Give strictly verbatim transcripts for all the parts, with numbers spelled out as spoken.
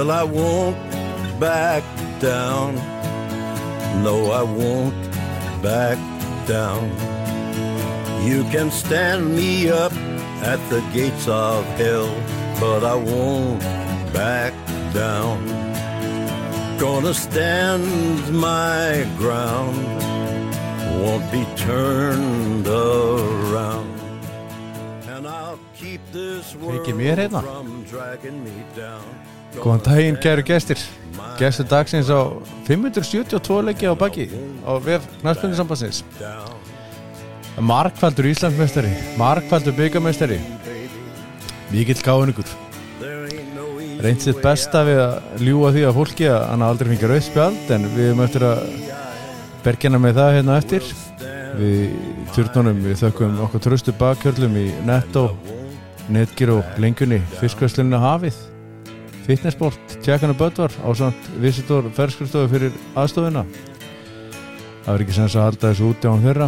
Well, I won't back down. No, I won't back down. You can stand me up at the gates of hell, but I won't back down. Gonna stand my ground, won't be turned around. And I'll keep this world from dragging me down. Góðan daginn, kæru gestir. Gestur dagsins á fimm hundruð sjötíu og tvö leiki á baki á vef knattspyrnusambandsins. Margfaldur Íslandsmeistari, margfaldur bikarmeistari, mikill gáfunningur. Reynt sitt besta við að ljúga því að fólki að hann aldrei fengi rautt spjald, en við erum eftir að bergina með það hérna eftir. Við turnunum, við þökkum okkur tröstu bakkjörlum í Netto, Netgyro, Lengjunni, Fiskverslunina Hafið, Fitnessport, Tjekkan og Bödvar ásamt Visitor ferðskrifstofu fyrir aðstofuna. Það var ekki sens að halda þessu úti án þeirra.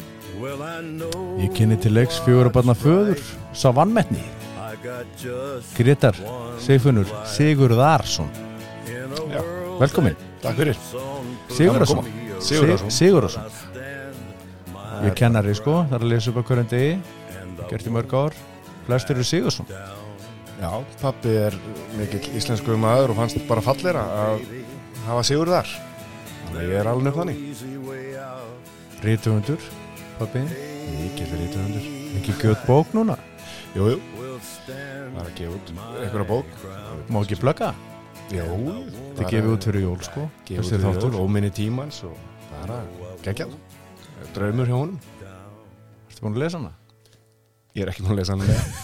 Ég kynni til leiks fjögurra barna föður, sá vanmetni. Grétar Sigfinnur Sigurðarsson. Já, velkomin. Takk fyrir. Sigurðarsson. Sigurðarsson. Sigurðarsson. Ég er kennari sko, það er að lesa upp á hverjum degi, gert í mörg ár. Flestir eru Sigurðarsson. Já, pabbi er mikill íslensku maður og fannst bara falleira að hafa Sigurðar. Þannig ég er alveg þannig. Rithöfundur, pabbi. Mikill rithöfundur. Ekki gjöt bók núna? Jú, jú. Það er að gefa út einhverja bók. Má ekki plugga? Jú. Það gefið út fyrir jól sko. Gefið út fyrir jól, óminni tímans og bara geggjað. Draumur hjá honum. Ertu búin að lesa hana? Ég er ekki búin að lesa hana með.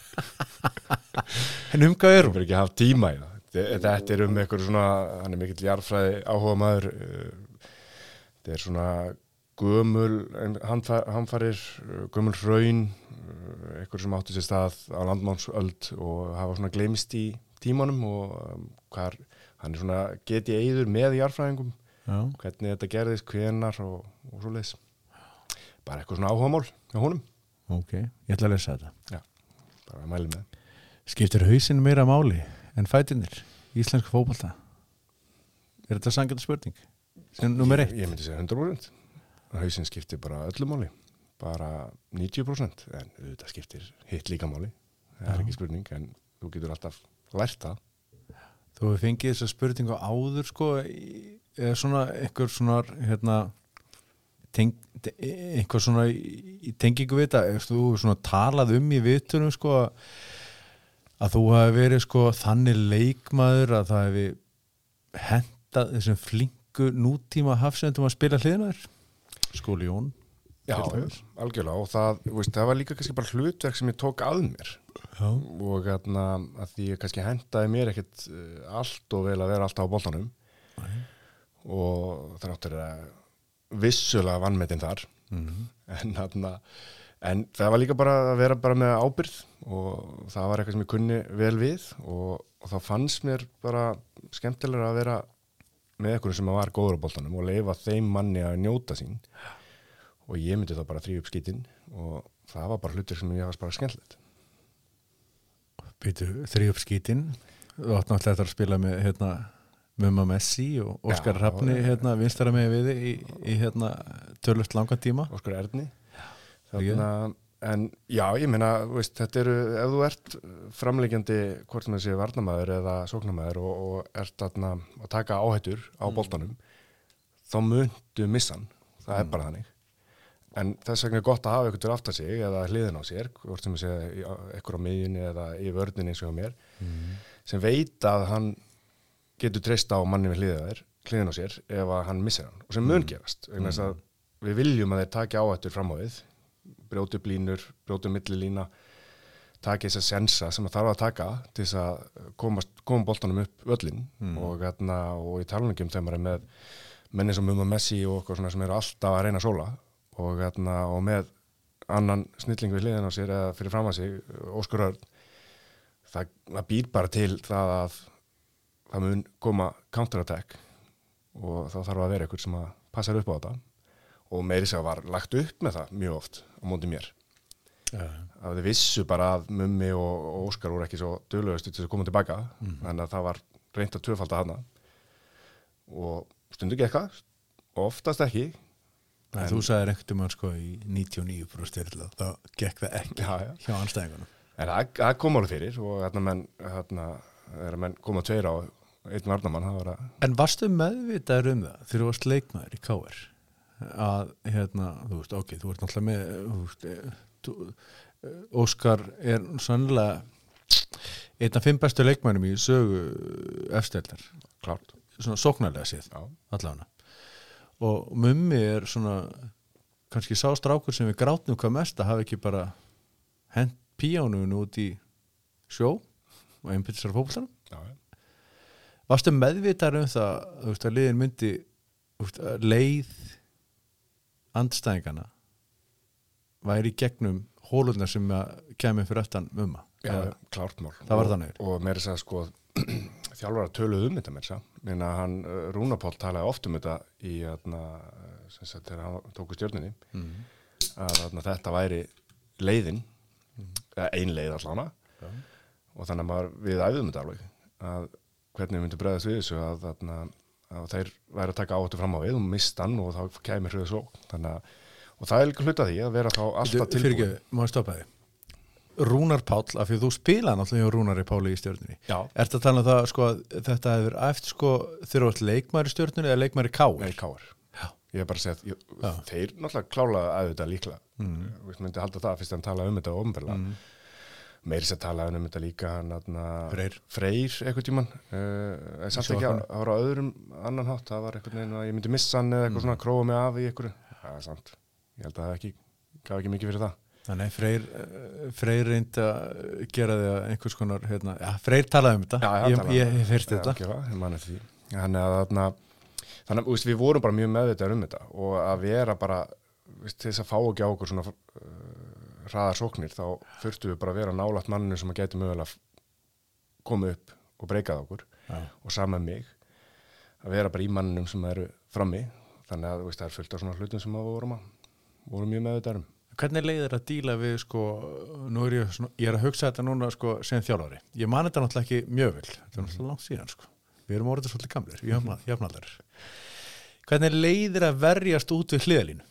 En um hvað er hún? Ég verður ekki að hafa tíma í það. Þetta er um eitthvað svona, hann er mikill jarðfræði áhuga maður. Þetta er svona gömul hamfarir, gömul hraun, eitthvað sem átti sér stað á landnámsöld og hafa svona gleymst í tímanum og hvar hann er svona getið eyður með jarðfræðingum. Já. Hvernig þetta gerðist, hvenar og, og svo leiðis. Bara eitthvað svona áhugamál hjá honum. Ok, ég ætla að lesa þetta. Já, bara að mæli með. Skiptir hausinn meira máli en fæturnir í íslensku fótbolta? Er þetta sanngjarn spurning? Sem númer eitt? Ég, ég myndi segja hundrað prósent. Hausinn skiptir bara öllu máli. Bara níutíu prósent. En þetta skiptir hitt líka máli. Það er ekki spurning, en þú getur alltaf lært það. Þú hefur fengið þessa spurningu áður sko, eða svona einhver svona hérna teng, einhver svona í tengingu við þetta, ef þú svona talað um í vitunum sko að þú hafi verið sko þannig leikmaður að það hefði hentað þessum flinku nútíma hafsendum að spila hliðinaður? Skúli Jón. Já, algjörlega, og það, veist, það var líka kannski bara hlutverk sem ég tók að mér. Já. Og þarna að því ég kannski hentaði mér ekkert allt og vel að vera alltaf á boltanum. Nei. Og það áttur að vissulega vannmetinn þar. Mm-hmm. En þarna En það var líka bara að vera bara með ábyrgð og það var eitthvað sem ég kunni vel við og, og þá fannst mér bara skemmtilega að vera með eitthvað sem var góður á boltanum og leyfa þeim manni að njóta sín og ég myndi þá bara þrífa upp skítinn og það var bara hlutur sem ég var bara skemmtilegt. Býtu, þrífa upp skítinn, þú átt náttúrulega að spila með hérna Mumma Messi og Óskar ja, Hrafni hérna vinstara með við í, í hérna tölvöld langan tíma. Óskar Erni. Þarna, en já, ég meina, veist, þetta eru, ef þú ert framleikjandi hvort sem þessi varnamaður eða sóknamaður og, og ert þarna að taka áhættur á mm. boltanum, þá muntu missan, það mm. er bara þannig. En þess vegna er gott að hafa eitthvað til aftar sig eða hliðin á sér, hvort sem sé eitthvað á miðjunni eða í vörninni eins og á mér, mm. sem veit að hann getur treyst á manni við hliðar, hliðin á sér ef að hann missir hann og sem mun gerast, vegna þess að við viljum að þeir taki áhættur fram á við. Brjótu upp línur, brjótu millilína, taka þess að sensa sem það þarf að taka til þess að koma, koma boltanum upp völlin mm. og, hérna, og í talunum þeim er með menni sem Mumma Messi og okkur svona sem eru alltaf að reyna að sóla og, hérna, og með annan snilling við hliðin á sér eða fyrir fram að sig, Óskar Örn, það, það býr bara til það að það mun koma counterattack og þá þarf að vera eitthvað sem að passar upp á þetta. Og meiri sem var lagt upp með það mjög oft á móti mér. Ja. Að þið vissu bara að Mummi og, og Óskar voru ekki svo duglegustu til að koma tilbaka. Mm. Þannig að það var reynt að tvöfalda hana og stundu gekka oftast ekki. En þú sagðir einhvern tímann sko í níutíu og níu prósent styrla, þá gekk það ekki já, já. hjá anstæðingunum. En það, það kom alveg fyrir og þarna menn, þarna, þegar menn koma tveir á einn varnamann, það var að... En varstu meðvitaður um það þegar þú varst leikmaður í K R að, hérna, þú veist, ok, þú ert náttúrulega með, þú veist, þú, Óskar er sannlega einn af fimm bestu leikmærum í sögu efstildar. Klart. Svona sóknarlega séð, já. allavega. Og mummi er svona kannski sá strákur sem við grátnum hvað mest að hafa ekki bara hent píánun út í sjó og einbyttisar fótboltanum. Já, já. Varstu meðvitaður um það, þú veist, að liðin myndi veist, að leið andstæðingana væri í gegnum hólurnar sem kemur fyrir eftir mumma? Já, ja, klárt mál. Það var þannig. Og, og meira þess að sko þjálfara töluðu um þetta meira þess að minna hann Rúnar Páll talaði oft um þetta í þarna sem sagt þegar hann tóku stjörninni mm. að þarna þetta væri leiðin mm. eða ein leið allavega ja. Og þannig að maður við æfðum þetta alveg að hvernig við myndum bregðast við þessu að þarna að þeir væri að taka áttu fram á við og mista hann og þá kemur hröðu svo þannig að og það er líka hluta því að vera þá alltaf tilbúin. Fyrir ekki, má ég stoppa því? Rúnar Páll, af því að þú spilaði náttúrulega hjá Rúnari Páli í stjörnunni. Já. Ertu að tala um það sko, að þetta hefur eftir sko, þegar þú ert leikmaður í stjörnunni eða leikmaður í K R? Nei, K R. Já. Ég hef bara segið, ég, þeir náttúrulega klálaði að þetta líklega. Mm. Við myndum halda það fyrst að hann talaði um þetta ofnbörlega. Mm. Meiri sér talaði um þetta líka hann aðna... Freyr. Freyr, eitthvað tíman. Uh, samt ekki að það var á öðrum annan hátt. Það var eitthvað neina, ég myndi missa hann eða eitthvað mm. svona, króa mig af í eitthvað. Það er samt. Ég held að það ekki, gaf ekki mikið fyrir það. Þannig Freyr, Freyr reyndi að gera því að einhvers konar, hérna, já, Freyr talaði um þetta, já, ég, ég, ég fyrst þetta. Já, ég mani því. Þannig að þarna, þannig að við vorum bara mjög meðvitaðir um þetta og að vera bara, veist, til þess að fá ekki á okkur svona uh, hraðar sóknir, þá þurftum við bara að vera nálægt manninu sem að gæti mögulega koma upp og breykað okkur já. Og sama með mig, að vera bara í manninum sem eru frammi, þannig að veist, það er fullt af svona hlutum sem við vorum, að, vorum mjög meðvitaðir um. Hvernig leiðir að díla við, sko, nú er ég, svona, ég er að hugsa þetta núna, sko, sem þjálfari. Ég man þetta náttúrulega ekki mjög vel, þetta er náttúrulega langt síðan, sko. Við erum orðið svolítið gamlir, jafnaldrar. Hvernig leiðir að verjast út við hliðalínu?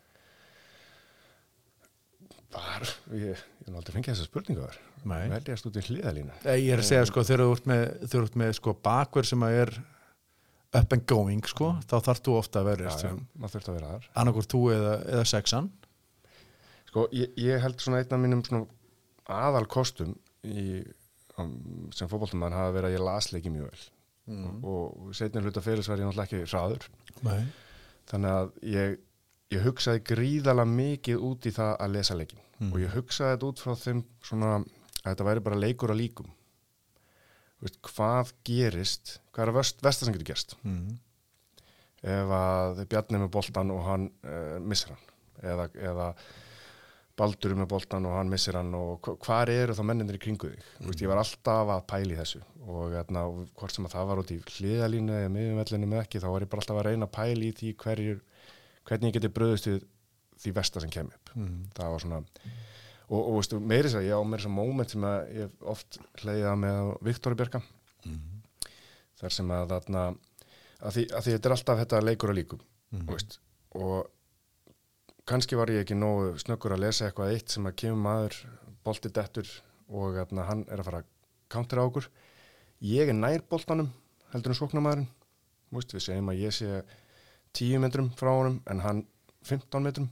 Bara, ég er náttúrulega fengið þessa spurningu þar. Verjast út við hliðalínu. Ég er að segja, sko, þegar þú ert með, þegar þú ert með, sko, bakverð sem að er up and going, sko, þá þarf þú ofta að verjast. Já, já, maður þurft að vera þar. Annarkvort þú eða, eða sexan. Sko, ég, ég held svona einn af mínum svona aðal kostum í, um, sem fótboltamaður hafa verið að ég las leiki mjög vel mm. og, og seinni hluta félags var ég náttúrulega ekki hraður. Nei. Þannig að ég, ég hugsaði gríðalega mikið út í það að lesa leikin mm. og ég hugsaði þetta út frá þeim svona að þetta væri bara leikur að líkum. Veist, hvað gerist, hvað er að vest, vestar sem getur gerst mm. ef að Bjarni með boltan og hann uh, missir hann eða, eða Baldur með boltan og hann missir hann og hvar eru þá menninir í kringu þig mm. Vist, ég var alltaf að pæli þessu og hérna, hvort sem að það var út í hliðalínu eða miðjumvellinu með ekki, þá var ég bara alltaf að reyna að pæli í því hverjur, hvernig ég geti bröðust við því versta sem kemur upp mm. það var svona og, og veistu, meiri þess að ég á meiri þess að moment sem að ég oft hleiða með Viktor Björka mm. þar sem að þarna að því, að því þetta er alltaf þetta leikur að líkum mm. veist, og kannski var ég ekki nógu snöggur að lesa eitthvað eitt sem að kemur maður bolti dettur og atna, hann er að fara að countera á okkur. Ég er nær boltanum heldur en sóknarmaðurinn. Við segjum að ég sé tíu metrum frá honum en hann fimmtán metrum.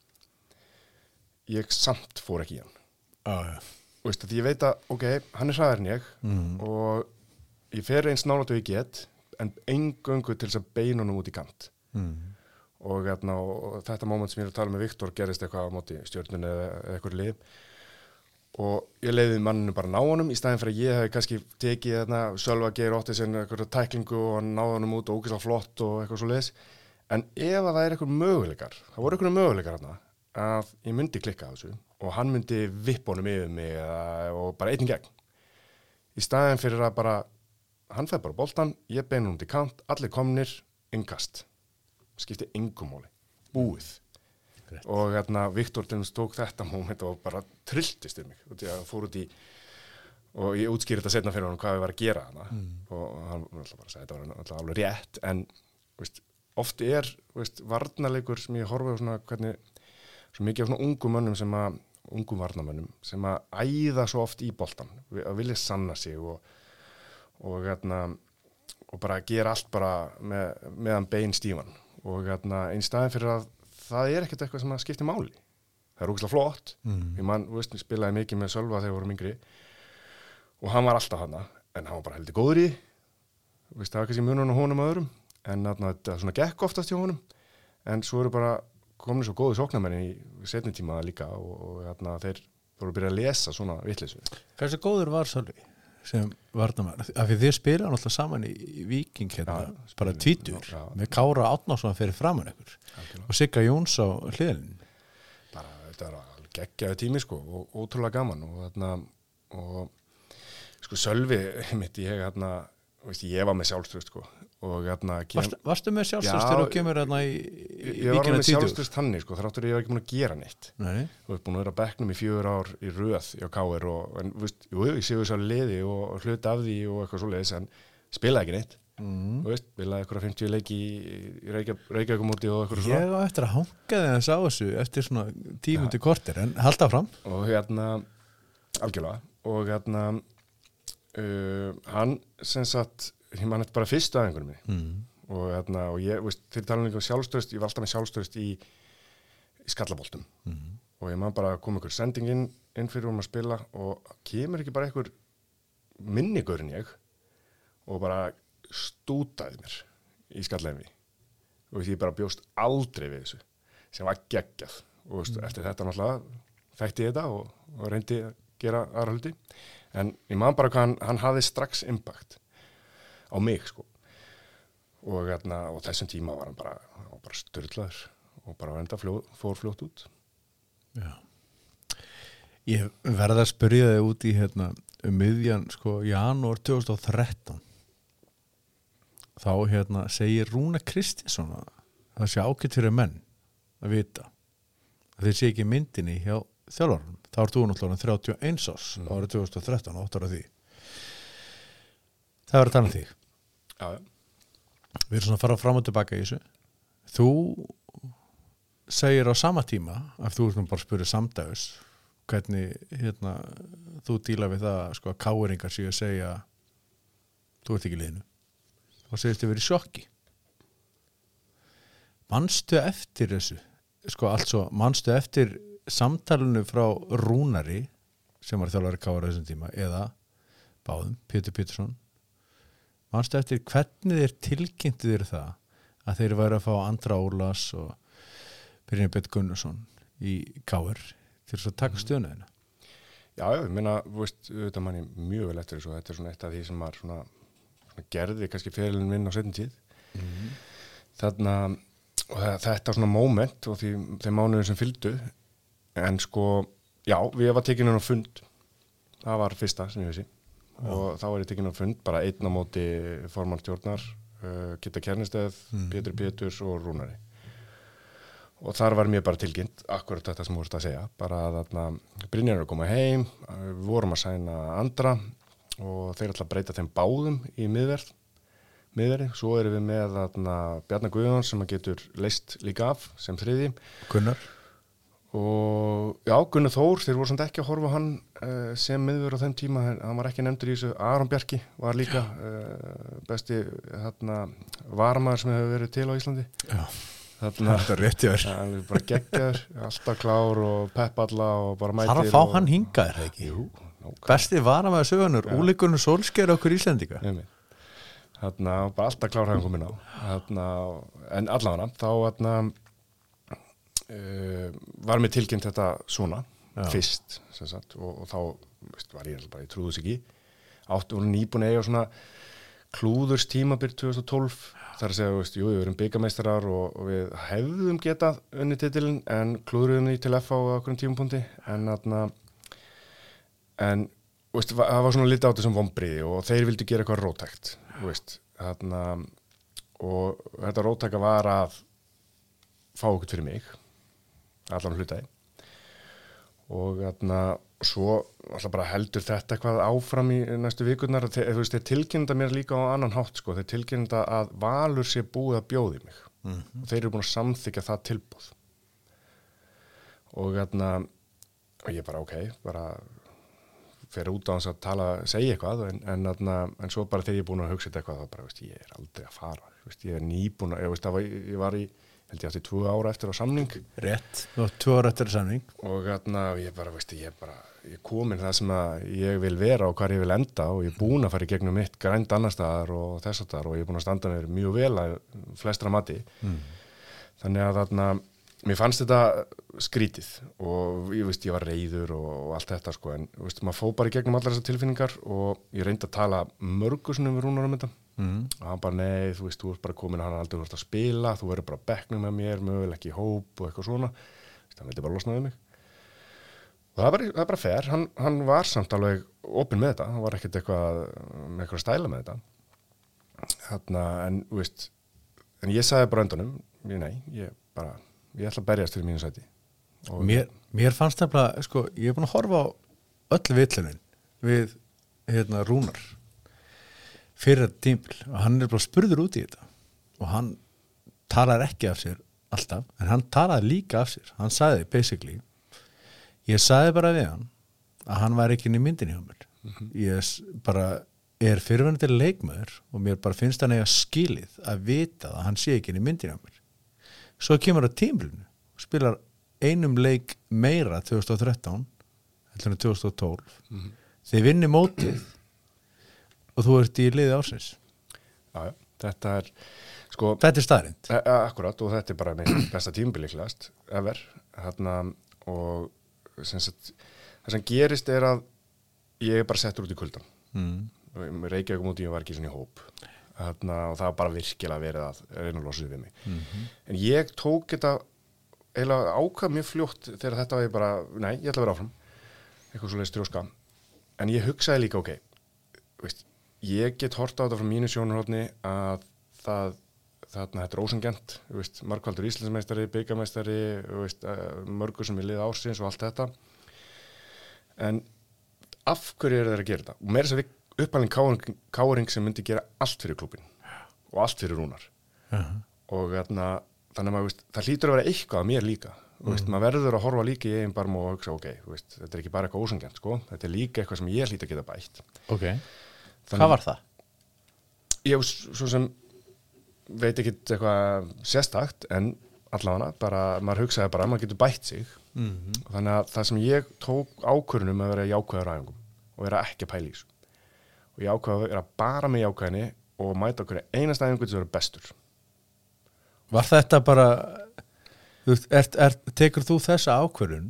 Ég samt fór ekki í hann. Ah, ja. Vist, því ég veit að ok, hann er hraðar en ég mm. og ég fer eins nálægt og ég get en eingöngu til þess að beina honum út í kant. Mm. Og, hérna, og þetta moment sem ég er að tala með Viktor gerist eitthvað á móti stjörnunni eða, eða eitthvað lið og ég leiði manninu bara ná honum í staðin fyrir að ég hef kannski tekið hérna, Sölva Geir Ottesen eitthvað tæklingu og náð honum út og ógeðslega flott og eitthvað svo leiðis en ef að það er eitthvað möguleikar það voru eitthvað möguleikar hérna að ég myndi klikka þessu og hann myndi vippa honum yfir mig eða, og bara einn gegn í staðin fyrir að bara hann fæði bara boltan, ég beina honum til kant allir komnir, innkast skipti engum máli, búið Rétt. Og hérna Viktor tók þetta moment og bara trilltist yfir mig og það fór út í og ég útskýrði þetta setna fyrir honum hvað við var að gera hana mm. og hann alltaf bara sagði þetta var alltaf alveg rétt en veist, oft er veist, varnarleikur sem ég horfa á svona hvernig svo mikið af svona ungum mönnum sem að ungum varnarmönnum sem að æða svo oft í boltan að vilja sanna sig og, og, hérna, og bara gera allt bara með, meðan bein stífan og hérna, einn staðin fyrir að það er ekkert eitthvað sem að skipti máli það er ógeðslega flott mm. ég man, veist, spilaði mikið með Sölva þegar við vorum yngri og hann var alltaf hana en hann var bara heldur góður í veist, það var kannski munurinn á honum og öðrum en þarna, þetta svona gekk oftast hjá honum en svo eru bara komin svo góði sóknarmenn í setni tíma líka og, og þarna, þeir voru að byrja að lesa svona vitleysu. Hversu góður var Sölvi sem varnarmaður? Af því þið spila alltaf saman í, í Víking hérna, já, bara tvítur já, með Kára Árnason fyrir framan ykkur algjörlega. Og Sigga Jóns á hliðinni. Bara þetta var geggjaður tími sko og ótrúlega gaman og þarna og sko Sölvi mitt ég hérna veist, ég var með sjálfstraust sko og hérna kem... Varst, varstu með sjálfstraust þegar þú kemur hérna í, í ég var með sjálfstraust þannig sko þráttur ég var ekki búin að gera neitt Nei. og ég var búin að vera á bekknum í fjögur ár í röð í K R og en veist, jú, ég séu þess að liði og hluti af því og eitthvað svoleiðis en spilaði ekki neitt mm. og veist, spilaði eitthvað fimmtíu leiki í Reykjavíkumóti og eitthvað svona. Ég var eftir að hanga þig þess á þessu eftir svona tímundi kortir en halda fram og hérna algjörlega og hérna uh, hann sem sagt ég man þetta bara fyrstu aðeingunum minni mm. og, hérna, og ég, veist, þeir tala um sjálfstöðust, ég var alltaf með sjálfstöðust í, í skallaboltum mm. og ég man bara að koma ykkur sending inn, inn fyrir um að spila og kemur ekki bara ykkur minnigur en ég og bara stútaði mér í skallefinni og ég bara bjóst aldrei við þessu sem var geggjað og veist, mm. eftir þetta náttúrulega þekkti ég þetta og, og reyndi að gera aðra hluti en ég man bara hvað hann, hann hafði strax impact á mig sko og, hérna, og þessum tíma var hann bara, bara styrlaður og bara enda fljó, fór fljótt út Já Ég verða að spyrja þig út í hérna, um miðjan sko janúar tvö þúsund og þrettán þá hérna segir Rúna Kristinsson að það sé ágætt fyrir menn að vita að þeir sé ekki myndinni hjá þjálfaranum þá er þú náttúrulega þrjátíu og eins árs mm. árið tvö þúsund og þrettán, átt ára því Það var að tala um þig. Já, já. Við erum svona að fara fram og tilbaka í þessu. Þú segir á sama tíma, að þú erum bara að spyrja samdægus, hvernig hérna, þú díla við það sko, að káringar séu að segja þú ert ekki í liðinu. Og segist þið verið í sjokki. Manstu eftir þessu? Sko, altså, manstu eftir samtalinu frá Rúnari, sem var þjálfari K R þessum tíma, eða báðum, Pétur Pétursson, manstu eftir hvernig þeir tilkynntu þér það að þeir væri að fá Andra Ólas og Brynjar Björn Gunnarsson í K R til að taka stöðuna? Já, já, ég meina, þú veist, auðvitað manni mjög vel eftir þessu, þetta er svona eitt af því sem var svona, svona gerði kannski ferilinn minn á seinni tíð. Mm-hmm. Þarna, og þetta er svona moment og því, þeim mánuðin sem fylgdu, en sko, já, við var tekinn inn á fund, það var fyrsta sem ég vissi. Já. Og þá var ég tekinn á fund bara einn á móti formann stjórnar uh, Kitta Kernesteð, mm. Pétur Péturs og Rúnari og þar var mér bara tilkynnt akkurat þetta sem þú vorst að segja bara að þarna Brynjar er að koma heim við vorum að sæna Andra og þeir ætla að breyta þeim báðum í miðverð miðverði, svo erum við með þarna Bjarnar Guðjóns sem að getur leist líka af sem þriði Gunnar og já, Gunnar Þór, þeir voru samt ekki að horfa hann uh, sem miðvörð á þeim tíma, hann var ekki nefndur í þessu. Aron Bjarki var líka uh, besti þarna varamaður sem hefur verið til á Íslandi. Já, þarna, þetta er rétt í þér. Hann er bara geggjaður, alltaf klár og pepp alla og bara mætir. Það er að fá og, hann hingað, er það ekki? Jú, nákvæmlega. Besti varamaður sögunur, Óli Gunnar Solskjær okkur Íslendinga. Þarna, bara alltaf klár hann komin á. Þarna, en allavega, þá þarna Uh, var mér tilkynnt þetta svona Já. fyrst sem sagt, og, og þá veist, var ég bara, ég trúði þess ekki áttu voru nýbúin að eiga svona klúðurs tímabil tvö þúsund og tólf þar að segja, veist, jú, við erum byggameistarar og, og við hefðum getað unni titilin en klúðruðum í til F á okkur tímapunkti en þarna en veist, það var svona litið á þetta sem vombriði og þeir vildu gera eitthvað róttækt veist, þarna og þetta róttæka var að fá okkur fyrir mig allan hlutaði og þarna svo alltaf bara heldur þetta eitthvað áfram í næstu vikurnar, þeir, þú veist, þeir tilkynna mér líka á annan hátt, sko, þeir tilkynna að Valur sé búið að bjóði mig mm-hmm. og þeir eru búin að samþykja það tilbúð og þarna og ég bara ok, bara fer út á hans að tala, segja eitthvað en, en, þarna, en svo bara þegar ég er búin að hugsa þetta eitthvað þá bara, veist, ég er aldrei að fara veist, ég er nýbúin að, ég, veist, var, ég var í held ég eftir tvö ára eftir á samning rétt, og tvö ára eftir á samning og þarna ég bara, veist, ég bara ég komin það sem að ég vil vera og hvar ég vil enda og ég er búin að fara í gegnum mitt grænt annar staðar og þess að þar og ég er búin að standa mér mjög vel að flestra mati mm. þannig að þarna mér fannst þetta skrítið og ég veist ég var reiður og, og allt þetta sko en veist maður fór bara í gegnum allar þessar tilfinningar og ég reyndi að tala mörgusunum við Rúnar um þetta mm. og hann bara nei þú veist þú ert bara komin hann aldrei verið að spila þú verður bara á bekknum með mér möguleg ekki í hóp og eitthvað svona það vildi bara losna við mig og það er bara, það er bara fair hann, hann var samt alveg opinn með þetta hann var ekkert eitthvað með eitthvað stæla með þetta þarna en veist en ég sagði bara öndunum ég nei ég bara ég ætla að berjast fyrir mínu sæti mér, mér fannst það bara, sko, ég er búin að horfa á öll villunin við hérna, Rúnar fyrir þetta tímbil og hann er bara spurður út í þetta og hann talar ekki af sér alltaf, en hann talaði líka af sér hann sagði basically ég sagði bara við hann að hann var ekki inn í myndinni hjá mér mm-hmm. ég bara er fyrirverandi leikmaður og mér bara finnst hann eiga skilið að vita að hann sé ekki inn í myndinni hjá mér svo kemur það tímbilinu og spilar einum leik meira tvö þúsund og þrettán heldur en tvö þúsund og tólf mm-hmm. þið vinni mótið og þú ert í liði ársins já, já, þetta er sko, þetta er staðrind e- akkurat og þetta er bara með besta tímbil líklegast ever hérna, og sem sagt, það sem gerist er að ég er bara settur út í kuldan mm. Reykjavík mótið ég var ekki svona í hóp Þarna, og það var bara virkilega verið að reyna að losa sig við mig mm-hmm. en ég tók þetta eiginlega ákvað mjög fljótt þegar þetta var ég bara, nei, ég ætla að vera áfram eitthvað svo leiðist trjóska en ég hugsaði líka, ok veist, ég get hort á þetta frá mínu sjónarhorni að það þarna, þetta er ósanngjarnt margfaldur Íslandsmeistari, bikarmeistari mörgur sem er lið ársins og allt þetta en af hverju er þeir að gera þetta og meira þess að við uppalinn káring, káring sem myndi gera allt fyrir klúbin og allt fyrir Rúnar uh-huh. og þarna, þannig að maður, veist, það hlýtur að vera eitthvað að mér líka uh-huh. veist, maður verður að horfa líka í eigin barm og hugsa ok, veist, þetta er ekki bara eitthvað ósanngjarnt sko, þetta er líka eitthvað sem ég hlýt að geta bætt okay. Hvað var það? Ég svo sem veit ekki eitthvað sérstakt en allavega bara, maður hugsaði bara maður getur bætt sig uh-huh. þannig að það sem ég tók ákvörðunum að vera jákvæður æfingum og vera ekki að pæla í þessu og ég ákvaði að vera bara með jákvæðinni og mæta okkur einasta æfingu til að vera bestur. Var þetta bara þú, er, er, tekur þú þessa ákvörðun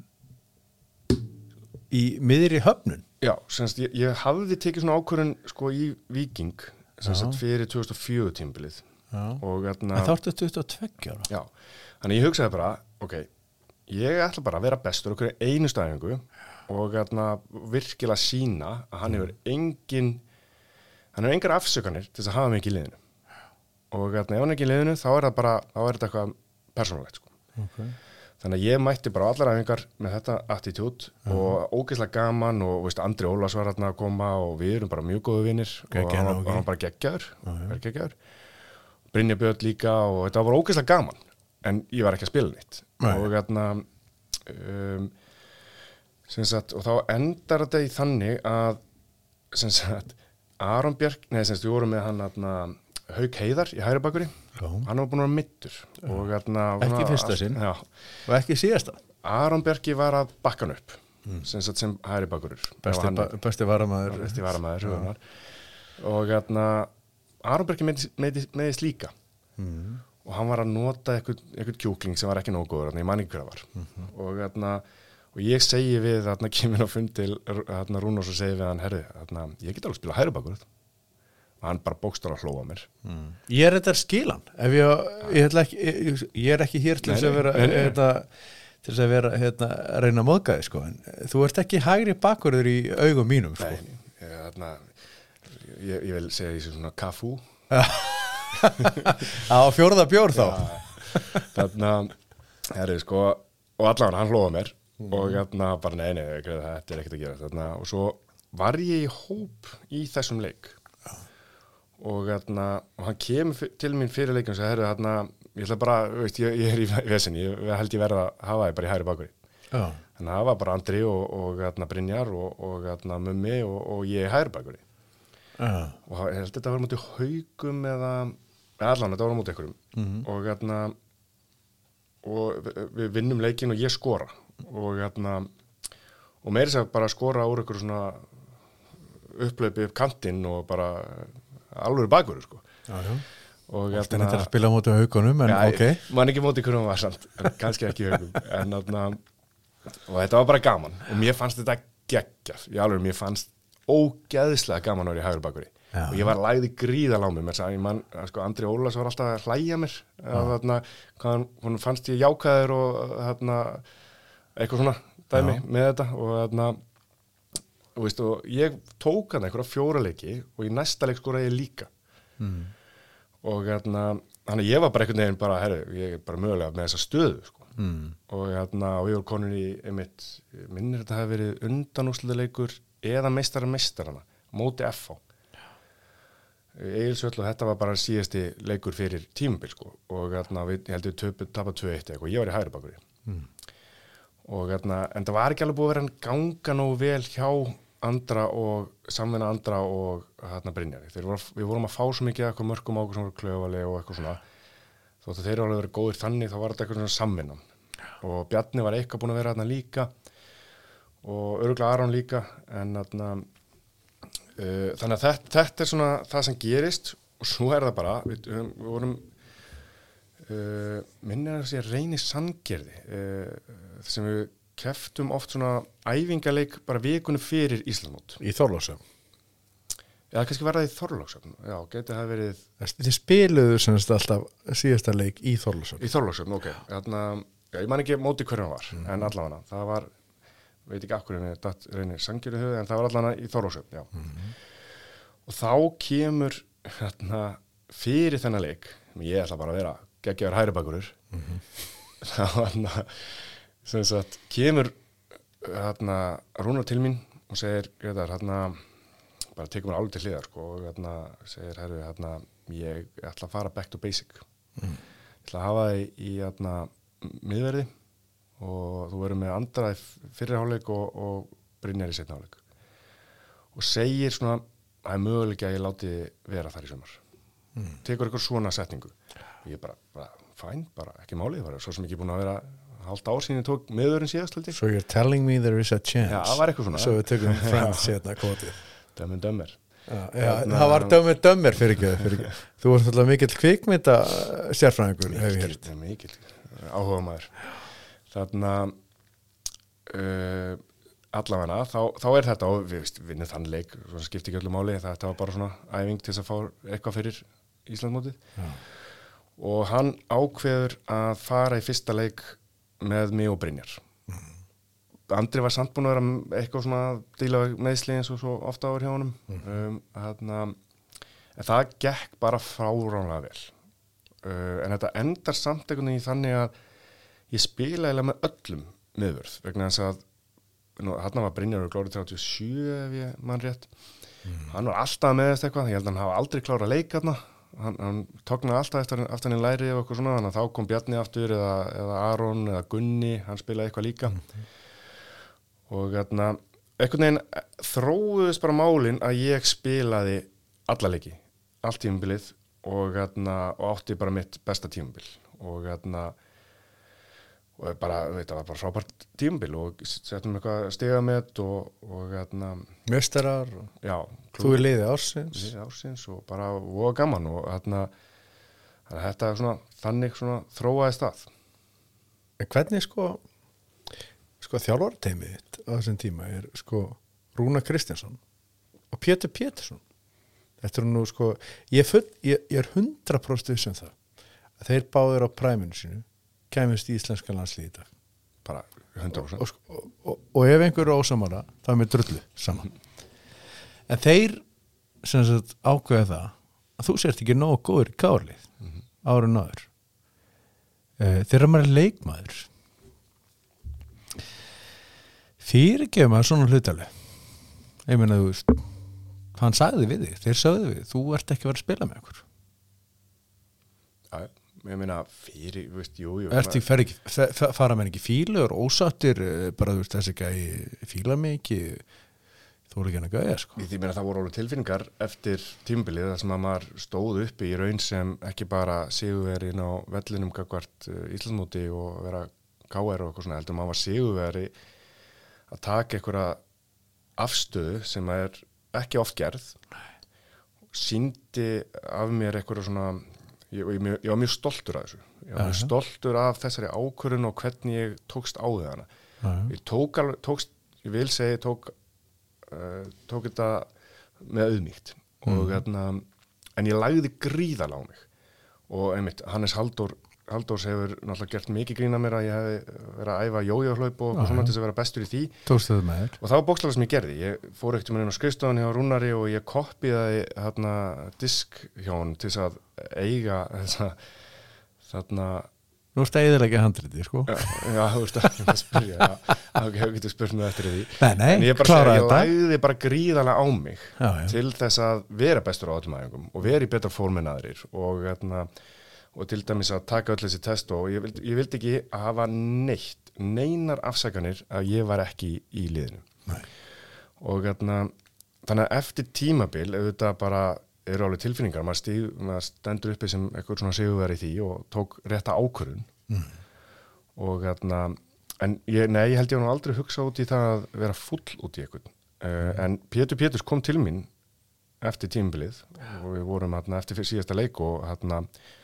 í miðri höfnun? Já, semst ég, ég hafði tekið svona ákvörðun sko í Víking semst fyrir tvö þúsund og fjögur tímabilið og þarna en þá ertu tuttugu og tveggja ára. Já, þannig ég hugsaði bara ok, ég ætla bara að vera bestur okkur einustu æfingu og þarna virkilega sína að hann hefur engin hann hefur engar afsökanir til þess að hafa mig ekki í liðinu og ef hann ekki í liðinu þá er það bara, þá er þetta eitthvað persónulegt sko. Okay. Þannig að ég mætti bara allar æfingar með þetta attitút uh-huh. og ógeðslega gaman og veist, Andri Ólafs var hérna að koma og við erum bara mjög góðu vinir og hann var, hann var bara geggjaður uh-huh. geggjaður Brynja Björn líka og þetta var bara ógeðslega gaman en ég var ekki að spila neitt uh-huh. og hérna um, sem sagt, og þá endar þetta í þannig að sem sagt Aron Björk, nei sem sagt við vorum með hann hérna, Hauk Heiðar í hægri bakvörði hann var búin að vera middur og hérna ekki fyrsta sinn já. Og ekki síðasta Aron Björki var að bakka hann upp mm. sem sagt sem hægri bakvörður besti, ba- besti varamæður besti varamæður ja. og hérna Aron Björki meðist líka mm. og hann var að nota eitthvað, eitthvað kjúkling sem var ekki nógu góður, ég man ekki hver það var mm-hmm. og hérna og ég segi við þarna kemur á fund til þarna Rúnars og segi við hann herri, þarna, ég get alveg að spila hægri bakvörð og hann bara bókstar að hlóa mér mm. Ég er þetta skilan ef ég, ég, ekki, ég, ég er ekki hér til þess að vera hérna, til þess að vera hérna, að reyna að móðgæði sko. En þú ert ekki hægri bakvörður í augum mínum sko. Nei, ég, þarna, ég, ég vil segja því svona kafú á fjórða bjór þá ja, þarna herri, sko, og allavega hann hlóa mér mm. og hérna bara nei, nei, þetta er ekkert að gera þarna, og svo var ég í hóp í þessum leik ja. og hérna og hann kemur til mín fyrir leikin og sagði, herru, hérna ég ætla bara, veist, ég, ég er í vesen ég, ég held ég verða að hafa þið bara í hægri bakveri ja. Þannig að það var bara Andri og, og hérna Brynjar og, og hérna Mummi og, og ég í hægri bakveri ja. Og ég held þetta var mútið Haugum eða, allan þetta var mútið einhverjum mm-hmm. og hérna og við vinnum leikin og ég skora og hérna og meiri sér bara skora úr einhverju svona upplaupi upp kantinn og bara alveg bakverður sko. Já, já. Og þetta er að spila á móti Haugunum, en já, ok. Man ekki móti hverjum var samt, kannski ekki Haugum. En þarna, og þetta var bara gaman. Og mér fannst þetta geggjað. Í alveg, mér fannst ógeðslega gaman að vera í hægri bakverði. Og ég var lagði gríðal á mig. Ég man, sko, Andri Ólafs var alltaf að hlæja mér. Þarna, hann, hann fannst ég jákaður og þarna, eitthvað svona dæmi já. Með þetta. Og þarna, og, veist, og ég tók hann einhverja fjóra leiki og í næsta leik skoraði ég líka mm. og hérna þannig að ég var bara einhvern veginn bara, herru, ég er bara mögulega með þessa stöðu sko. mm. og hérna og við vorum konur í einmitt, minnir þetta hafi verið undanúrslitaleikur eða meistara meistarana móti F H Egilsvöll og þetta var bara síðasti leikur fyrir tímabil sko. Og hérna við ég held við töpu tapað tvö eitt og ég var í hægri bakverði mm. og hérna en það var ekki alveg búið að vera að ganga nógu vel hjá Andra og samvinna Andra og hérna Brynjari. Þeir voru, við vorum að fá svo mikið eitthvað mörkum á okkur svona Klaufali og eitthvað svona. Þótt að þeir eru alveg verið góðir þannig, þá var þetta eitthvað svona samvinnan. Og Bjarni var eitthvað búin að vera hérna líka og örugglega Aron líka, en hérna uh, þannig að þetta, þetta er svona það sem gerist og svo er það bara, við, við vorum uh, minnir að sé Reyni Sandgerði uh, sem við keftum oft svona æfingaleik bara vikunum fyrir Íslandsmót. Í Þorlákshöfn? Já, kannski var það í Þorlákshöfn. Já, geti það verið... Þið spiluðu semst alltaf síðasta leik í Þorlákshöfn? Í Þorlákshöfn, ok. Þarna, já, ég man ekki móti hverjum var, mm. en allavega það var, veit ekki akkur en það reynir Sandgerði höfði, en það var allavega í Þorlákshöfn, já. Mm. Og þá kemur hérna, fyrir þennan leik, ég ætla bara að vera geggjaður hægri bakvörður, mm. þá hérna sem sagt, kemur hérna Rúnar til mín og segir, Gretar, hérna bara tekur mér alveg til hliðar, sko, og hérna segir, herru, hérna ég ætla að fara back to basic mm. ég ætla að hafa þig í hérna miðverði og þú verður með Andra í fyrri hálfleik og, og Brynjar í seinni hálfleik og segir svona, það er möguleika að ég láti vera þar í sumar mm. tekur eitthvað svona setningu og ég bara, bara fæn, bara ekki málið, það var svo sem ekki búin að vera halvt ár síðan ég tók miðurinn síðast held ég. So you're telling me there is a chance. Já, það var eitthvað svona. Svo við tökum friends hérna kvotið. Dömmen dömmer. Já, já það var dömmen dömmer fyrir ekki, fyrir ekki. Þú varst alltaf mikill kvikmynda sérfræðingur, hef ég held. Mikill, áhuga maður. Þarna uh, allavega, þá, þá er þetta og við veist, vinnum þann leik, svona skipti ekki öllu máli, þetta var bara svona æfing til þess að fá eitthvað fyrir Íslandsmótið. Já. Og hann ákveður að fara í fyrsta leik með mig og Brynjar. Mm. Andri var samt búin að vera eitthvað svona díla meðsli eins og svo ofta áður hjá honum. Mm. Um, þarna, en það gekk bara fáránlega vel. Uh, en þetta endar samt einhvern veginn þannig að ég spila eiginlega með öllum miðvörð vegna þess að hann var Brynjar og klárið þrjátíu og sjö ef ég mann rétt. Mm. Hann var alltaf með þess eitthvað, ég held að hann hafa aldrei klárað leik þarna. Hann, hann tóknaði alltaf eftir, eftir hann í læri og eitthvað svona, þannig að þá kom Bjarni aftur eða, eða Aron eða Gunni, hann spilaði eitthvað líka mm-hmm. og hérna einhvern veginn þróuðist bara málin að ég spilaði alla leiki, allt tímabilið og hérna og átti bara mitt besta tímabil og hérna og bara, veit, það var bara frábært tímabil og settum eitthvað stigamett og, og hérna meistarar og já, þú er liðið ársins liðið ársins og bara og gaman og hérna þetta er svona þannig svona þróaði stað. En hvernig sko sko þjálfarteymið þitt á þessum tíma er sko Rúnar Kristjánsson og Pétur Pétursson. Þetta er nú sko ég, full, ég, ég er hundrað prósent viss um það að þeir báðir á præminu sínu kæmist í íslenska landslið í dag. Bara hundrað prósent. Og, og, og, og ef einhver er ósamara, það er með drullu saman. En þeir sem sagt ákveða það að þú sért ekki nógu góður í kárlið mm-hmm. ára en áður. E, þegar maður er leikmaður fyrirgefum maður svona hlutaleg ég meina þú veist hann sagði við þig, þeir sagði við þú ert ekki að vera að spila með okkur Já, ég meina fyrir, þú veist, jú, jú Ertu, fer ekki, fer, fara menn ekki fílur ósáttir, bara þú veist þessi gæi fíla mig ekki þú voru ekki hann að gæja sko Ég meina það voru alveg tilfinningar eftir tímabilið þar sem að maður stóð uppi í raun sem ekki bara sigurveri inn á vellinum gagvart Íslandsmóti og vera K R og eitthvað svona heldur maður var sigurveri að taka einhverja afstöðu sem er ekki oft gerð sýndi af mér einhverja svona ég, ég, ég var mjög stoltur af þessu ég var mjög stoltur af þessari ákvörðun og hvernig ég tókst á því hana ég tók alveg, tókst, ég vil segja ég tók uh, tók þetta með auðmýkt og mm. hérna en ég lagði gríðalega á mig og einmitt, Hannes Halldór Halldórs hefur náttúrulega gert mikið grín að mér að ég hef verið að æfa jójóhlaup og svona til þess að vera bestur í því Tókstu það með þér? Og það var bókstaflega sem ég gerði ég fór ekkert um inn á skrifstofan hjá Rúnari og ég koppiði þarna disk hjá hann til þess að eiga þessa þarna Nú ertu að eyðileggja handritið sko Já, já þú veist að ég maður spyrja það hefur getið spurt mig eftir því Nei, nei, en ég bara klára segja, ég þetta lagði bara gríðalega á mig já, já. til þess að vera bestur á öllum æfingum og vera í betra form en aðrir og hérna og til dæmis að taka öll þessi test og ég vildi, ég vildi ekki að hafa neitt, neinar afsakanir að ég var ekki í, í liðinu. Nei. Og hérna, þannig að eftir tímabil, auðvitað bara eru alveg tilfinningar, maður, stíð, maður stendur uppi sem eitthvað svona sigurveri í því og tók rétta ákvörðun. Mm. Og hérna, en ég, nei, ég held ég nú aldrei hugsa út í það að vera full út í eitthvað. Uh, en Pétur Péturs kom til mín eftir tímabilið og við vorum hérna eftir síðasta leik og hérna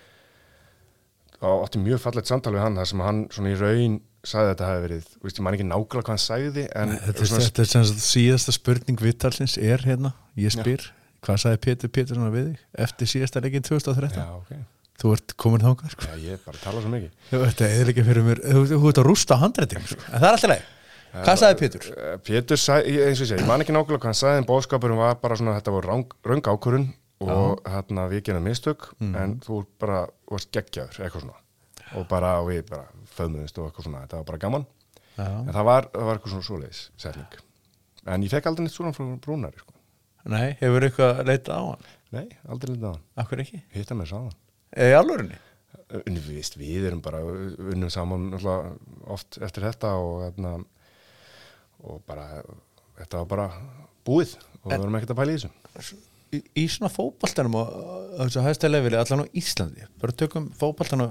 og átti mjög fallegt samtal við hann þar sem hann svona í raun sagði að þetta hafi verið, veist ég man ekki nákvæmlega hvað hann sagði en Nei, þetta, svona, þetta er sem sagt síðasta spurning viðtalsins er hérna, ég spyr já. Hvað sagði Pétur Pétursson við þig eftir síðasta leikin tvö þúsund og þrettán? Já, okay. Þú ert komin þangað sko. Já, ég bara tala svo mikið Þú ert að eðilegja fyrir mér, þú, þú ert að rústa handrætting sko. En það er alltaf leið. Hvað sagði Pétur? Pétur sagði, eins og ég segi, ég man ekki nákvæmlega hvað hann sagði en boðskapurinn var bara svona þetta var röng, röng ákvörðun og hérna við gerðum mistök mm. en þú bara varst geggjaður eitthvað svona og bara og við bara föðmuðist og eitthvað svona þetta var bara gaman Já. En það var, það var eitthvað svona svoleiðis setning en ég fekk aldrei neitt svona frá Brúnari sko. Nei, hefur eitthvað leitað á hann? Nei, aldrei leitað á hann Akkur ekki? Hitta mér sáðan Í alvörinni? Við, við erum bara unnum saman oft eftir þetta og, hérna, og bara þetta var bara búið og við vorum ekkert að pæla í þessu Í, í svona fótboltanum og þessu hæsta leveli allan á Íslandi bara tökum fótboltan á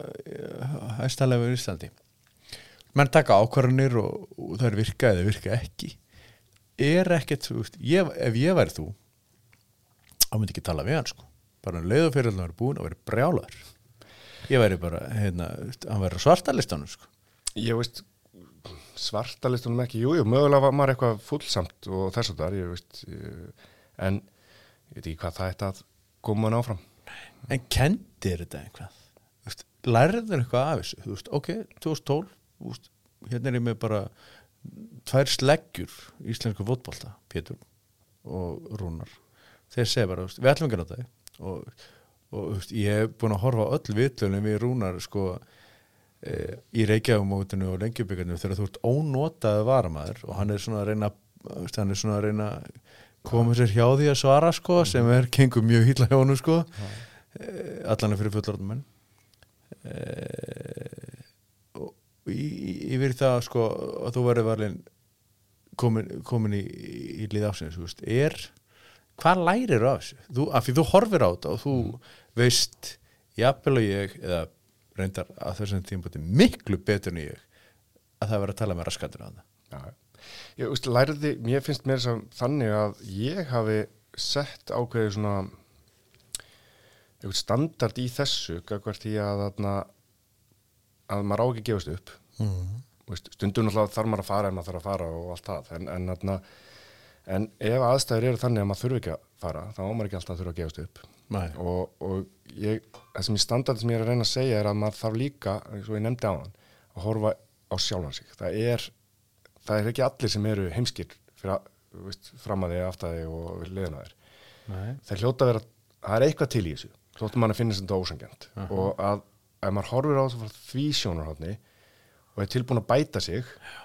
hæsta leveli í Íslandi menn taka ákvarðanir og, og það er virka eða virka ekki er ekkert, þú veist, ég, ef ég væri þú þá myndi ekki tala við hann sko bara um leið og fyrir að hann væri búin að vera brjálaður ég væri bara, hérna, hann væri svartalistanum sko ég veist svartalistunum ekki, jú, jú, mögulega var maður eitthvað fullsamt og þess að það, ég veist ég, en ég veit ekki hvað það ætti að koma hann áfram En kendir þetta einhvað? Veist, lærður eitthvað af þessu? Þú veist, ok, tvö þúsund og tólf veist, hérna er ég með bara tvær sleggjur íslensku fótbolta Pétur og Rúnar þeir segja bara, veist, við ætlum ekki að nota þig og, og veist, ég hef búin að horfa á öll viðtölum við Rúnar sko, e, í Reykjavík-mótinu og Lengjubíkarnir þegar þú ert ónotaði varamaður og hann er svona að reyna veist, hann er svona að reyna koma sér hjá því að svara sko sem er gengur mjög hýtla hjá honum sko eh, allan fyrir fullorðnum menn eh, og yfir það sko að þú verður valin komin, komin í, í lið ásins þú veist, er hvað lærir af þessu? Þú, af því þú horfir á þetta og þú veist jafnvel og ég eða reyndar að þessum tímpoti miklu betur en ég að það verður að tala með raskatur á það Já Ég veist, lærði, mér finnst mér sem þannig að ég hafi sett ákveðið svona eitthvað standard í þessu gagvart því að þarna að maður á ekki gefast upp mm. veist, stundum náttúrulega þarf maður að fara en maður þarf að fara og allt það en, en, þarna, en ef aðstæður eru þannig að maður þurfi ekki að fara þá á maður ekki alltaf að þurfa að gefast upp og, og ég, það sem ég standard sem ég er að reyna að segja er að maður þarf líka eins og ég nefndi á hann að horfa á sjálfan sig það er það er ekki allir sem eru heimskir fyrir, veist, fram að þig, aftar þig og liðna þér. Það hljóta að vera, það er eitthvað til í þessu. Hljóta mann að finna þetta ósangjant. Uh -huh. Og að ef maður horfir á þessu frá því sjónarhorni og er tilbúin að bæta sig,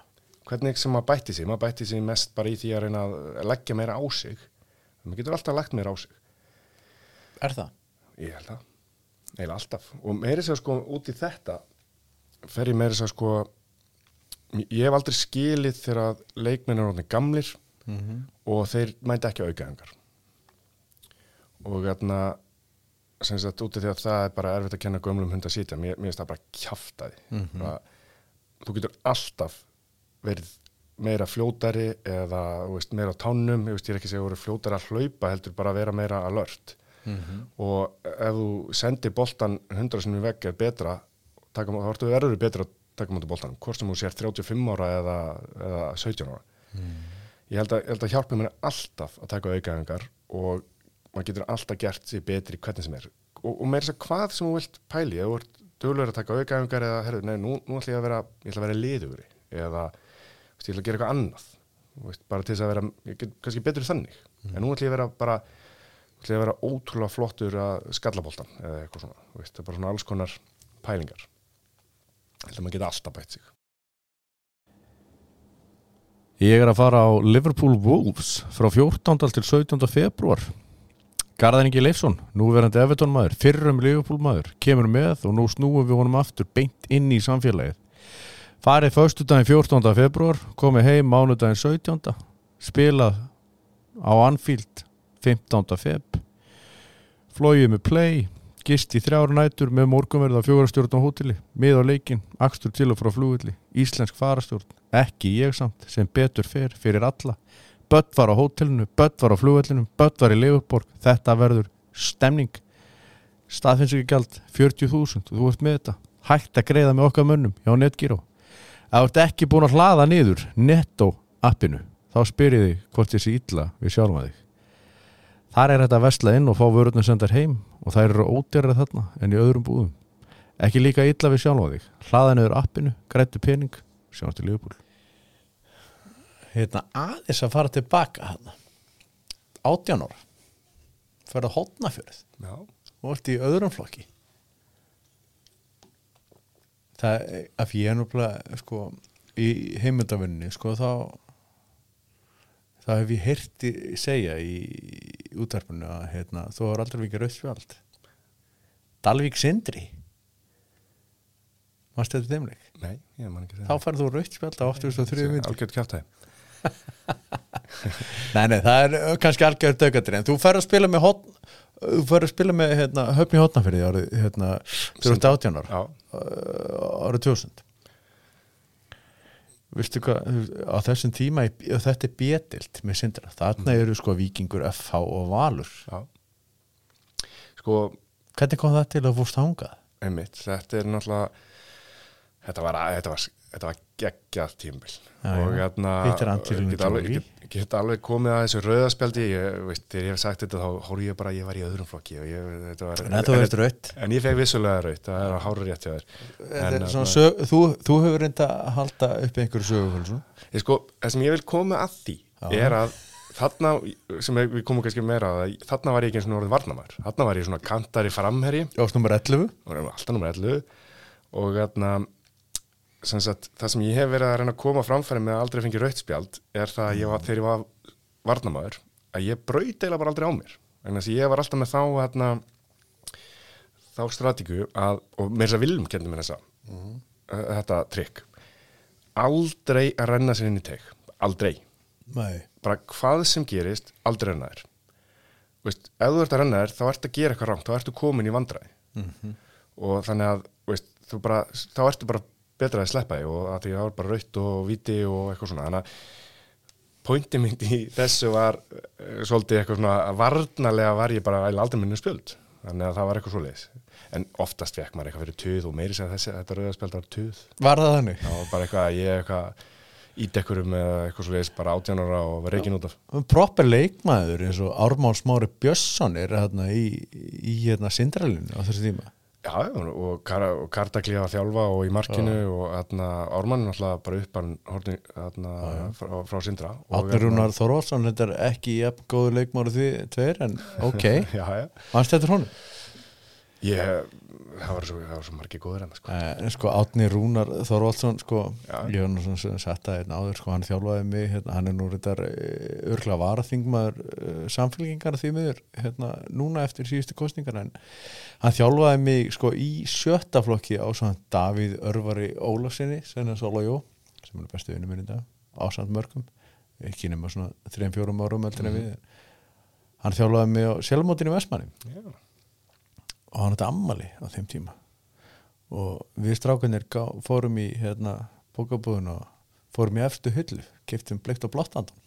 hvernig sem maður bætti sig, maður bætti sig mest bara í því að reyna að leggja meira á sig, maður getur alltaf lagt meira á sig. Er það? Ég held það, eiginlega alltaf, og meiri sér sko út í þetta, fer ég meiri sér sko, ég hef aldrei skilið þegar leikmenn eru orðnir gamlir mm-hmm. og þeir mæta ekki aukaðingar. Og þarna, sem sagt, út í því að það er bara erfitt að kenna gömlum hund að sitja, mér, mér finnst það bara kjaftaði. Mm-hmm. Bara, þú getur alltaf verið meira fljótari eða veist, meira á tánum, ég, veist, ég er ekki að segja að vera fljótari að hlaupa, heldur bara að vera meira alert. Mm-hmm. Og ef þú sendir boltan hundrað sinnum í vegg er betra, taka, þá ertu verður betra að taka mútið boltanum, hvort sem þú sér þrjátíu og fimm ára eða, eða sautján ára. Mm. Ég held að, ég held að hjálpa mér alltaf að taka aukaæfingar og maður getur alltaf gert sig betri hvernig sem er. Og, og meira þess að hvað sem þú vilt pæli, ef þú ert duglegur að taka aukaæfingar eða, herru, nei, nú, nú ætla ég að vera, ég ætla að vera liðugri eða, veist, ég ætla að gera eitthvað annað, veist, bara til þess að vera, ég get kannski betur þannig, mm. en nú ætla ég að vera bara, ætla ég að vera ótrúlega flottur að skalla boltan eða eitthvað svona, veist, það er bara svona alls konar pælingar. Ég held að maður geta alltaf bætt sig. Ég er að fara á Liverpool Wolves frá fjórtánda til sautjánda febrúar. Garðar Ingi Leifsson, núverandi Everton maður, fyrrum Liverpool maður, kemur með og nú snúum við honum aftur beint inn í samfélagið. Farið föstudaginn fjórtánda febrúar, komið heim mánudaginn sautjánda, spilað á Anfield fimmtánda feb, flogið með play, gist í þrjár nætur með morgunverð á fjórastjórn á hóteli, mið á leikinn, akstur til og frá flugulli, íslensk farastjórn, ekki ég samt, sem betur fer fyrir alla. Bött var á hótelinu, Bött var á flugvellinum, Bött var í Liverpool, þetta verður stemning. Staðfinnsingjagjald fjörutíu þúsund, þú ert með þetta, hægt að greiða með okkar mönnum hjá Netgyro. Ef þú ert ekki búin að hlaða niður Netto appinu, þá spyr ég þig hvort ég sé illa við sjálfum þig. Þar er þetta að versla inn og fá vörurnar sendar heim og þær eru ódýrari þarna en í öðrum búðum. Ekki líka illa við sjálfum þig. Hlaða niður appinu, græddu pening, sjáumst í Liverpool. Hérna aðeins að fara tilbaka hérna. átján ára. Ferðu Hornafjörð. Já. Og ert í öðrum flokki. Það er að ég er núplega sko í heimildavinninni sko þá þá hef ég heyrti segja í útvarpinu að hérna, þú har aldrei vikið rautt spjald. Dalvík Sindri. Manstu þetta þeimleik? Nei, ég man ekki það. Þá færðu þú rautt spjald á áttugasta og þriðju mínútu. Algjört kjaftaði. Nei, nei, það er kannski algjör döggatri en þú færðu að spila með hotn, þú færðu að spila með hérna, Höfn í Hornafirði árið hérna, þú ert átján ára árið tvö þúsund. Vistu hvað, á þessum tíma þetta er B-deild með Sindra, þarna eru sko Víkingur, F H og Valur. Já. Sko, hvernig kom það til að fórst þangað? Einmitt, þetta er náttúrulega þetta var, þetta var, þetta var geggjað tímabil og hérna get alveg, get, get alveg komið að þessu rauðaspjaldi, ég veist, þegar ég hef sagt þetta þá hóru ég bara að ég var í öðrum flokki og ég, þetta var, en, en, en, en ég fekk vissulega rautt, það er að hára rétt hjá þér. En, sög, þú, þú hefur reynda að halda upp einhverju sögu. Ég sko, það sem ég vil koma að því Já. er að þarna, sem við komum kannski meira að þarna var ég ekki eins og orðið varnamær, þarna var ég svona kantari framherji. Ást nummer ellefu. Alltaf nummer ellefu og þarna sem sagt, það sem ég hef verið að reyna að koma framfæri með að aldrei fengi rautt spjald er það að ég var, þegar ég var varnamaður að ég braut eiginlega bara aldrei á mér en þess að ég var alltaf með þá hérna, þá strategíu að, og með þess að Vilm kenndi mér þessa mm-hmm. uh, þetta trikk aldrei að renna sér inn í teig aldrei, Nei. bara hvað sem gerist aldrei renna þér veist, ef þú ert að renna þér þá ertu að gera eitthvað rangt þá ertu komin í vandræði mm-hmm. og þannig að veist, þú bara, þá ertu bara betra að sleppa þig og að því það var bara rautt og viti og eitthvað svona þannig að pointið mitt í þessu var uh, svolítið eitthvað svona varnarlega var ég bara aldrei minni spjöld þannig að það var eitthvað svoleiðis en oftast fekk maður eitthvað fyrir tuð og meiri sem þessi þetta rauðaspjald var tuð Var það þannig? Já, bara eitthvað að ég eitthvað ídekkurum eða eitthvað svoleiðis bara átján ára og var reikin út af Proper leikmaður eins og Ármann Smári Björnsson er hérna í, í hérna Sindralinu á þessu tíma Já, og, Kar og Kardagli að þjálfa og í markinu Já. og hérna, Ármann náttúrulega bara upp hann horni, hérna, frá, frá Sindra. Átni Rúnar Þorvaldsson, þetta er ekki jafn góður leikmáru því tveir, en ok. já, já. Manstu eftir honum? Ég, það var svo, það var svo margir góður en sko. En sko Árni Rúnar Þorvaldsson sko, Já. ég var nú svona sett að einn áður sko, hann þjálfaði mig, hérna, hann er nú reyndar örgla varaþingmaður uh, samfélkingar því miður, hérna, núna eftir síðustu kosningar, en hann þjálfaði mig sko í sjötta flokki á svona Davíð Örvari Ólafsinni, sem er Sóla Jó, sem er bestu vinur minn í dag, ásand mörgum, ekki nema svona þrem fjórum árum eldri en við. Hann þjálfaði mig á Selmótinu í Vestmanni. Já. Og hann þetta ammali á þeim tíma og við strákanir gá, fórum í hérna bókabúðun og fórum í efstu hyllu, keyptum bleikt og blátt andan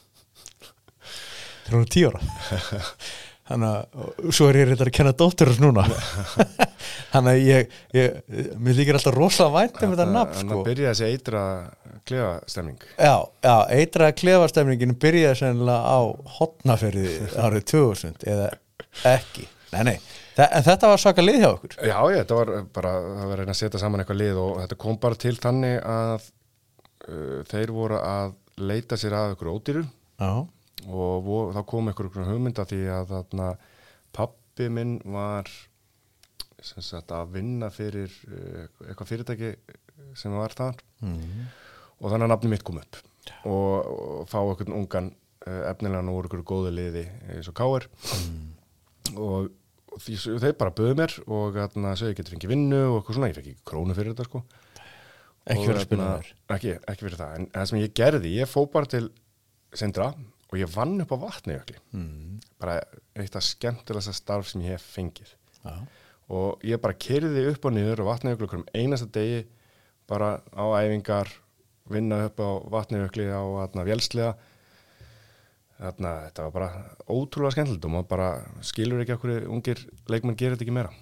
þegar hún er tíu ára þannig að svo er ég reyndar að kenna dótturins núna þannig að ég, ég mér líkir alltaf rosalega vænt um þetta nafn sko. Þannig að byrja þessi eitra klefastemning. Já, já, eitra klefastemningin byrjaði sennilega á Hornafirði árið tvö þúsund eða ekki, nei nei Þa, en þetta var svaka lið hjá okkur. Já, ég, þetta var bara það var að reyna að setja saman eitthvað lið og þetta kom bara til þannig að uh, þeir voru að leita sér að ykkur ódýru. Já. Og vo, þá kom ykkur hugmynda því að þarna pabbi minn var sem sagt að vinna fyrir uh, eitthvað fyrirtæki sem var þar Mm. og þannig að nafni mitt kom upp og, og fá ykkur ungan uh, efnilegan úr ykkur góðu liði eins og K R mm. og og því, þeir bara böðu mér og þarna sögðu ég geti fengið vinnu og eitthvað svona, ég fekk ekki krónu fyrir þetta sko. Ekki fyrir að spila þér? Ekki, ekki fyrir það, en það sem ég gerði, ég fó bara til Sindra og ég vann upp á Vatnajökli. Mm. Bara eitt af skemmtilegasta starf sem ég hef fengið. Já. Og ég bara keyrði upp og niður á Vatnajökli okkur um einasta degi, bara á æfingar, vinna upp á Vatnajökli á þarna vélsliða. Þarna, þetta var bara ótrúlega skemmtilegt og maður bara skilur ekki okkur ungir leikmenn gerir þetta ekki meira.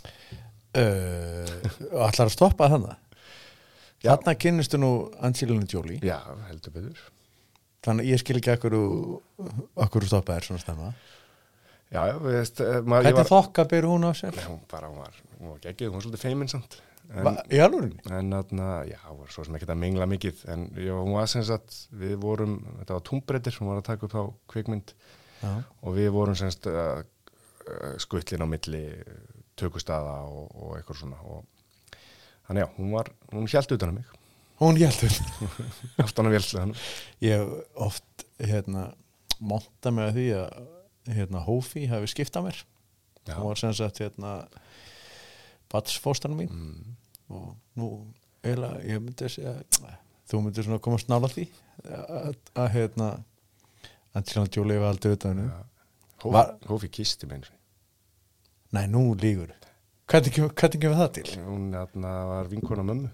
Uh, og ætlar að stoppa þannig? Þarna kynnistu nú Angelina Jolie. Já, heldur betur. Þannig ég skil ekki okkur okkur stoppa þér svona stemma. Já, veist, maður, Hvernig var, þokka byr hún á sér? Nei, hún bara, hún var, hún var geggjuð, hún var svolítið feimin samt. En, Va, í alvörinni? En þarna, já, hún var svo sem ekki að mingla mikið, en já, hún var sem sagt, við vorum, þetta var Túnbreytir, hún var að taka upp á kvikmynd Já. og við vorum sem sagt uh, skuttlinn á milli tökustaða og, og eitthvað svona og þannig já, hún var, hún hélt utan um mig. Hún hélt utan aftan á vélsliðanum. Ég hef oft hérna monta mig að því að hérna Hófi hafi skiptað mér. Já. Hún var sem sagt hérna batsfóstarinn mín mm. og nú eiginlega ég myndi segja þú myndir svona koma snála því að, að hérna Angelina Jolie var aldrei utan henni. Hófi, Var- Hófi kisti með henni. Nei, nú lígur. Hvernig kemur hvernig kemur það til? Hún þarna var vinkona mömmu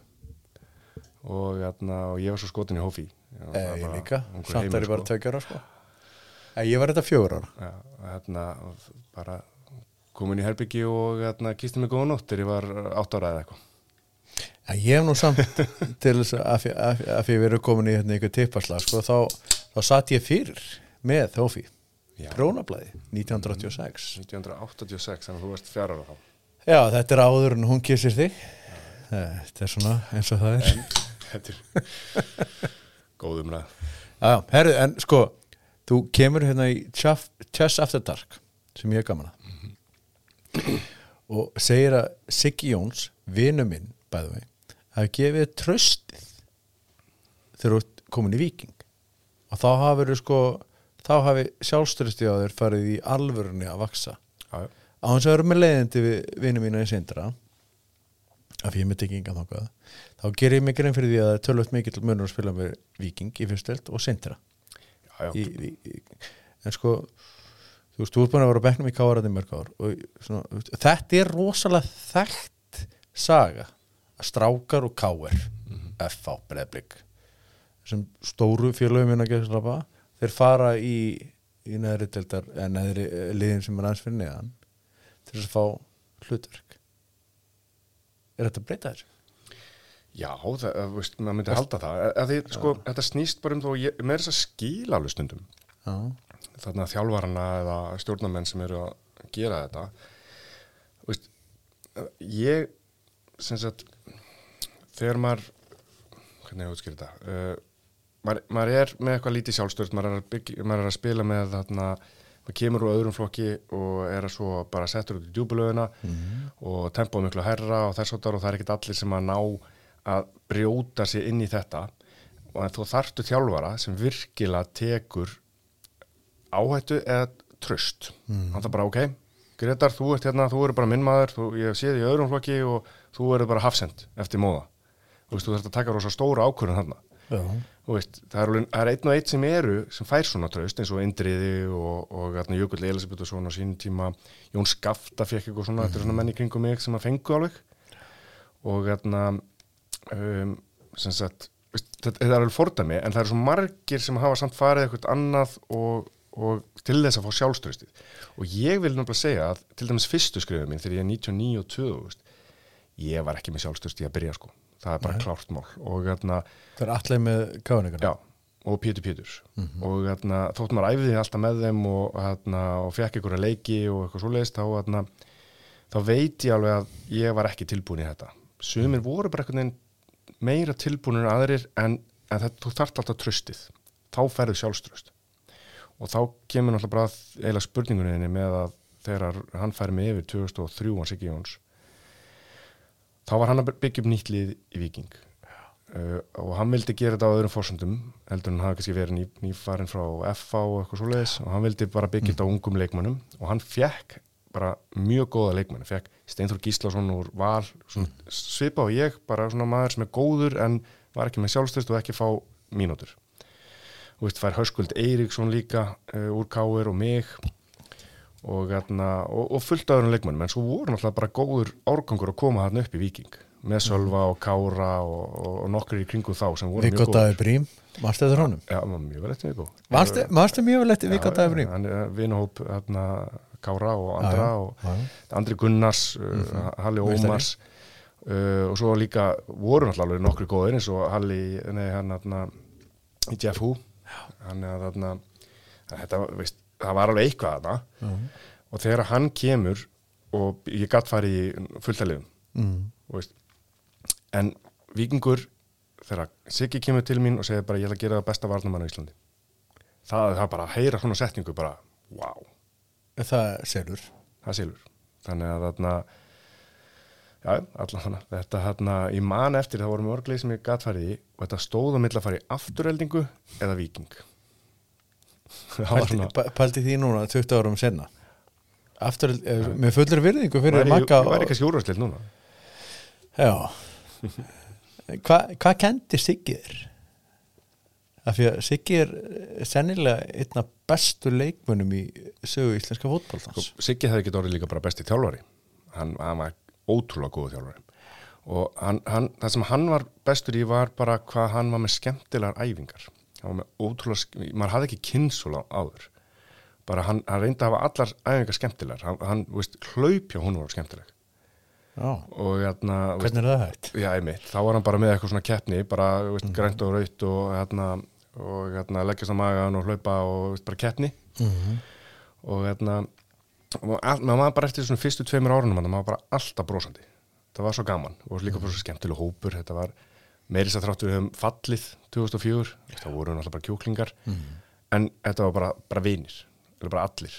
og, þarna, og ég var svo skotin í Hófi. Já, Eh, ég líka, ungur samt heimur, er ég bara sko. tveggja ára sko. Eh, ég var þetta fjögur ára. Já, þarna og bara komin í herbyggi og þarna kisti mig góða nótt þegar ég var átt ára eða eitthvað. Ja, ég hef nú samt til þess að því að, að því við erum komin í hérna einhver tippasla sko, þá, þá satt ég fyrir með Hófi, Já. Prjónablaði nítján hundruð áttatíu og sex. nítján hundruð áttatíu og sex, þannig að þú varst fjara ára þá. Já, þetta er áður en hún kissir þig. Þetta er svona eins og það er. Þetta er góð umræð. Já, já, herru, en sko þú kemur hérna í Chess, Chess After Dark sem ég er gaman að mm-hmm. og segir að Siggi Jóns, vinu minn bæðu mig, hafi gefið tröstið þegar þú ert komin í Víking og þá hafi verið sko þá hafi sjálfströstið á þér farið í alvörunni að vaksa Já, já. á hans að vera með leiðindi við vinu mína í Sindra af ég myndi ekki engan þangað þá gerir ég mig grein fyrir því að það er tölvöld mikill munur að spila með Víking í fyrstdeild og Sindra Já, já. í, í, í, en sko þú veist, þú ert búin að vera á bekknum í K R í mörg ár og svona, þú veist, þetta er rosalega þekkt saga að strákar og K R mm-hmm. F H, Breiðablik sem stóru félögum minna geðslapa þeir fara í, í neðri deildar eða neðri liðin sem er aðeins fyrir neðan til þess að fá hlutverk. Er þetta að breyta þessu? Já, það, veist, maður myndi halda það. Að því, sko, þetta snýst bara um þó, ég, með þess að skila alveg stundum. Já. Þarna þjálfarana eða stjórnarmenn sem eru að gera þetta. Veist, ég, sem sagt, þegar maður, hvernig ég útskýr þetta, uh, maður, maður er með eitthvað lítið sjálfstjórn, maður er að, byggja, maður er að spila með þarna, og kemur úr öðrum flokki og er að svo bara settur út í djúpulöðina mm. og tempóð miklu herra og þess áttar og það er ekkert allir sem að ná að brjóta sig inn í þetta og þú þarftu þjálfara sem virkilega tekur áhættu eða traust mm. hann það bara ok, Gretar, þú ert hérna, þú eru bara minn maður, þú, ég sé þig í öðrum flokki og þú eru bara hafsend eftir móða þú veist, þú þarft að taka rosa stóra ákvörðun þarna Já. Þú veist, það er, það er einn og einn sem eru sem fær svona traust eins og Indriði og, og hérna, Jökull Elísabetsson á sínum tíma Jón Skafta fekk eitthvað svona, mm. þetta er svona menn í kringum mig sem að fengu alveg og hérna um, sem sagt, veist, þetta, þetta er alveg fordæmi en það eru svo margir sem hafa samt farið eitthvað annað og, og til þess að fá sjálfstraustið og ég vil náttúrulega segja að til dæmis fyrstu skrifum mín þegar ég er nítján og níu og tvö ég var ekki með sjálfstraustið að byrja sko það er bara Nei. Klárt mál og hérna það er allir með káningar já, og Pétur Péturs mm-hmm. og hérna þótt maður æfði alltaf með þeim og hérna og fekk einhverja leiki og eitthvað svoleiðist þá hérna þá veit ég alveg að ég var ekki tilbúin í þetta sumir mm. voru bara einhvern veginn meira tilbúinir en aðrir en, en þetta, þú þarft alltaf tröstið þá ferðu sjálfstraust og þá kemur náttúrulega bara eiginlega spurningunni með að þegar hann færi mig yfir tvö þúsund og þrjú hann Siggi Jóns þá var hann að byggja upp nýtt lið í Víking uh, og hann vildi gera þetta á öðrum forsendum heldur en hann hafi kannski verið ný, nýfarinn frá F A og eitthvað svoleiðis og hann vildi bara byggja þetta mm. á ungum leikmönnum og hann fekk bara mjög góða leikmenn fekk Steinþór Gíslason úr Val svona, mm. svipa og ég, bara svona maður sem er góður en var ekki með sjálfstraust og ekki fá mínútur og veist, fær Höskuld Eiríksson líka uh, úr K R og mig og, hérna, og, og fullt af öðrum leikmönnum en svo voru náttúrulega bara góður árgangur að koma þarna upp í Víking með Sölva og Kára og, og, og nokkur í kringum þá sem voru Viggo mjög góður Davíð Brím, varstu eftir honum? Já, mjög vel eftir Viggo Varstu mjög vel eftir Viggo Davíð Brím? Hann er vinahóp hérna, Kára og Andra já, já. og já. Andri Gunnars mm-hmm. uh, Halli Ómars uh, og svo líka voru náttúrulega nokkru góðir eins og Halli, nei hann hérna í Jeff Hu hann er þarna þetta, veist það var alveg eitthvað þarna mm. og þegar hann kemur og ég gatt farið í fulltaliðum mm. en Víkingur þegar Siggi kemur til mín og segir bara ég ætla að gera það besta varnarmann á Íslandi það er bara að heyra svona setningu bara wow það selur það selur þannig að þarna já allan þannig þetta þarna í man eftir það voru mörgleið sem ég gatt farið í og þetta stóð á milli að fara í afturheldingu eða Víking Pældi, pældi því núna tuttugu árum senna aftur, ja. með fullur virðingu fyrir Magga og... Ég væri kannski úrvarsleitt núna Já Hvað hva kendi Siggi þér? Af því að Siggi er sennilega einn af bestu leikmönnum í sögu íslenska fótboltans Siggi hefði ekki orðið líka bara besti þjálfari hann, hann var ótrúlega góð þjálfari og hann, hann, það sem hann var bestur í var bara hvað hann var með skemmtilegar æfingar hann var með ótrúlega, maður hafði ekki kynnsóla áður bara hann, hann reyndi að hafa allar æfingar skemmtilegar hann, hann veist, hlaup hjá hún var skemmtileg Já, og hérna hvernig er það hægt? Já, einmitt, þá var hann bara með eitthvað svona keppni bara veist, mm. grænt og raut og hérna, og hérna leggjast á magan og hlaupa og veist, bara keppni mm-hmm. og hérna maður var bara eftir svona fyrstu tveimur árunum maður var bara alltaf brosandi það var svo gaman og líka bara svo skemmtileg hópur þetta var meiri þess að þráttu við höfum fallið tvö þúsund og fjögur, þá voru hann alltaf bara kjúklingar mm. en þetta var bara, bara vinir, þetta var bara allir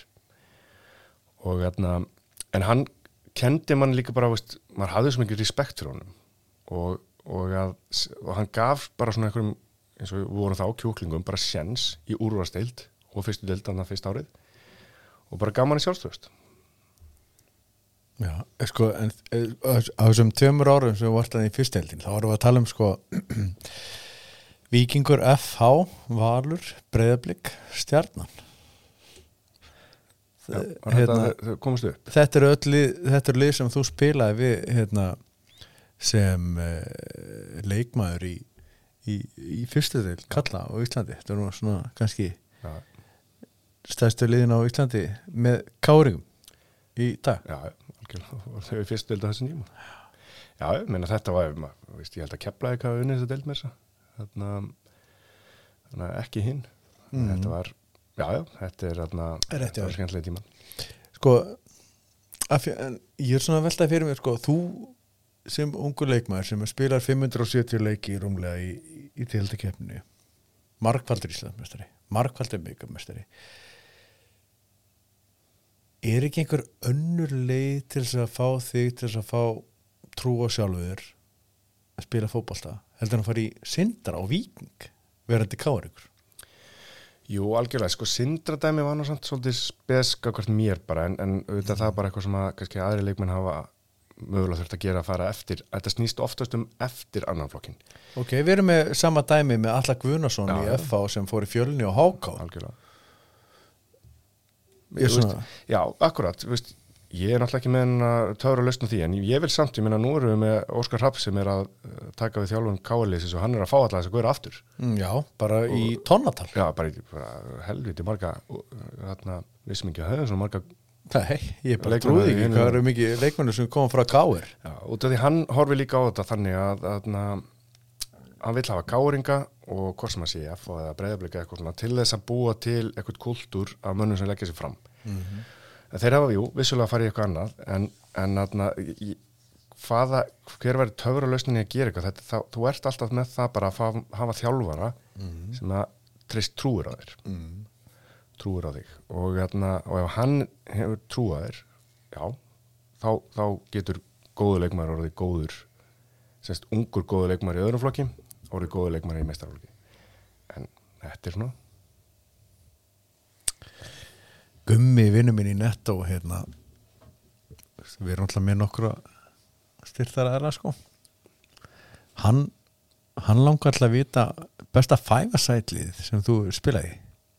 og hérna en hann kendi mann líka bara veist, maður hafði svo mikið respekt fyrir honum og, og, að, og hann gaf bara svona einhverjum, eins og við vorum þá kjúklingum, bara sjens í úrvarsteild og fyrstu deild annað fyrst árið og bara gaf manni sjálfstraust Já, sko, en á þessum tveimur árum sem við vartum í fyrsteldin, þá vorum við að tala um sko Víkingur, F H, Valur, Breiðablik, Stjarnan. Já, hérna, þetta komast upp. Þetta eru öll lið, þetta eru lið sem þú spilaði við hérna, sem uh, leikmaður í, í, í fyrstu del, kalla á Íslandi. Þetta er nú svona kannski ja. stærstu liðin á Íslandi með káringum í dag. Já, og þau er fyrst deild á þessu nýjum já, ég meina þetta var veist, ég held að Keflavík hafa unnið þessa deild með þessa þannig að ekki hinn mm. þetta var, já, já, þetta er þetta var skemmtilega tíma sko, að, ég er svona veltað fyrir mér, sko, þú sem ungur leikmaður sem spilar fimm hundruð og sjötíu leiki rúmlega í, í, í deildakeppninni margfaldur Íslandsmeistari margfaldur bikarmeistari er ekki einhver önnur leið til þess að fá þig til þess að fá trú á sjálfur að spila fótbolta heldur en að fara í Sindra og Víking verandi káringur? Jú, algjörlega, sko Sindradæmi var nú samt svolítið speska hvort mér bara en, en auðvitað mm. það bara eitthvað sem að kannski aðri leikmenn hafa mögulega þurft að gera að fara eftir, þetta snýst oftast um eftir annan flokkin. Ok, við erum með sama dæmi með Alla Guðnason í F H sem fór í Fjölni og H K. Algjörlega. Ég veist, já, akkurat, veist, ég er náttúrulega ekki með henn að töfra lausn á því, en ég vil samt, ég meina nú erum við með Óskar Hrafn sem er að taka við þjálfun K L-liðsins og hann er að fá alltaf þess að góða aftur. Mm, já, bara og, í tonnatal. Já, bara í bara helviti marga, þarna, við sem ekki að höfum svona marga. Nei, ég bara trúði ekki hvað eru mikið leikmennu sem kom frá K R. Já, út af því hann horfi líka á þetta þannig að, að, að hann vill hafa káringa og hvort sem að sé F eða Breiðablika eitthvað svona til þess að búa til eitthvað kultúr af mönnum sem leggja sig fram. Mm-hmm. Þeir hafa, jú, vissulega að fara í eitthvað annað en, en aðna, í, hvaða, hver væri töfra lausninni að gera eitthvað þetta, þá, þú ert alltaf með það bara að hafa, hafa þjálfara mm-hmm. sem að treyst trúir á þér mm-hmm. trúir á þig og, aðna, og ef hann hefur trú á þér já, þá, þá getur góður leikmaður orðið góður semst ungur góður leikmaður í öðrum flokki orðið góður leikmaður í meistaraflokki en þetta er svona Gummi vinnu minn í Netto hérna við erum alltaf með nokkra styrtara aðra sko hann, hann langar alltaf að vita besta fæfasætlið sem þú spilaði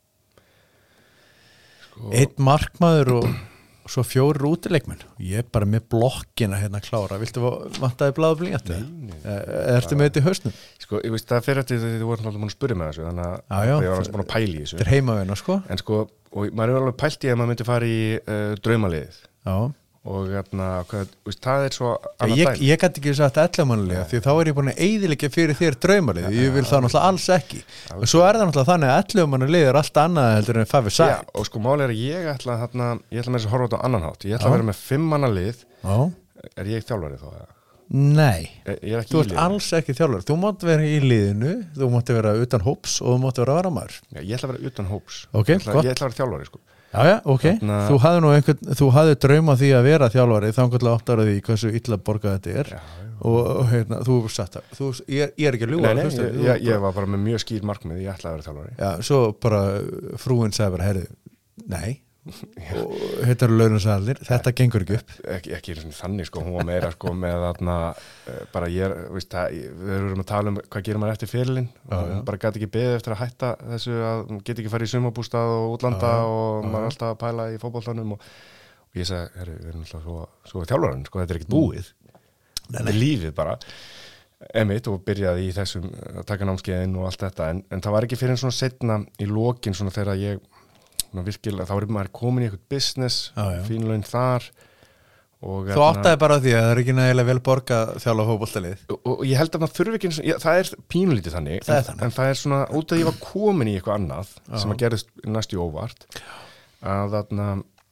sko. Einn markmaður og svo fjórir útileikmenn ég er bara með blokkina hérna klára viltu vantaði bláðu blýjandi ertu með þetta í hausnum sko, ég veist það fyrir að þið voru alltaf búin að spyrja með þessu þannig að já, já, ég var alltaf búin að pæla í þessu þetta er heimavinna sko en sko og maður er alveg pælt í að maður myndi fara í uh, draumaliðið já. Og hérna, veist, það er svo annað ég, dæmi. Ég gæti ekki sagt ellefumannulega því þá er ég búin að eyðileggja fyrir þér draumalið ja, ég vil það náttúrulega alls ekki ja, og svo er það náttúrulega þannig að ellefumannulega er allt annað heldur en five side Já, og sko máli er að ég ætla þarna, ég ætla með þess að horfa á þetta á annan hátt ég ætla já. Að vera með fimm manna lið já. Er ég þjálfari þá? Nei, ég, ég er þú ert alls ekki þjálfari þú mátt vera í liðinu, þú mátt vera utan hóps og þú mátt vera varamaður Já, ég ætla að vera utan hóps okay, ég, ætla, ég ætla að vera þjálfari sko Já, já, ok. Þarna... Þú hafði nú einhvern, þú hafði drauma því að vera þjálfari þannig að áttar að því hversu illa borgað þetta er já, já. Og, og hérna, þú er satt að, þú, ég, er, ég er ekki að ljúga. Nei, nei, ég, ég, ég var bara með mjög skýr markmið, ég ætlaði að vera þjálfari. Já, svo bara frúin sagði bara, herri, nei, og þetta eru launasæðalir, þetta gengur ekki upp. Ekki, ekki þannig, sko, hún var meira, sko, með þarna, bara ég, veist það, við erum að tala um hvað gerir maður eftir fyrirlin, bara gæti ekki beðið eftir að hætta þessu að geti ekki farið í sumarbústað og útlanda já, og maður er alltaf að pæla í fótboltanum og, og ég sagði, herri, við erum alltaf svo, svo þjálfarinn, sko, þetta er ekkert búið, mm. þetta er lífið bara, emitt og byrjaði í þessum að taka námskeiðin og allt þetta, en, en það var ekki fyrir en svona setna í lokin svona þegar ég virkilega, þá er maður komin í eitthvað business fínlaun þar og þú áttaði bara á því að það er ekki nægilega vel borga þjálfa fótboltalið og, og ég held að maður þurfi ekki já, það er pínulítið þannig það en, er þannig. En það er svona út að ég var komin í eitthvað annað já. Sem að gerðist næstu óvart að, að,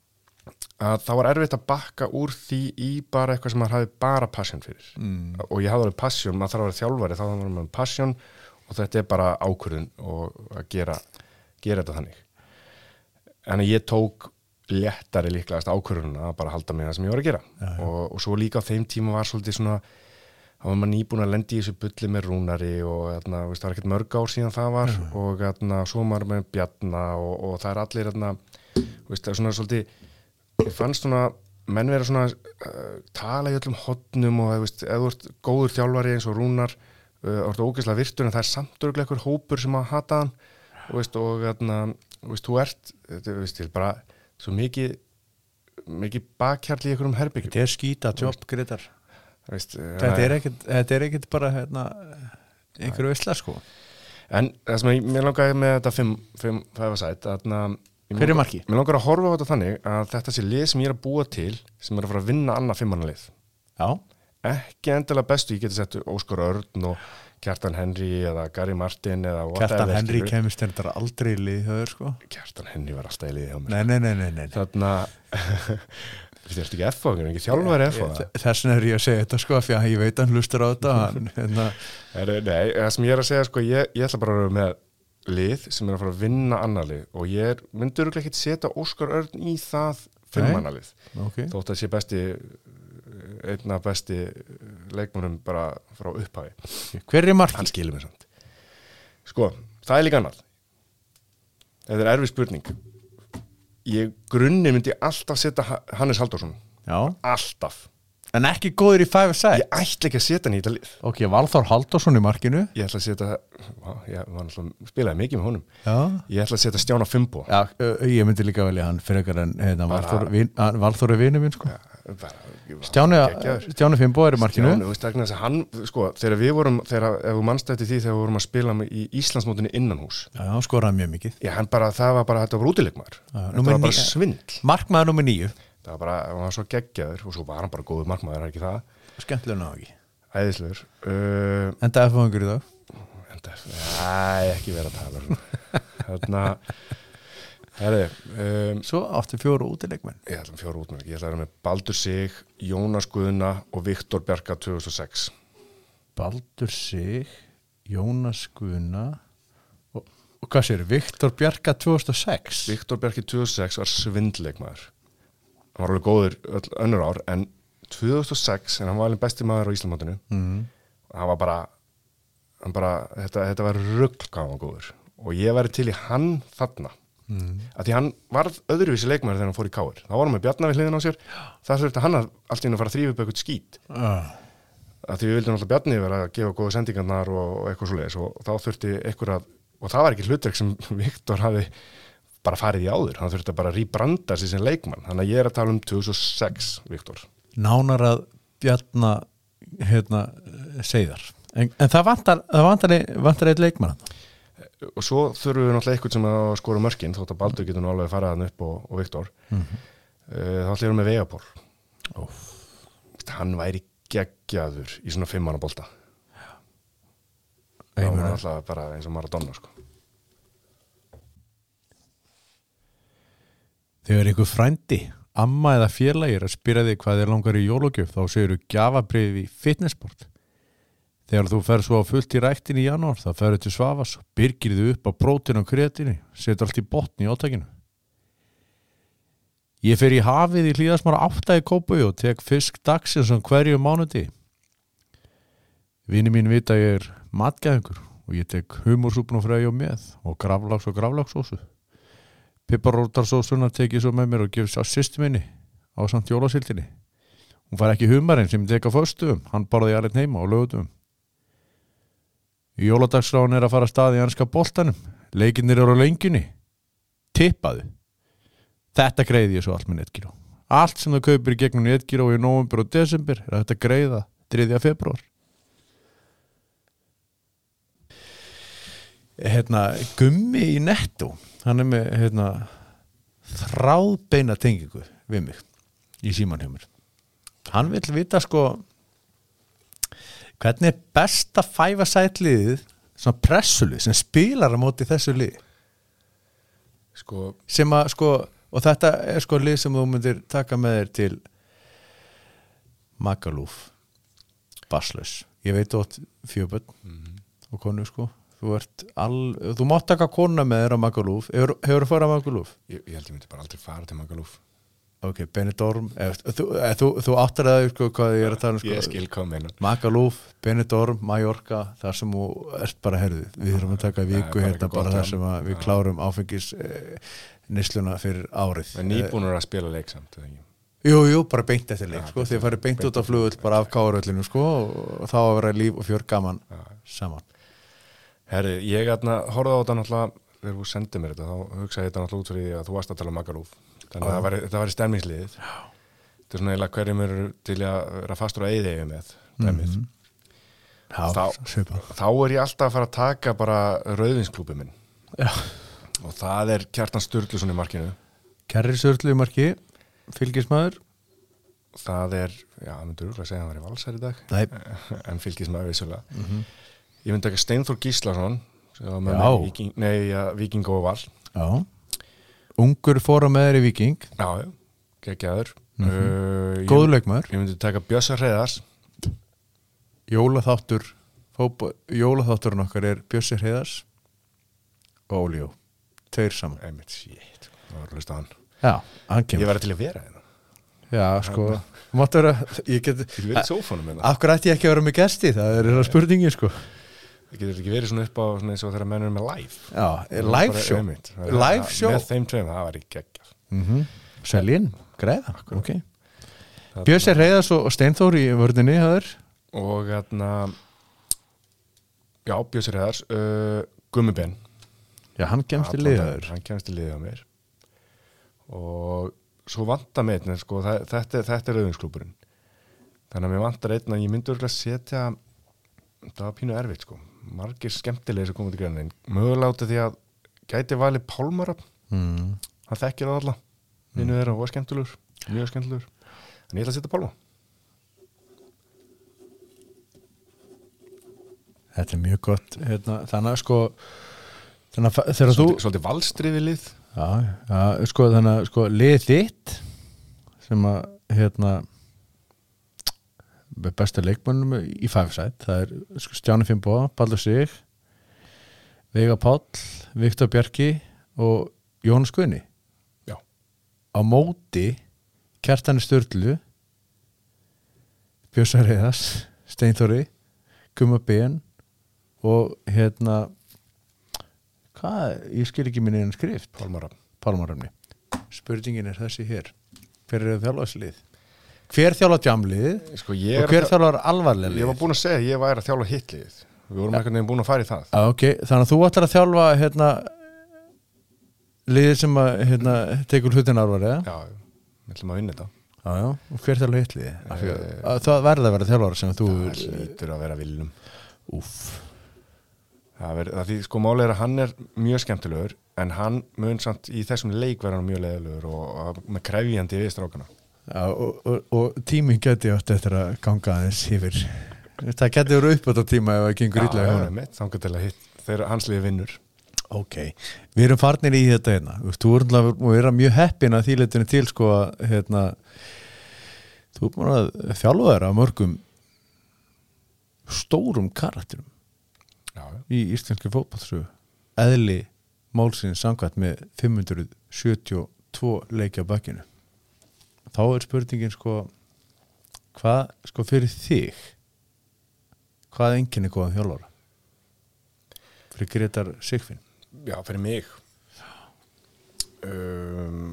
að það var erfitt að bakka úr því í bara eitthvað sem maður hafi bara passion fyrir mm. og ég hafði alveg passion, maður þarf að vera þjálfari þá var maður passion og þetta er bara ákvörðun og að gera, gera þetta þannig en ég tók léttari líklegast ákvörðununa að bara halda með það sem ég var að gera já, já. Og, og svo líka á þeim tíma var svolítið svona þá var maður nýbúin að lendi í þessu bulli með Rúnari og þarna, veist, það var ekkert mörg ár síðan það var já. Og þarna, svo maður með Bjarna og, og það er allir þarna, veist, það er svona svolítið ég fannst svona menn vera svona uh, tala í öllum hotnum og veist, ef þú ert góður þjálfari eins og Rúnar uh, og ert ógeðslega virtur en það er samt örugglega einhver hópur sem að hata hann og, veist, og þarna Veist, þú ert, þetta veist, bara svo mikið, mikið bakhjarl í einhverjum herbyggjum. Þetta er skýta jobb, Grétar. Þetta er ekkert, þetta er ekkert bara hérna, einhverju veistla, sko. En það sem ég, mér langaði með þetta fimm, fimm, fæfasæt, þarna... Hver er marki? Mér langar að horfa á þetta þannig að þetta sé lið sem ég er að búa til, sem er að fara að vinna annað fimmannalið. Já. Ekki endilega bestu, ég geti sett Óskar Örn og Kjartan Henry eða Gary Martin eða Kjartan Henry kemist þetta aldrei í lið hjá þér sko Kjartan Henry var alltaf í lið hjá mér Nei, nei, nei, nei, nei. Þarna Þetta er ekki F O, ekki þjálfari F O Þessin er ég að segja þetta sko fyrir að ég veit að hann hlustur á þetta hann, hérna. Nei, það sem ég er að segja sko ég, ég ætla bara að vera með lið sem er að fara að vinna annar lið og ég er, myndur ekki setja Óskar Örn í það fimmannalið okay. þótt að sé besti einna besti leikmönnum bara frá upphafi. Hver er markið? Hann skilur mér samt. Sko, það er líka annað. Þetta er erfið spurning. Ég grunni myndi alltaf setja Hannes Halldórsson. Já. Alltaf. En ekki góður í five side. Ég ætla ekki að setja hann í þetta lið. Ok, Valþór Halldórsson í markinu. Ég ætla að setja, á, ég var náttúrulega spilaði mikið með honum. Já. Ég ætla að setja Stjána Fimbo. Já, ég myndi líka velja hann frekar en hérna, Valþór, vin, Valþór er vinur minn, sko. Já, bara, Stjáni, Stjáni Fimbo er í markinu. Stjáni, veist ekki þess að hann, sko, þegar við vorum, þegar, ef þú manst eftir því þegar við vorum að spila í Íslandsmótinu innanhús. Já, hann skoraði mjög mikið. Já, hann bara, það var bara, þetta var útileikmaður. Þetta var bara svindl. Markmaður númer níu. Það var bara, hann var svo geggjaður og svo var hann bara góður markmaður, er ekki það? Skemmtilega ná ekki. Æðislegur. Uh, Enda F-fangur í dag? Enda F, næ, ekki vera að tala svona. Þarna, herri. Um, svo áttu fjóru útileikmenn. Ég ætla um fjóru útileikmenn. Ég ætla að vera með Baldur Sig, Jónas Guðna og Viktor Bjarka tvö þúsund og sex. Baldur Sig, Jónas Guðna og, og hvað sér, Viktor Bjarka tvö þúsund og sex? Viktor Bjarki tvö þúsund og sex var svindleikmaður. Hann var alveg góður öll önnur ár, en tvö þúsund og sex, en hann var alveg besti maður á Íslandmótinu. Mm. Hann var bara, hann bara þetta, þetta var rugl hvað hann var góður. Og ég væri til í hann þarna. Mm. Að því hann varð öðruvísi leikmaður þegar hann fór í K R. Það var hann með Bjarna við hliðina á sér. Það þurfti hann að allt í einu að fara að þrífa upp eitthvað skít. Uh. Að því við vildum alltaf Bjarni vera að gefa góða sendingarnar og, og eitthvað svoleiðis. Og, og þá þurfti eitthvað að, og það var ekki hlutverk sem Viktor hafi bara farið í áður. Hann þurfti bara að rýbranda sig sem leikmann. Þannig að ég er að tala um tvö þúsund og sex, Viktor. Nánar að Bjarna hérna, segðar. En, en það vantar, það vantar, vantar eitt leikmann. Og svo þurfum við náttúrulega eitthvað sem að skora mörkin, þótt að Baldur getur nú alveg farið hann upp og, og Viktor. Mm-hmm. uh, þá ætlum við með Vegapól. Oh. Hann væri geggjaður í svona fimmana bolta. Það var alltaf bara eins og Maradona, sko. Þegar einhver frændi, amma eða félagir að spyrja þig hvað þér langar í jólagjöf, þá segir þú gjafabrif í fitnessport. Þegar þú fer svo á fullt í ræktin í janúar, þá ferðu til Svavas og byrgir þið upp á prótín og kreatíni, setur allt í botn í átakinu. Ég fer í hafið í Hlíðasmára átta í Kópavogi og tek fisk dagsins um hverju mánuði. Vinir mín vita ég er matgæðingur og ég tek humorsúpn og frey og með og graflags og graflagsósu. Piparrótarsósuna tek ég svo með mér og gefst á systur minni á samt jólasildinni. Hún fær ekki humarinn sem ég tek á föstudum, hann borði ég alveg heima á lögutum. Jóladagsráin er að fara stað í enska boltanum. Leikirnir eru á lengjunni. Tippaðu. Þetta greiði ég svo allt með Netgyro. Allt sem þú kaupir í gegnum Netgyro í nóvember og desember er þetta greiða þriðja febrúar. Hérna, Gummi í Netto, hann er með hérna, þráðbeina tengingu við mig í síman hjá mér. Hann vill vita sko hvernig er besta five a side liðið, svona pressulið sem spilar á móti þessu lið. Sko sem að sko, og þetta er sko lið sem þú myndir taka með þér til Magaluf, Barslaus. Ég veit átt fjöböld mm-hmm. og konu sko. Þú ert all, þú mátt taka kona með þér á Magaluf. Hefur, hefur þú farið á Magaluf? Ég, ég held ég myndi bara aldrei fara til Magaluf. Ok, Benidorm. Eð, þú, eð, þú, þú áttar að sko hvað ég er að tala um sko. Ég skil hvað meina. Magaluf, Benidorm, Mallorca, þar sem þú ert bara herðið. Við þurfum að taka viku ja, hérna bara þar sem að við klárum áfengis eh, nisluna fyrir árið. En nýbúnur að spila leik samt, eða ekki? Jú, jú, bara beint eftir leik, ja, sko. Þið farið beint, beint út á flugull bara af Káaröllinu, sko, og þá að vera líf og fjör gaman ja. Saman. Herri, ég hérna horfði á þetta náttúrulega, þegar þú sendið mér þetta, þá hugsaði ég þetta náttúrulega út fyrir því að þú varst að tala um Magaluf. Þannig að oh. það væri stemningsliðið. Þetta er svona eiginlega hverjum eru til að vera fastur að eyðiðu með dæmið. Mm-hmm. Þá, þá er ég alltaf að fara að taka bara rauðvinsklúbið minn. Já. Og það er Kjartan Sturluson í markinu. Kjarri Sturlu í marki, fylgismæður. Það er, já, það myndur úrlega að segja að hann var í Valsar í dag. Nei. En fylgismæður vissulega. Mm-hmm. Ég myndi ekki Steinþór Gíslason með Viking, nei, ja, Viking og Val. Já. Ungur fór á með þér í Viking. Já, geggjaður. Mm-hmm. uh, Góður leikmaður. Ég myndi taka Bjössa Hreiðars. Jólaþáttur fótbol, Jólaþátturinn okkar er Bjössi Hreiðars og Óljó. Tveir saman. Einmitt, shit. Það var hlust á hann. Já, hann kemur. Ég var til að vera hérna. Já, sko, máttu vera, ég get... Ég verið í sófanum hérna. Af hverju ætti ég ekki að vera með gesti? Það er það spurningi, sko. Það getur ekki verið svona upp á svona eins og þegar menn er með live. Já, live show. Live show. Með þeim tveim, það var ekki geggjað. Mhm. Selin, greiða, ok. Bjössi Reiðars og Steinþór í vörninni, hafður. Og hérna, já, Bjössi Reiðars, uh, Gummi Ben. Já, hann kemst í liðaður. Hann kemst í liðið á mér. Og svo vantar mig einn, sko, það, þetta, þetta er auðvinsklúburinn. Þannig að mér vantar einn að ég myndi örugglega setja, það var pínu erfitt, sko. Margir skemmtilegir sem komið til greina, en mögulega út af því að gæti valið Pálmarafn. Mm. Hann þekkir það alla. Vinnu þeirra og var skemmtilegur, mjög skemmtilegur. En ég ætla að setja Pálma. Þetta er mjög gott, hérna, þannig að sko þannig að þegar þú Svolítið valstriði lið. Já, já, sko þannig að sko lið þitt sem að hérna besta leikmönnum í Five-Side, það er sko, Stjáni Finnboga, Baldur Sig, Veiga Páll, Viktor Bjarki og Jónas Guðni. Já. Á móti Kjartani Sturlu, Bjössa Reiðars, Steinþóri, Gumma Ben og hérna hvað, ég skil ekki minni en skrift. Pálmarafn. Pálmarafni. Spurningin er þessi hér. Hver er þjálfarslið? Hver þjálfar djamliðið sko, og hver þjálfar alvarlega liðið? Ég var búin að segja að ég væri að þjálfa hitliðið. Við vorum ja. einhvern veginn búin að fara í það. Ah, okay. Þannig að þú ætlar að þjálfa hérna, liðið sem að, hérna, tekur hlutin alvarlega? Já, við ætlum að vinna þetta. Já, já. Og hver þjálfar hitliðið? E... Það verður að vera þjálfar sem þú... Það lítur að vera Willum. Úff. Það verður, það því sko málið er að hann er mjög skemmtilegur, en hann mun samt í þessum leik vera hann mjög leiðilegur og, og með krefjandi við strákana. Já, og, og, og tíminn geti átt eftir að ganga aðeins yfir. Það geti verið upp á þetta tíma ef það gengur illa í honum. Já, þannig til að hitt, þegar hans liði vinnur. Ok, við erum farnir í þetta hérna. Þú erum að vera mjög heppin að því leitinu til sko að hérna, þú erum að þjálfa þér af mörgum stórum karakterum já, já. Í íslenski fótballsögu. Eðli málsins samkvæmt með fimm hundruð sjötíu og tvö leiki á bakkinu. Þá er spurningin sko hvað sko fyrir þig hvað einkenni góðan þjálfara? Fyrir Grétar Sigfinn? Já, fyrir mig um,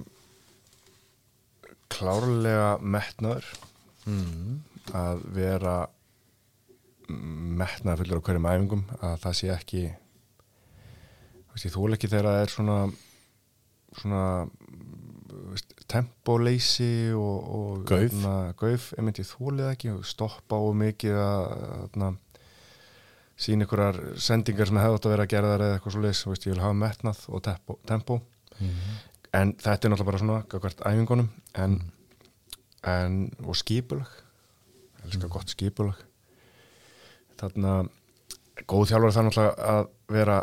klárlega metnaður mm. að vera metnaður fullur á hverjum æfingum, að það sé ekki veist, ég þól ekki þegar það er svona svona veist, tempóleysi og, og gauf, gauf ég myndi þólið ekki og stoppa á mikið að sína einhverjar sendingar sem hefði átt að vera gerðar eða eitthvað svo leys, veist, ég vil hafa metnað og tempo, tempo. Mm-hmm. En þetta er náttúrulega bara svona hvert æfingunum en, mm. en og skipulag ég elskar mm. gott skipulag þarna góð þjálfari þarf náttúrulega að vera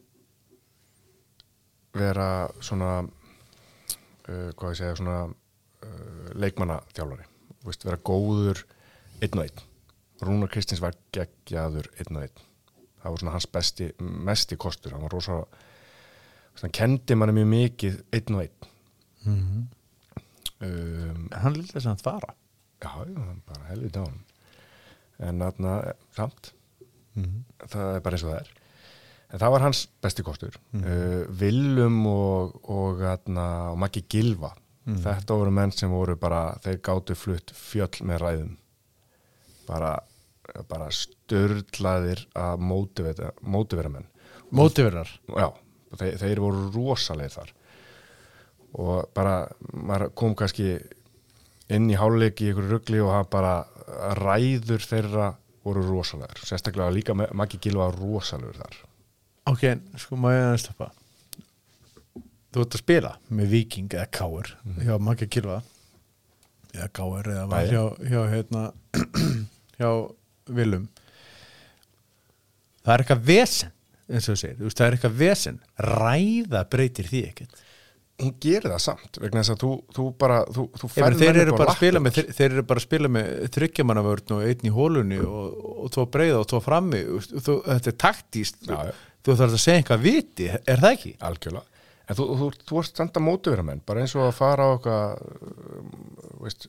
vera svona uh, hvað ég segja svona uh, leikmanna þjálfari veist, vera góður einn og einn Rúnar Kristins var geggjaður einn og einn það var svona hans besti, mesti kostur hann var rosa hann kendi manni mjög mikið einn og einn mm-hmm. um, hann lítið þess að hann fara já, hann bara helvið á hann en þarna, samt mm-hmm. það er bara eins og það er en það var hans besti kostur mm-hmm. uh, Willum og og, þarna, og Maggi Gylfa mm-hmm. þetta voru menn sem voru bara þeir gátu flutt fjöll með ræðum bara, bara störlaðir að mótivera, mótivera menn mótiverar? Já, þeir, þeir voru rosalegir þar og bara maður kom kannski inn í hálfleik í einhverju rugli og það bara ræður þeirra voru rosalegar sérstaklega líka Maggi Gylfa rosalegur þar Ok, sko má ég aðeins stoppa þú ert að spila með Víking eða Káur mm. hjá Maggi Gylfa eða Káur eða var hjá, hjá hérna hjá Willum það er eitthvað vesen eins og þú segir, það er eitthvað vesen ræða breytir því ekkert hún gerir það samt vegna þess að þú, þú bara þú, þú Efer, þeir, eru bara spila með, þeir, þeir eru bara að spila með þryggjamannavörn og einn í hólunni og, og tvo breiða og tvo frammi þú, þetta er taktíst já, já. Þú þarf að segja eitthvað viti, er það ekki? Algjörlega, En þú, þú, þú ert standa mótivera menn, bara eins og að fara á okkar, veist,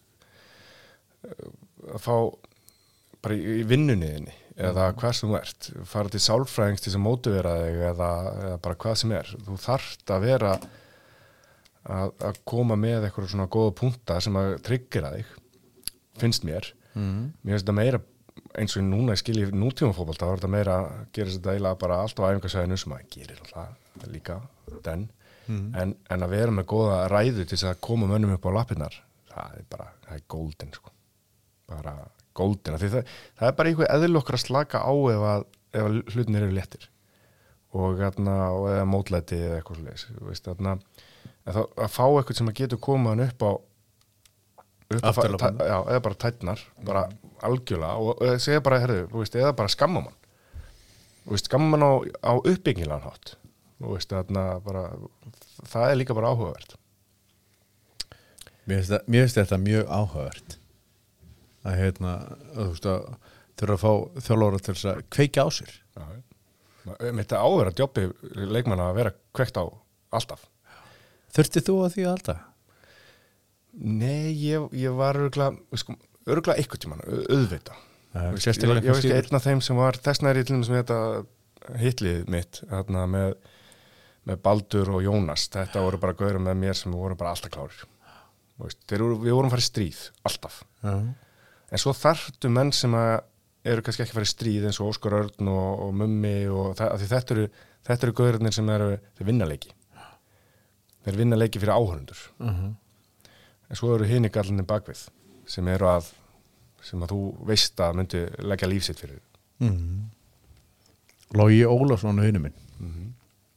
að fá bara í, í vinnunniðinni eða hvað sem þú ert, fara til sálfræðings til þess að mótivera þig eða, eða bara hvað sem er. Þú þarft að vera að, að koma með eitthvað svona góða punta sem að tryggira þig, finnst mér. Mm. Mér finnst þetta meira, eins og núna ég skilji nútímafótbolta, þá er þetta meira að gera þetta eiginlega bara allt á æfingarsvæðinu sem að gerir alltaf líka den, mm. en, en að vera með góða ræðu til þess að koma mönnum upp á lappirnar, það er bara, það er golden sko, bara golden, því það, það er bara eitthvað eðl okkar að slaka á ef að, ef að hlutinir eru léttir og, þarna, og eða mótlæti eða eitthvað svoleiðis, veist, þarna, að, það, að fá eitthvað sem að getur koma hann upp á upp að, tæ, já, eða bara tætnar bara algjörlega og, og segja bara, herðu, veist, eða bara skamma mann veist, skamma mann á, á uppbyggilegan hátt veist, þarna, bara, það er líka bara áhugavert. Mér finnst, það, mér finnst þetta mjög áhugavert að hérna þú veist að þurfa að fá þjálfara til þess að kveikja á sér. Já, þetta áður að jobbi leikmanna að vera kveikt á alltaf. Þurfti þú að því alltaf? Nei, ég, ég var örgulega, sko, örgulega eitthvað tímann, auðvita. Ja, Vist, ég var, ég var ekki einn af þeim sem var þessnæri til þess að þetta hitlið mitt þarna, með, með Baldur og Jónas. Þetta voru bara gauður með mér sem voru bara alltaf klárir. Vist, voru, við vorum farið stríð, alltaf. Ja. En svo þarftu menn sem að eru kannski ekki farið stríð eins og Óskar Örn og, og Mummi og það, því þetta eru, þetta eru gauðurnir sem eru, þeir vinna leiki. Þeir vinna leiki fyrir áhörundur. Uh-huh. En svo eru hinni gallinni bakvið sem eru að sem að þú veist að myndi leggja líf sitt fyrir. Mm. Logi Ólafsson og hinni minn. Mm-hmm.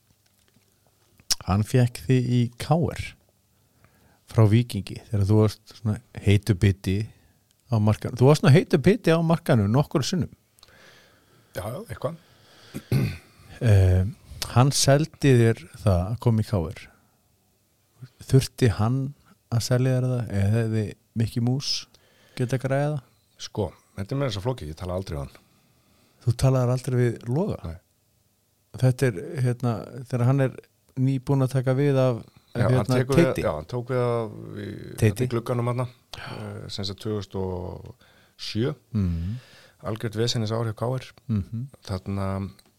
Hann fekk þig í K R frá Víkingi þegar þú varst svona heitu biti á markanum. Þú varst svona heitu biti á markanum nokkur sinnum. Já, já, eitthvað. Uh, hann seldi þér það að koma í K R. Þurfti hann að selja þér það eða hefði Mikki Mús geta græða það? Sko, þetta er með þess að flóki, ég tala aldrei á hann. Þú talaðar aldrei við Loga? Nei. Þetta er, hérna, þegar hann er nýbúin að taka við af já, hérna, hann Teiti? Við, já, hann tók við af í, í glugganum hann, uh, sem þess að tvö þúsund og sjö, mm. algjört vesennis ár hjá K R. Mm-hmm. Þarna,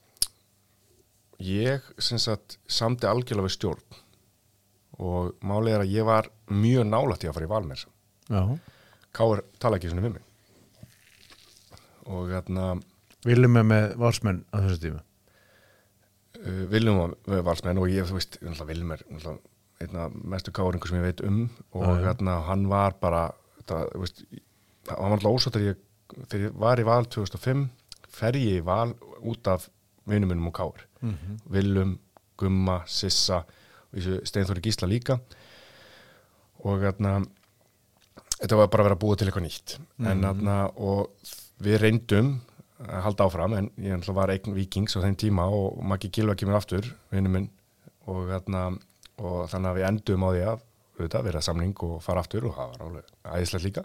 ég, sem sagt, samdi algjörlega við stjórn. Og málið er að ég var mjög nálægt í að fara í val með þess. Já. K R tala ekki svona við mig. Og þarna... Viljum við með valsmenn á þessu tíma? Uh, Viljum við með valsmenn og ég, þú veist, Viljum er einna mestu K R-ingur sem ég veit um og þarna hann var bara, það, þú veist, hann var alltaf ósáttur ég, þegar ég var í val tvö þúsund og fimm, fer ég í val út af vinum minnum og K R. Mm-hmm. Viljum, Gumma, Sissa... Steinþóri Gísla líka og þarna þetta var bara að vera að búa til eitthvað nýtt mm. en þarna og við reyndum að halda áfram en ég var eign Víkings á þeim tíma og Maggi Gylfa kemur aftur vinur minn og þarna og þannig að við endum á því að auðvitað vera samling og fara aftur og það var alveg æðislegt líka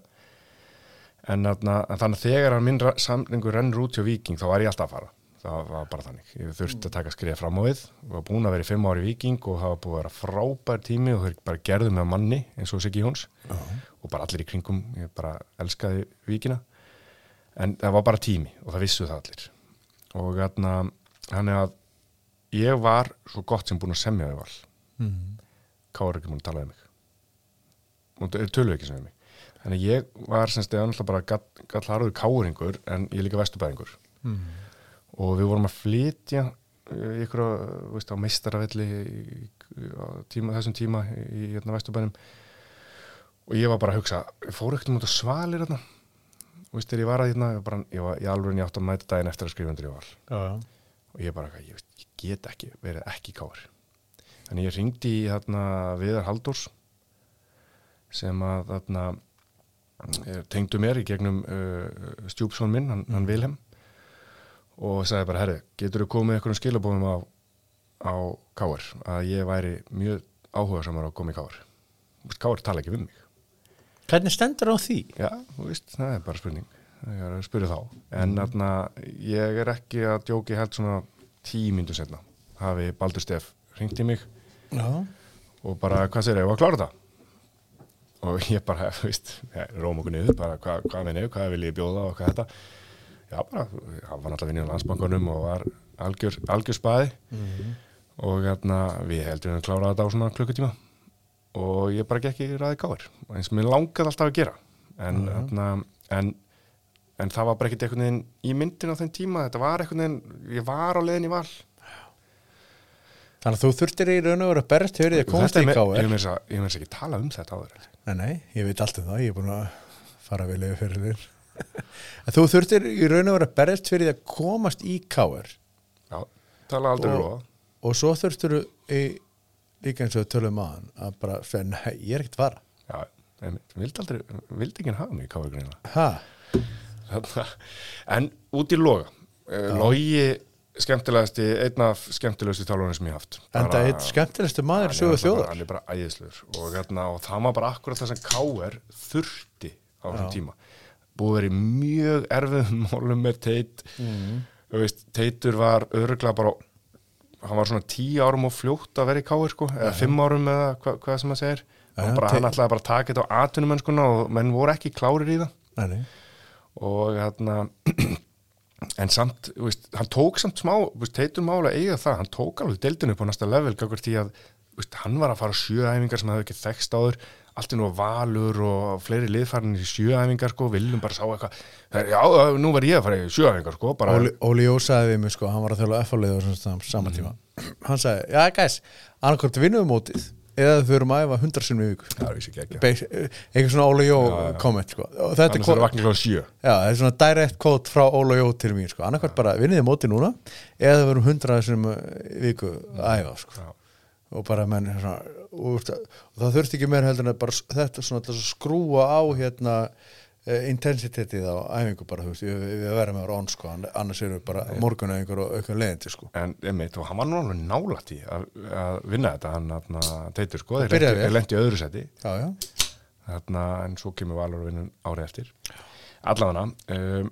en þarna þannig að þegar minn samlingur rennur út hjá Víking þá var ég alltaf að fara. Það var bara þannig. Ég þurfti að taka skrifa fram á við. Ég var búin að vera í fimm ári í Víking og það var búin að vera frábær tími og þeir bara gerðu með manni eins og Siggi Jóns uh-huh. og bara allir í kringum. Ég bara elskaði Víkina. En það var bara tími og það vissu það allir. Og þarna, þannig að ég var svo gott sem búin að semja við val. Mm. K R ekki búin að tala við mig. Og það tölu ekki sem við mig. Þannig ég var semst eða náttúrulega bara gall, gall harður K-ringur en ég líka vesturbæringur. Mm. Og við vorum að flytja ykkur á, veist, á meistaravelli á tíma, þessum tíma í hérna vesturbænum og ég var bara að hugsa, ég fór ekkert um út á Svalir hérna og veist, þegar ég var að hérna, ég, bara, ég var í alveg átt að mæta daginn eftir að skrifa undir í val já, já. Og ég bara, ég, veist, ég get ekki verið ekki K R. Þannig ég hringdi í hérna Viðar Halldórs sem að þarna tengdu mér í gegnum uh, stjúpson minn, hann, hann Vilhelm og sagði bara, herri, getur þú komið einhverjum skilabóðum á, á K R að ég væri mjög áhugasamur að koma í K R. K R tala ekki við mig. Hvernig stendur á því? Já, þú veist, það er bara spurning. Það er að spyrja þá. En þarna, mm. ég er ekki að djóki held svona tíu mínútur seinna. Hafi Baldur Steff hringt í mig Já. og bara, hvað segir ég, að klára þetta og ég bara, þú veist róm okkur niður, bara hvað, hvað vinni hvað vil ég bjóða og hvað þetta já, bara, hann var náttúrulega vinnið á Landsbankanum og var algjör, algjör spaði Mhm. og hérna, við heldum að klára þetta á svona klukkutíma og ég bara gekk í ræði gáir eins og mér langaði alltaf að gera en, Mhm. hérna, en en það var bara ekkert einhvern veginn í myndin á þeim tíma, þetta var einhvern veginn ég var á leiðin í val Þannig að þú þurftir í raun og veru að berst fyrir því að komast Þetta í er K með- ég R. meira að- ég meira ekki tala um þetta áður Nei, nei, ég veit allt um það, ég er búin að fara vel yfir fyrir þér. En þú þurftir í raun og veru að berst fyrir því að komast í K R já, tala aldrei Og- lofa og svo þurftir þú í, líka eins og við tölum maðan að bara segja, nei, ég er ekkert vara. já, einmitt, vildi aldrei, vildi ekki hafa mig í kávergreinina Ha? en út í loga uh, logi skemmtilegasti einn af skemmtilegustu þjálfarnir sem ég haft En það er eitt skemmtilegustu maður í sögu bara, þjóðar. hann er bara æðislegur og, hérna, og það var bara akkurat það sem K R þurfti á þessum tíma búið að vera í mjög erfiðum málum með Teit Mhm. þú veist, Teitur var örugglega bara hann var svona tíu árum og fljótt að vera í K R sko, eða fimm árum eða hva, hvað sem maður segir Já, og bara, Teit- hann ætlaði bara að taka þetta á atvinnumennskuna og menn voru ekki klárir í það Nei, nei. og hérna en samt, þú veist, hann tók samt smá, þú veist, Teitur mála eiga það hann tók alveg deildinu upp á næsta level gagvart því að, þú veist, hann var að fara sjöæfingar sem hefði ekki þekkst áður allt í nú Valur og fleiri liðfarnir í sjöæfingar sko, viljum bara sá eitthvað já, nú var ég að fara í sjöæfingar sko bara, Óli, Óli Jó sagði við mig sko, hann var að þjóla F A-liðu á þessum sama tíma. Hann sagði, já, gæs, annarkvort vinnum við mótið eða þau erum að æfa hundra sinnum í viku. það er vissi ekki ekki Beis- Eitthvað svona Óli Jó Já, já. komment sko. Og þetta er, annars er ko- vakna klá sjö já, þetta er svona direct quote frá Óli Jó til mín sko. Annarkvort bara vinnið þið mótið núna eða við erum hundra sinnum í viku að æfa sko. Já. Og bara menn svona, og, og það þurfti ekki meira heldur en að bara s- þetta svona til að skrúa á hérna uh, intensitetið á æfingu bara, þú veist, við, við verðum að vera on sko, an- annars erum við bara morgunæfingur og aukað leiðindi sko. en einmitt, og hann var nú alveg nálægt í að, að vinna þetta, hann þarna, Teitur sko, Það þeir byrjaði lentu- vel. þeir lentu í öðru seti Já, já. þarna, en svo kemur Valur að vinna árið eftir allavega um,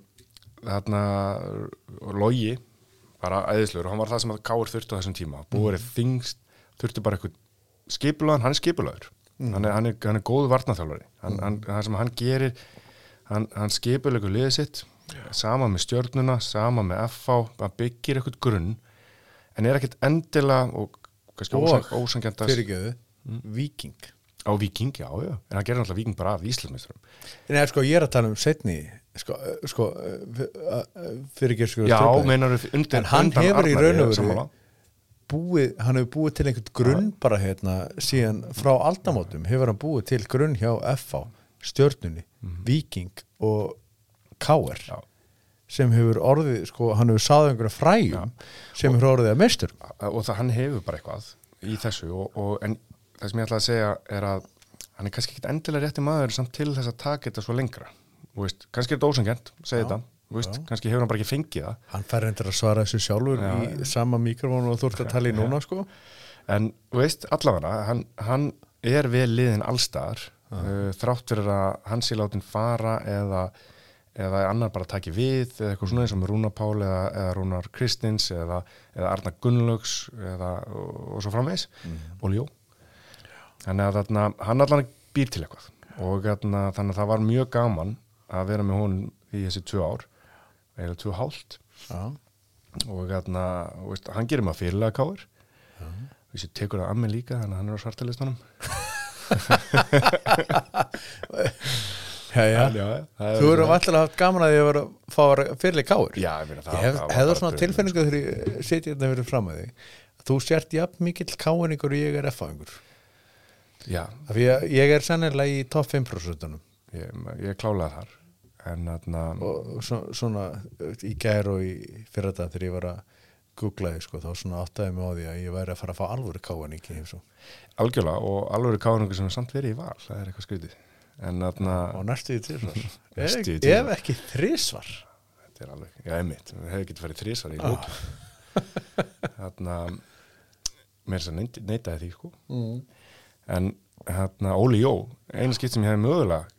þarna Logi bara æðislegur, hann var það sem að K R þurfti á þessum tíma, búið er þingst þurfti bara eitthvað skipulaðan, hann er skipulaður mm. hann, er, hann, er, hann er góð varnarþjálfari hann, hann, það sem hann gerir hann, hann skipulegur liðið sitt sama með stjörnuna, sama með F H hann byggir eitthvað grunn en er ekkert endilega og kannski Og ósangjandast fyrirgjöðu, Víking. á Víking, já, já, en hann gerir náttúrulega Víking bara af Íslandsmeisturum Nei, sko, ég er að tala um setni sko, sko fyrirgjöðu já, meinar við undir En hann undan hefur í Arnari, raun og veru sammála. búið, hann hefur búið til einhvern grunn bara hérna, síðan frá aldamótum hefur hann búið til grunn hjá F H, Stjörnunni, Víking og K R Já. sem hefur orðið, sko, hann hefur sáð einhverja fræjum sem hefur orðið að meistur. og það hann hefur bara eitthvað í þessu og, og, en það sem ég ætla að segja er að hann er kannski ekkit endilega rétti maður samt til þess að taka þetta svo lengra og veist, kannski er þetta ósangjönd, segi þetta veist, kannski hefur hann bara ekki fengið það Hann fær endur að svara þessu sjálfur Já, í já. sama mikrofónu og þú ert að tala í núna, sko. en þú veist, allavega hann, hann er vel liðin allstaðar uh, þrátt fyrir að hann sé látin fara eða, eða annar bara taki við eða eitthvað svona eins og með Rúnar Pál eða, eða Rúnar Kristins eða, eða Arnar Gunnlaugs eða, og, og svo framvegis mm. og Ljó þannig að þarna, hann allan býr til eitthvað og þarna, þannig að það var mjög gaman að vera með honum í þessi tvö ár eða tvö hálft Já. og þarna, veist, hann gerir maður fyrirlega káir þessi tekur það að mig líka þannig að hann er á svartalistunum Já, já. já, Þú eru alltaf haft gaman að ég var að fá að fyrirlega káur. já, ég meina það Ég hef, það var hefðu bara svona draumur, tilfinningu þegar ég sitja hérna fyrir fram að því að þú sért jafn mikill káinningur og ég er F-áingur sko. já, af því að ég er sennilega í topp fimm prósent ég, ég klálaði þar en þarna og svo, svona í gær og í fyrrata þegar ég var að googla því sko, þá svona áttaði mig á því að ég væri að fara að fá alvöru káinningi algjörlega og alveg káningur sem er samt verið í val það er eitthvað skrítið en þarna og næstu í þrísvar Næstu í ef, þrisvar. ef ekki þrísvar þetta er alveg, já, einmitt við hefum getið farið þrísvar í lóki þarna mér er þess að neitaði því sko mm. en hérna Óli Jó einu skipt sem ég hefði mögulega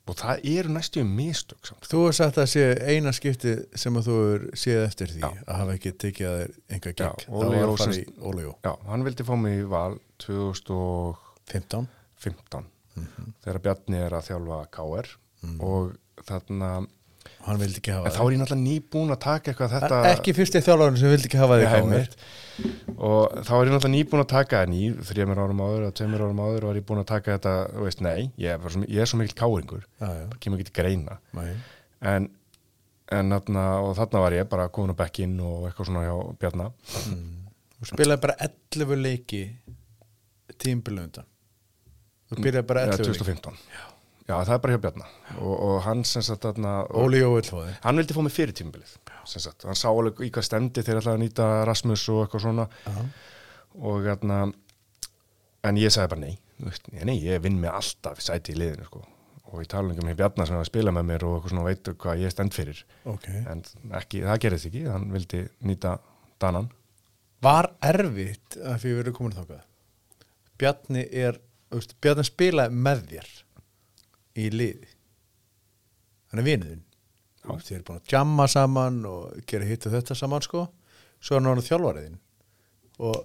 og það eru næstu mistök samt. Þú hefur sagt að sé eina skipti sem að þú hefur séð eftir því Já. að hafa ekki tekið að þér enga Já, gegn. Óli Það var Jó að fara í sem- Óli Jó. Já, hann vildi fá mig í val tvö þúsund og fimmtán. fimmtán Mhm. þegar Bjarni er að þjálfa K R og þarna Hann vildi ekki hafa en þá er ég náttúrulega nýbúin að taka eitthvað þetta Ekki fyrsti þjálfarinn sem vildi ekki hafa þig Nei, K R. einmitt. og þá er ég náttúrulega nýbúin að taka en í þremur árum áður eða tveimur árum áður var ég búin að taka þetta, þú veist, nei ég er, bara svo, ég er svo mikil káringur Já, já. það kemur ekki til greina Nei. en, en þarna, og þarna var ég bara komin á bekkinn og eitthvað svona hjá Bjarna Þú spilaði bara ellefu leiki tímabilið undan. Þú byrjaði bara eða ellefu tvö þúsund og fimmtán já. já, það er bara hjá Bjarna og, og hann sem sagt þarna og, Óli Jó vill fá þig. hann vildi fá mig fyrir tímabilið sem sagt, hann sá alveg í hvað stemdi þegar ætlaði að nýta Rasmus og eitthvað svona Já. og þarna en ég sagði bara nei, þú veist, nei, ég vinn með alltaf sæti í liðinu sko. og ég tala um hér Bjarnar sem var að spila með mér og eitthvað svona veitur hvað ég stend fyrir Ok. en ekki, það gerðist ekki, hann vildi nýta Danan. Var erfitt að því við erum komin þákað. Bjarni er, þú veist, Bjarni spilaði með þér í liði. Hann er vinuðinn. Þið eru búin að jamma saman og gera hitt og þetta saman sko. Svo er hann orðinn þjálfariðinn og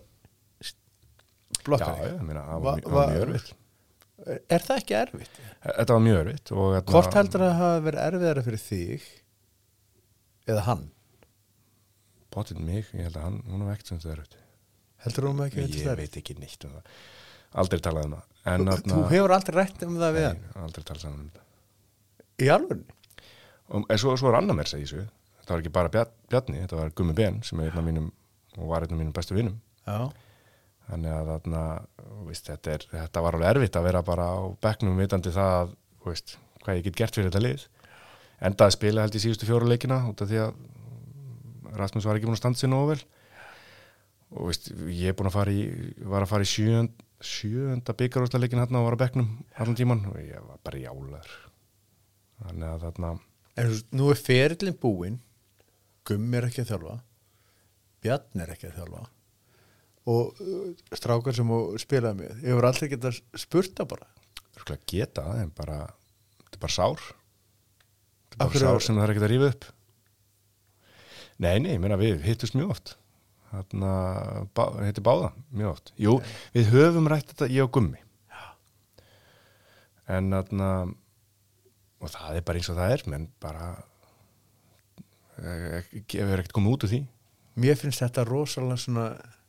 Já, blokkar ég meina, það Va- var, mjög- va- var mjög erfitt. Er það ekki erfitt? Þetta var mjög erfitt. og þarna- Hvort heldur að það hafa verið erfiðara fyrir þig eða hann? Potið mig, ég held að hann, hún var ekkert sem þetta er erfitt. Heldur þú ekki Ég þetta veit ekki neitt um það. Aldrei talað um það. En, Þú, þarna- þú hefur aldrei rætt um það við hann? Nei, aldrei talað saman um þetta. Í alvörni? Og, en svo, svo er annar mér segið þessu. Þetta var ekki bara Bjar- Bjarni, þetta var Gummi Ben sem er einn af mínum, og var einn af mínum bestu vinum. Já. Þannig að þarna, þú veist, þetta, er, þetta var alveg erfitt að vera bara á bekknum vitandi það að, þú veist, hvað ég get gert fyrir þetta lið. Endaði að spila held í síðustu fjóru leikina út af því að Rasmus var ekki búin að standa sér nógu vel. Og veist, ég er búin að fara í, var að fara í sjöund, sjöunda byggarúrslitaleikin hérna og var á bekknum allan tíman og ég var bara jálaður. Þannig að þarna, En þú veist, nú er ferillin búinn, Gummi er ekki að þjálfa, Bjarni er ekki að þjálfa og uh, strákar sem þú spilaði með, ég hefur aldrei getað spurt það bara. örgulega geta það, en bara, þetta er bara sár. Þetta er bara Af hverju- sár sem það er ekki að rífa upp. Nei, nei, ég meina við hittust mjög oft. Þarna, bá, hitti báða mjög oft. Jú, við höfum rætt þetta, ég og Gummi. En þarna, og það er bara eins og það er, menn bara, gefur ekkert komið út úr því. Mér finnst þetta rosalega svona,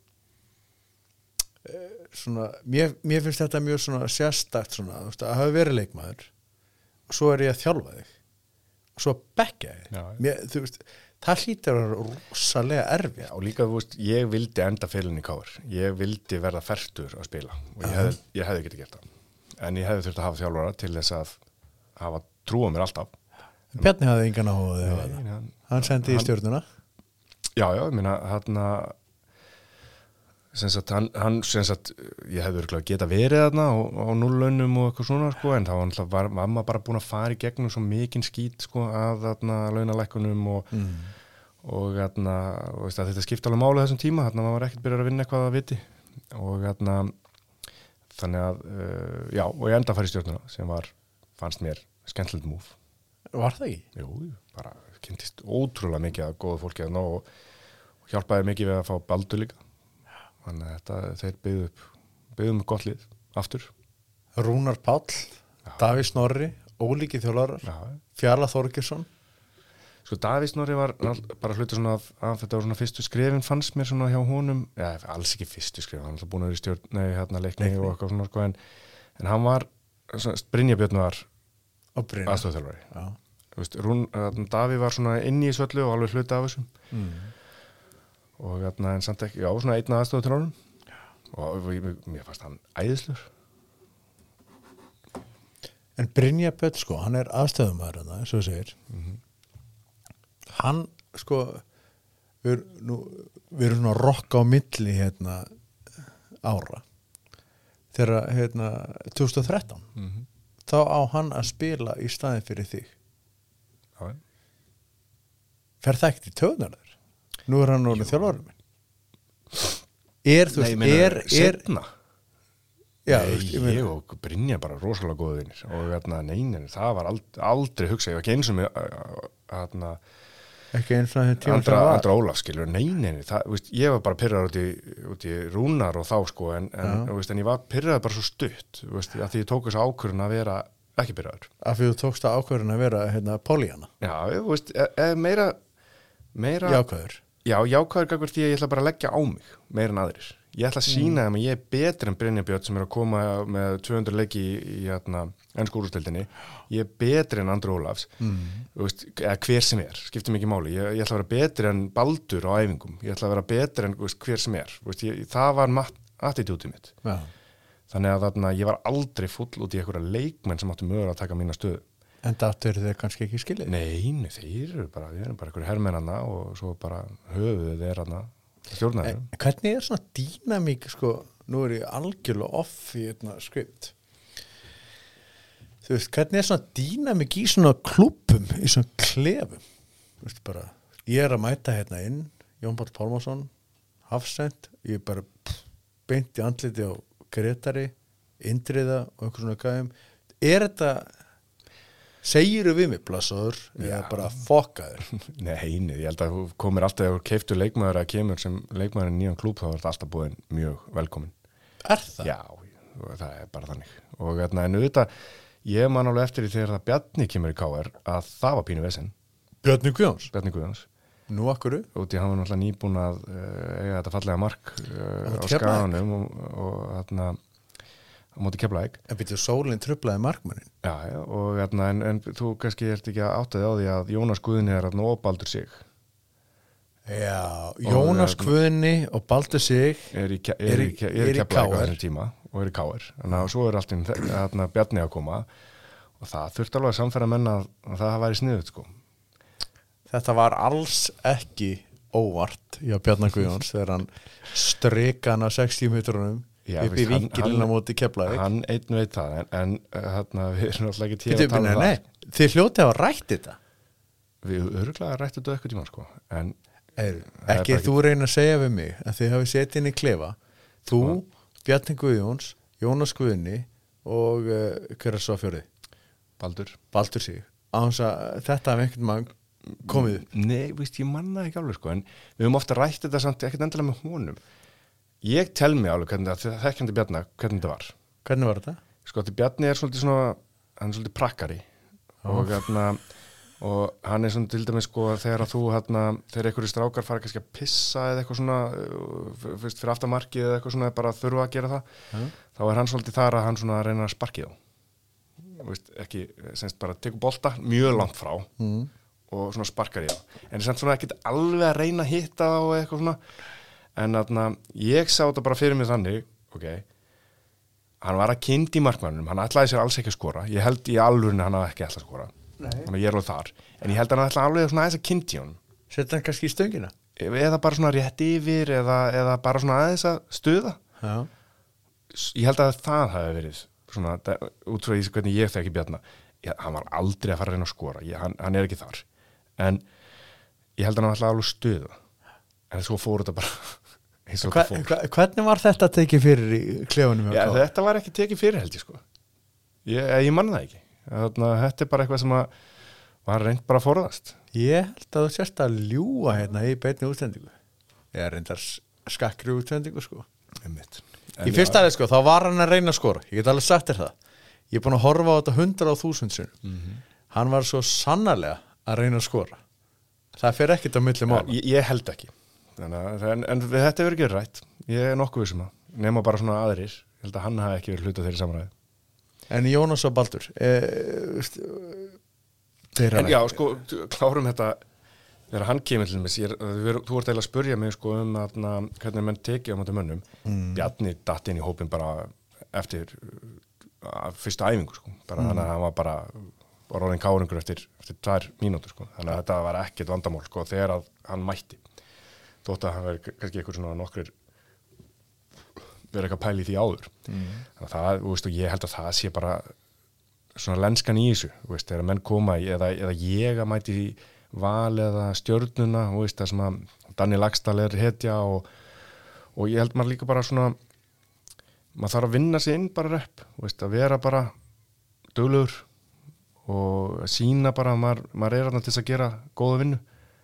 eh, svona mér, mér finnst þetta mjög svona sérstakt svona, þú veist, að hafa verið leikmaður og svo er ég að þjálfa þig og svo bekkja þig. Já. Mér, þú veist, það hlýtur að vera rosalega erfið. Og líka, þú veist, ég vildi enda fyrirlinni í K R. Ég vildi verða fertur að spila og ég hefði, ég hefði getið gert það. En ég hefði þurft að hafa þjálfara til þess að hafa trú á mér alltaf. Bjarni hafði engan áhuga á því. Nei, hann- Hann sendi í hann- stjórnuna. Já, já, ég meina, hann sem sagt, hann, hann sem sagt, ég hefði örgulega geta verið þarna á, á núllaunum og eitthvað svona, sko, en þá var, náttúrulega var mamma bara búin að fara í gegnum svo mikinn skít, sko, að þarna launalækkunum og, Mm. og þarna, og veist, að þetta skipta alveg máli þessum tíma, þarna maður var ekkert byrjað að vinna eitthvað að viti og þarna þannig að, uh, já, og ég enda að fara í stjórnuna sem var, fannst mér skemmtilegt múf. Var það ekki? Jú, bara kynntist ótrúlega mikið að góða fólki að ná og, og hjálpaði mikið við að fá Baldur líka. Þannig að þetta, þeir byggðu upp, byggðu um gott lið, aftur. Rúnar Páll, Davíð Snorri, ólíki þjálfarar, Já. Fjarla Þorgeirsson. Sko, Davíð Snorri var all- bara hluti svona af, af þetta var svona fyrstu skrefin fannst mér svona hjá honum, ja, alls ekki fyrstu skrefin, hann var búin að vera í stjórn, nei, hérna leikni, Leikni. og eitthvað svona, sko, en, en hann var, svona, Brynja Björn var Og Brynja. aðstofþjálfari. Já. Þú veist, Rún, uh, Davíð var svona inn í þessu öllu og alveg hluti af þessum. Mm. Og hérna en samt ekki, já, svona einn aðstofu til honum og ég- mér fannst hann æðislur. En Brynja Björn, sko, hann er aðstöðumæður þarna, eins og þú segir. Hann, sko, við, erum nú, við erum svona að rokka á milli hérna ára. Þegar, hérna, tvö þúsund og þrettán, Mm -hmm. þá á hann að spila í staðin fyrir þig. Já, Fer það ekkert í töðunar þér? Nú er hann núna þjálfarinn minn. Er, þú Nei, veist, meina, er, er, seinna. Já, Nei, veist, ég, meina- ég og Brynja bara rosalega góða vinir og hérna, neinin, það var aldrei, aldrei hugsa, ég var ekki eins og mig hérna, ekki eins og þetta tíma Andra, sem var. Andra Ólaf skilur, neinin það, veist, ég var bara pyrraður út í, út í Rúnar og þá sko, en, en, veist, en ég var pyrraður bara svo stutt, veist, að því ég tók þessu ákvörðun að vera ekki pyrraður. Af því þú tókst að ákvörðun að vera hérna Pollyanna. Já, ég, veist, e, e, meira meira, Jákvæður. já, jákvæður gagvart því að ég ætla bara að leggja á mig meira en aðrir. Ég ætla að sína þeim að ég er betri en Brynja Björn sem er að koma með tvö hundruð leiki í, í hérna, ensku úrvalsdeildinni. Ég er betri en Andri Ólafs, mm. veist, eða hver sem er, skiptir mikið máli. Ég, ég ætla að vera betri en Baldur á æfingum. Ég ætla að vera betri en veist, hver sem er. Veist, ég, það var attitútið mitt. Já. Þannig að þarna, ég var aldrei full út í einhverja leikmenn sem áttu mögulega að taka mína stöðu. En það eru þeir kannski ekki skilið? Nei, nei, þeir eru bara, við erum bara einhverju hermennana og svo bara höfuðið þeir hana. En hvernig er svona dýnamík sko, nú er ég algjörlega off í hérna skript þú veist, hvernig er svona dýnamík í svona klúbbum, í svona klefum þú veist bara, ég er að mæta hérna inn, Jón Páll Pálmason Hafsend, ég er bara pff, beint í andliti á Gretari Indriða og einhver svona gæðum er þetta segiru við mig blessaður eða bara fokkaður? Nei, nei, ég held að þú komir alltaf ef þú keiftur leikmaður að kemur sem leikmaður í nýjan klúb þá er þetta alltaf búin mjög velkomin. Er það? Já, það er bara þannig og hérna, en auðvitað, ég man alveg eftir því þegar það Bjarni kemur í K R að það var pínu vesen. Bjarni Guðjóns? Bjarni Guðjóns. Nú akkur? Út í hann var náttúrulega nýbúin að uh, eiga þetta fallega mark uh, á Skaganum og, og hérna á móti Keflavík. En byrju, sólinn truflaði markmannin. Já, já, og hérna, en, en þú kannski ert ekki að áttaði á því að Jónas Guðni er að og Baldur Sig. Já, Jónas Guðni og Baldur Sig er í, er, er í, er í, í Keflavík á þessum tíma og er í K R. Þannig að svo er allt inn þarna Bjarni að koma og það þurfti alveg að samfæra menn að, að það væri sniðut, sko. Þetta var alls ekki óvart hjá Bjarni Guðjóns þegar hann strika hann að sextíu metrunum Já, upp í vinkilina móti Keflavík. Hann einn veit það, en, en hérna, við erum alltaf ekki tíma að tala um það. Nei, þið hljótið að rætt þetta. Við örgulega rættu þetta eitthvað tíma, sko. En, er, ekki þú reyna að segja við mig að þið hafið setið inn í klefa. Þú, Bjarni Guðjóns, Jónas Guðni og uh, hver er svo fjórið? Baldur. Baldur Sig. Áns að þetta af einhvern mann komið. Nei, víst, ég manna ekki alveg, sko, en við höfum ofta rætt þetta samt ekkert endilega með honum. Ég tel mig alveg hvernig það, þekkjandi Bjarna, hvernig þetta var. Hvernig var þetta? Sko, því Bjarni er svolítið svona, hann er svolítið prakkari oh. og, hérna, og hann er svona til dæmis sko þegar að þú, hérna, þegar einhverju strákar fara kannski að pissa eða eitthvað svona, fyrst fyrir aftamarkið eða eitthvað svona, bara þurfa að gera það, mm. þá er hann svolítið þar að hann svona reyna að sparkið á. Veist, ekki, semst bara tekur bolta mjög langt frá mm. og svona sparkar í það. En það er svona ekkert alveg að reyna að hitta og eitthvað svona. En þarna, ég sá þetta bara fyrir mig þannig, ok, hann var að kynnt í markmannum, hann ætlaði sér alls ekki að skora, ég held í alvörinu hann hafa ekki ætlað að skora, þannig að ég er alveg þar, en ég held að hann ætlaði alveg svona aðeins að kynnt í honum. Setja hann kannski í stöngina? Eða bara svona rétt yfir, eða, eða bara svona aðeins að stuða. Já. Ég held að það hafi verið, svona, út frá því hvernig ég þekki Bjarna, ég, hann var aldrei að fara að reyna að skora, ég, hann, hann er ekki þar, en ég held að hann ætlaði alveg að stuða, en svo fór þetta bara... Hva, hva, hvernig var þetta tekið fyrir í klefunum? Já, þetta var ekki tekið fyrir held ég sko ég, ég manna það ekki Þarna, þetta er bara eitthvað sem að var reynd bara að forðast. Ég held að þú sérst að ljúga hérna í beinni útsendingu ég er reyndar skakkri útsendingu sko í fyrsta aðeins sko, þá var hann að reyna að skora ég get alveg sagt þér það ég er búin að horfa á þetta hundra á þúsund sinum mm -hmm. hann var svo sannarlega að reyna að skora það fer ekkert á milli mála. Ég, ég held ekki Þannig, en, en þetta verður ekki rætt ég er nokkuð vissum að nema bara svona aðrir ég held að hann hafi ekki verið hluta þeirri samræði. En Jónas og Baldur eh, þeir en já sko klárum þetta þegar hann kemur til mig þú vart eiginlega að spurja mig sko um að, hvernig menn tekið á móti mönnum mm. Bjarni datt inn í hópin bara eftir uh, fyrstu æfingu sko bara mm. þannig að hann var bara var orðinn káringur eftir, eftir tvær mínútur sko þannig að þetta var ekkert vandamál sko þegar að hann mætti þótt að hann verið kannski eitthvað svona nokkrir verið eitthvað pæli í því áður mm. þannig að það, þú veist, og ég held að það sé bara svona lenskan í þessu þú veist, þegar menn koma í, eða, eða ég að mæti í val eða stjörnuna þú veist, það sem að Danni Laxdal er hetja og, og ég held maður líka bara svona maður þarf að vinna sig inn bara rep, veist, að vera bara duglegur og sína bara að maður, maður er þarna til þess að gera góða vinnu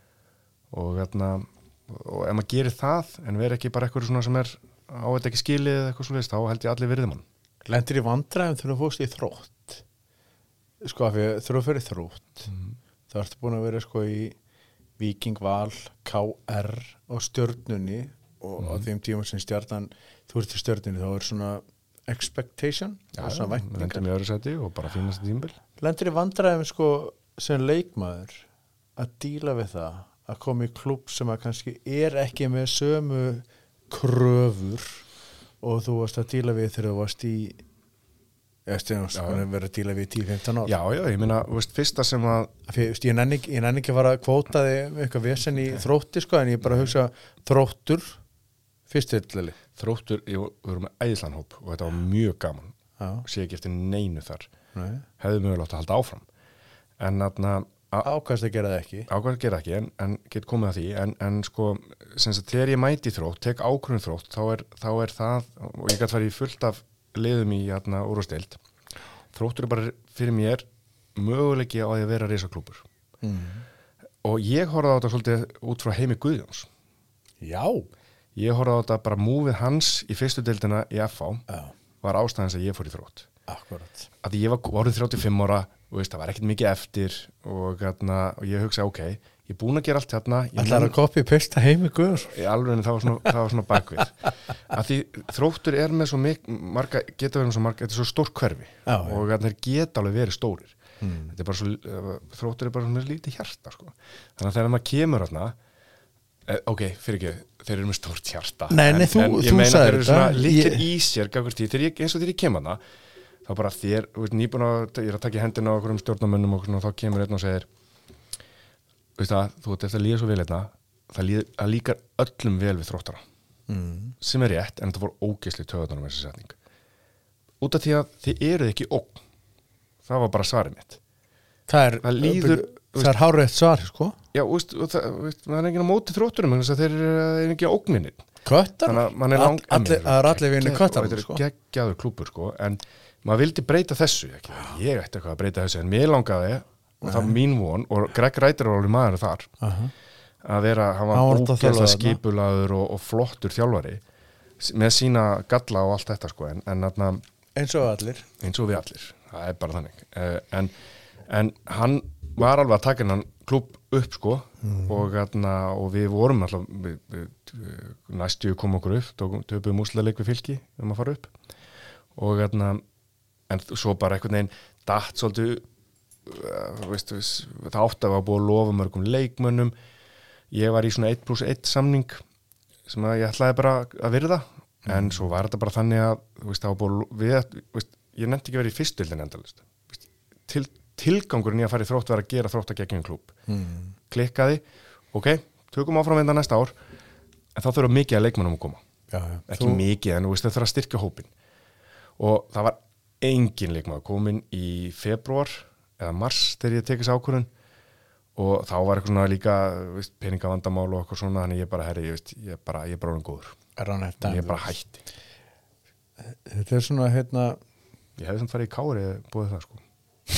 og, hérna, og ef maður gerir það en vera ekki bara eitthvað svona sem er á þetta ekki skilið eða eitthvað svoleiðis, þá held ég allir virði mann. Lendir í vandræðum þegar þú fórst í Þrótt sko, þegar þú fyrir Þrótt mm. þá ertu búin að vera sko í Víking, Val, K R og Stjörnunni og mm. á þeim tíma sem Stjarnan þú ert í Stjörnunni þá er svona expectation ja, og svona væntingar lendir í öðru sæti og bara fínast tímabil. Lendir í vandræðum sko sem leikmaður að díla við það að koma í klúbb sem að kannski er ekki með sömu kröfur og þú varst að díla við þegar þú varst í eða stjórnast að vera að díla við tíu til fimmtán ár. Já, já, ég meina, þú veist, fyrsta sem að Fyrir, ég nenni ekki, ég nenni ekki að fara að kvóta þig eitthvað vesen í Þrótti sko en ég bara hugsa Þróttur fyrstu illali. Þróttur, ég, við vorum með æðislan hóp og þetta var mjög gaman Já. sé ekki eftir neinu þar Nei. hefði mögulegt að halda áfram en þarna ákvæmst að gera það ekki ákvæmst að gera það ekki en, en get komið að því en, en sko, sem sagt, þegar ég mæti Þrótt tek ákvörðun Þrótt, þá er, þá er það og ég gæti farið í fullt af liðum í hérna úrvastdeild. Þróttur er bara fyrir mér möguleiki á að ég vera risaklúbbur mm. og ég horfði á þetta svolítið út frá Heimi Guðjóns. Já. Ég horfði á þetta bara múfið hans í fyrstu deildina í F H Já. var ástæðans að ég fór í Þrótt. Akkurat. Að ég var orðið þrjátíu og fimm ára og veist, það var ekkert mikið eftir og, hérna, og ég hugsaði ok, ég er búin að gera allt hérna. Ætlar að copy paste Heimi Guðjóns? Í alveg það var svona, það var svona bakvið. Að því Þróttur er með svo mik- marga, geta verið með svo marga, þetta er svo stórt hverfi Já, og þeir geta alveg verið stórir. Mm. Þetta er bara svo, Þróttur er bara svona lítið hjarta sko. Þannig að þegar maður kemur hérna eh, ok, fyrir ekki, þeir eru með stórt hjarta. Nei, nei, en, þú, en þú ég meina sagðir þeir eru svona þetta. líkir Ég- í sér gagvart því, þegar ég, eins og þegar ég kem hana þá bara þér, þú veist, nýbúin að ég er að taka í hendina á okkur um stjórnarmönnum og svona, þá kemur einn og segir veist það, þú ert eftir að líða svo vel hérna það, líð, það líkar öllum vel við Þróttara Mm. sem er rétt, en þetta fór ógeðsli töðunum þessi setning út af því að þið eruð ekki ógn það var bara svarið mitt Það er, Það líður- það er hárið svar sko. já, veist, og það, veist, það er enginn á móti Þrótturum þannig að þeir eru er ekki ógninni Köttar. þannig að mann er lang All- allir- það er allir vinir Gegg- köttar og þetta er sko. geggjaður klúbbur sko, en maður vildi breyta þessu ekki, ég ætti eitthvað að breyta þessu en mér langaði, og það var mín von og Greg Reiter var alveg maður þar Aha. að vera, hann var Hann var alltaf ógeðslega þjálfari þarna. skipulaður og, og flottur þjálfari s- með sína galla og allt þetta sko, en, en atna, Eins og allir. eins og við allir, það er bara þannig uh, en, en hann var alveg að taka hennan klúbb upp sko mm. og, atna, og við vorum alltaf við, við, næstu kom okkur upp töpuðum úrslitaleik við Fylki um að fara upp og atna, en svo bara einhvern veginn datt svolítið uh, veist, það átti að var búið að lofa mörgum leikmönnum ég var í svona eitt plús eitt samning sem að ég ætlaði bara að virða mm. en svo var þetta bara þannig að veist, það var búið að við, veist, ég nefndi ekki að vera í fyrstöldin endalist til, tilgangurinn í að fara í Þrótt var að gera Þrótt að gegn klúbb Mm. klikkaði, ok, tökum áfram enda næsta ár en þá þurfa mikið að leikmönnum að koma Já, já. ekki Þú- mikið, en þú veist, það þarf að styrkja hópin og það var engin leikmaður komin í febrúar eða mars þegar ég tekið þessi ákvörðun og þá var eitthvað svona líka veist, peningavandamál og eitthvað svona þannig ég bara, herri, ég veist, ég bara, ég er bara orðinn góður Er hann eftir þannig ég bara hætti Þetta er svona hérna ég hefði samt farið í kári eða búið það sko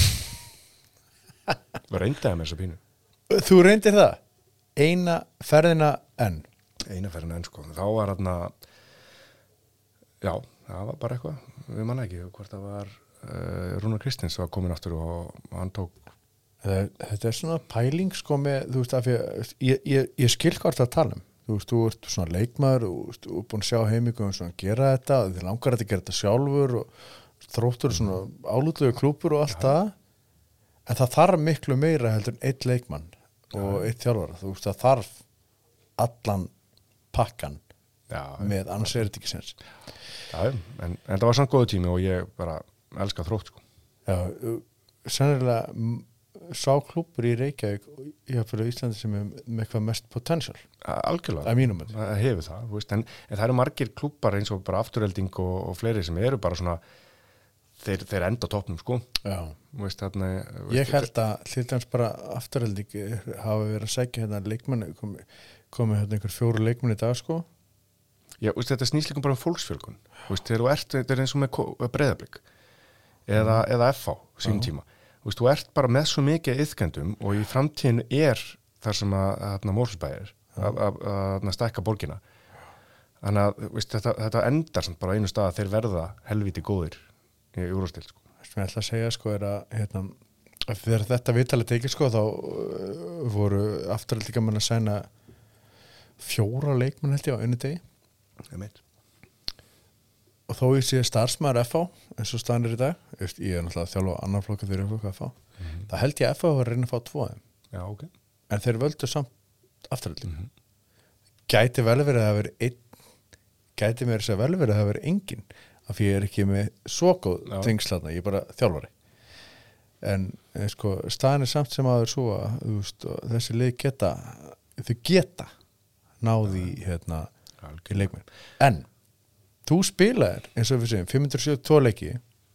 það reyndaði með þessa pínu Þú reyndir það eina ferðina enn eina ferðina enn sko, þá var hérna já, það var bara eitthvað við manna ekki, hvort það var uh, Rúnar Kristins var komin aftur og, og hann tók Þetta er svona pæling sko með, þú veist, af ég, ég, ég, ég skil hvort að tala um þú veist, þú ert svona leikmaður og þú veist, þú ert búin að sjá heimingum svona gera þetta þið langar að gera þetta sjálfur og Þróttur svona álútlegu klúpur og allt það en það þarf miklu meira heldur en eitt leikmann og eitt þjálfara, þú veist, það þarf allan pakkan já, með annars er þetta ekki sens já, en, en það var samt góðu tími og ég bara elska Þrótt sko. Já, sennilega m- sá klúpur í Reykjavík í fyrir Íslandi sem er með eitthvað mest potential algjörlega, að mínum að það hefur það þú veist, en, en það eru margir klúppar eins og bara afturhelding og, og fleiri sem eru bara svona þeir, þeir enda á toppnum sko Já, Þú veist, þarna, ég held að hlutans bara afturhelding hafa verið að segja hérna leikmenn komi, komi hérna einhver fjóru leikmenn í dag sko Já, veist, þetta snýst líka bara um fólksfjölgun. Veist, þegar þú ert, þetta er eins og með Breiðablik eða, mm. eða F H sínum tíma. Veist, þú ert bara með svo mikið iðkendum og í framtíðinu er þar sem að, að Mosfellsbær að, að, að stækka borgina. Þannig að veist, þetta, þetta endar samt bara á einu stað að þeir verða helviti góðir í úrvalsdeild. Sko. Sem ég ætla að segja sko er að hérna, þegar þetta viðtalið tekið sko þá uh, voru afturhaldingar mann að sæna fjóra leikmenn held ég á einu degi. Ég meit. Og þó ég sé starfsmaður F H eins og staðan er í dag, ég er náttúrulega að þjálfa annar flokka fyrir flokka F H, mm-hmm. það held ég að F H var að reyna að fá tvo af þeim. Já, ok. En þeir völdu samt afturhalding. Mm-hmm. Gæti vel verið að vera einn, gæti mér þess að vel verið að vera engin, af því ég er ekki með svo góð tengslatna, ég er bara þjálfari. En sko, staðan er samt sem aður svo að veist, þessi lið geta, þau geta náði hérna í leikmenn. En þú spilaðir, eins og við segjum, fimm hundruð sjötíu og tvö leiki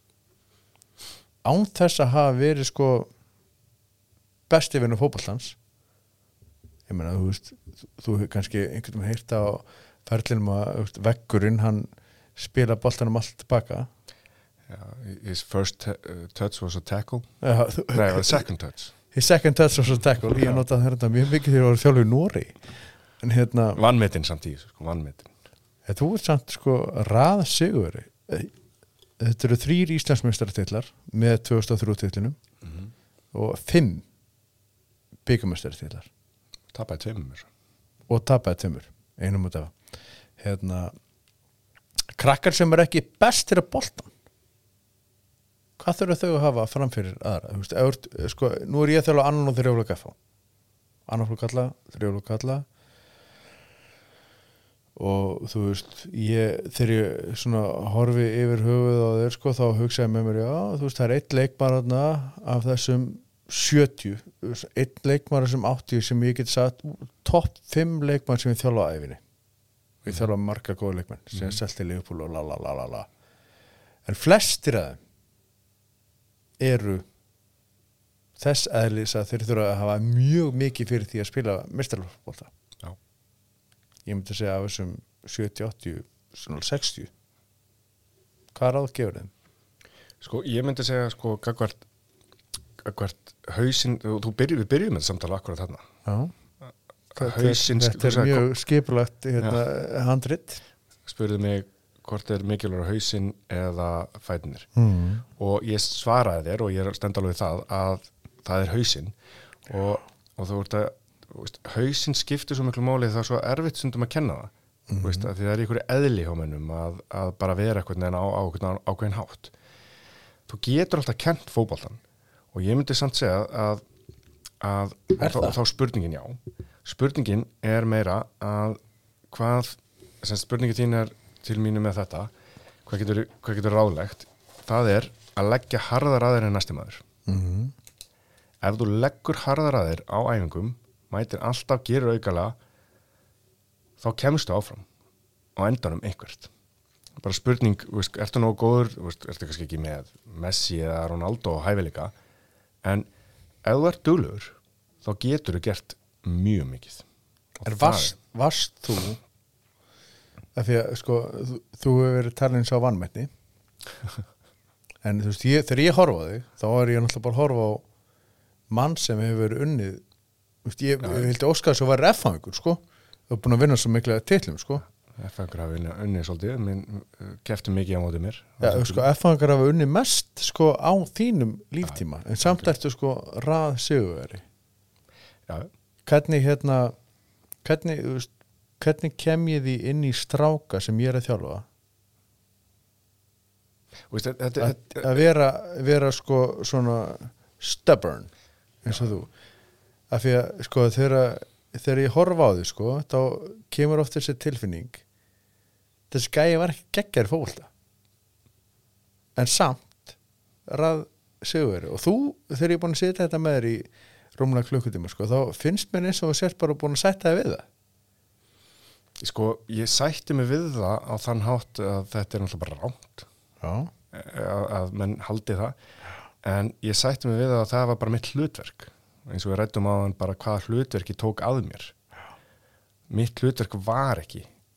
án þess að hafa verið sko besti vinur fótboltans. Ég meina, þú veist, þú kannski einhvern veginn heyrt á ferlinum að veist, veggurinn, hann spila boltanum allt tilbaka. Yeah, his first uh, touch was a tackle. Ja, Nei, the second touch. His second touch was a tackle. Ég notaði þetta mjög mikið þegar ég var þjálfur í Noregi. En hérna... Vannmetinn samt í þessu, sko, vannmetinn. Þú ert samt, sko, rað sigurveri. Þetta eru þrír Íslandsmeistaratitlar með tvö þúsund og þrjú titlinum mm-hmm. og fimm bikarmeistaratitlar. Tapaði tveimur. Og tapaði tveimur, einum út af. Hérna, krakkar sem er ekki bestir að boltan. Hvað þurfa þau að hafa framfyrir aðra? Þú veist, ert, sko, nú er ég þjálfa annan og þrjóðlega F H. Annan flokk kalla, þrjóðlega kalla. Og þú veist, ég, þegar ég svona horfi yfir höfuð á þér, sko, þá hugsaði með mér, já, þú veist, það er einn leikmaður þarna af þessum sjötíu, einn leikmaður sem áttatíu sem ég get sagt, topp fimm leikmaður sem ég þjálfa á æfinni. Ég þjálfa marga góða leikmenn, sem mm. selti Liverpool og la la la la la. En flestir af þeim eru þess eðlis að þeir þurfa að hafa mjög mikið fyrir því að spila meistarafótbolta. Já. Ég myndi að segja af þessum sjötíu, áttatíu, svona sextíu. Hvað ráð gefur þeim? Sko, ég myndi að segja, sko, gagvart, gagvart hausinn, þú byrju, við byrjum með þetta samtala akkurat þarna. Já. Hausinn, þetta er mjög skipulagt hérna, handrit. Spurðu mig hvort er mikilvægur hausinn eða fætnir. Mm. Og ég svaraði þér og ég stend alveg það að það er hausinn og, og þú ert að veist, hausinn skiptir svo miklu máli það er svo erfitt stundum að kenna það. Mm. Veist, að því það er einhverju eðli hjá mennum að, að bara vera eitthvað á, á, á ákveðin hátt. Þú getur alltaf kent fótboltan og ég myndi samt segja að, að þá, þá spurningin já. Spurningin er meira að hvað, sem spurningin þín er til mínu með þetta, hvað getur, hvað getur ráðlegt, það er að leggja harðar að þér en næsti maður. Mm-hmm. Ef þú leggur harðar að þér á æfingum, mætir alltaf gerir aukala, þá kemstu áfram á endanum einhvert. Bara spurning, veist, ertu nógu góður, veist, ertu kannski ekki með Messi eða Ronaldo og hæfileika, en ef þú ert duglegur, þá getur þú gert mjög mikið. Er varst, varst þú af því að sko þú, þú hefur verið talins á vanmetni en þú veist ég, þegar ég horfa á þig þá er ég náttúrulega bara að horfa á mann sem hefur verið unnið veist, ég, ég hildi óskar svo var F-fangur sko þú er búin að vinna svo miklu titlum sko F-fangur hafa unnið, unnið svolítið minn kefti mikið á móti mér ja, sko, F-fangur hafa unnið mest sko á þínum líftíma ja, en samt ertu sko rað sigurveri ja. Hvernig hérna hvernig þú veist hvernig kem ég því inn í stráka sem ég er að þjálfa Vist, þetta, þetta, að, að vera, vera sko svona stubborn eins og þú af því að sko þegar, þegar ég horfa á því sko þá kemur oft þessi tilfinning þessi gæi var ekki geggjær fótbolta en samt rað sigurveri og þú þegar ég er búin að setja þetta með þér í rúmlega klukkutíma sko þá finnst mér eins og þú sért bara búin að setja það við það Sko, ég sætti mig við það á þann hátt að þetta er náttúrulega bara ránt að, að menn haldi það en ég sætti mig við það að það var bara mitt hlutverk eins og við ræddum á þann bara hvað hlutverki tók að mér Já. Mitt hlutverk var ekki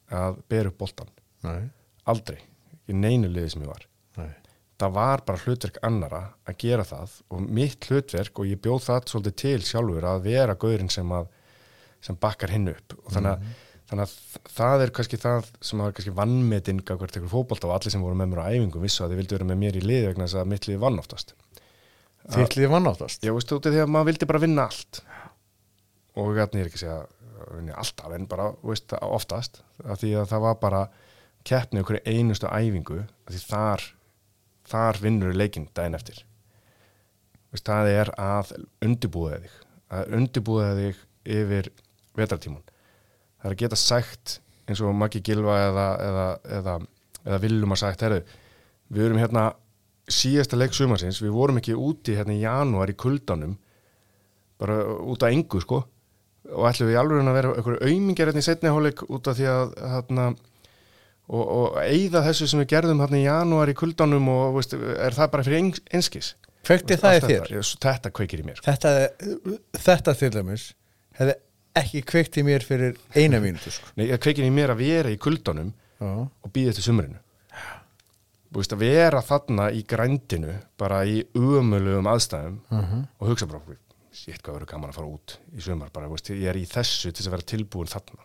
að bera upp boltan. Nei. Aldrei, í neinu liði sem ég var. Nei. Það var bara hlutverk annara að gera það og mitt hlutverk, og ég bjóð það svolítið til sjálfur, að vera gaurinn sem að sem bakkar hinn upp og þannig að, mm. þannig að það er kannski það sem var kannski vannmetinn gagnvart einhver fótbolta og allir sem voru með mér á æfingu vissu að þið vildu vera með mér í liði vegna þess að mitt liði vann oftast. Þitt liði vann oftast? Já, veistu, út af því að maður vildi bara vinna allt og ég er ekki að segja að vinna alltaf en bara veist, oftast af því að það var bara keppni okkur einustu æfingu af því þar, þar vinnur leikinn daginn eftir. Veist, það er að undirbúða þig að undirbúða þig yfir vetrartíman. Það er að geta sagt eins og Maggi Gylfa eða, eða, eða, eða Willum að sagt, herru, við erum hérna síðasta leik sumarsins, við vorum ekki úti hérna í janúar í kuldanum, bara út af engu, sko, og ætlum við alveg að vera einhverju aumingjar hérna í seinni hálfleik út af því að, hérna, og, og eyða þessu sem við gerðum hérna í janúar í kuldanum og, veist, er það bara fyrir einskis? Kveikti það í þér? Þetta, þetta kveikir í mér. Sko. Þetta, þetta til dæmis hefði ekki kveikt í mér fyrir eina mínútu sko. Nei, það kveikir í mér að vera í kuldanum Já. Og býða eftir sumrinu. Þú veist að vera þarna í grændinu bara í ömurlegum aðstæðum uh-huh. og hugsa bara, shit, hvað verður gaman að fara út í sumar bara, veist, ég er í þessu til þess að vera tilbúin þarna.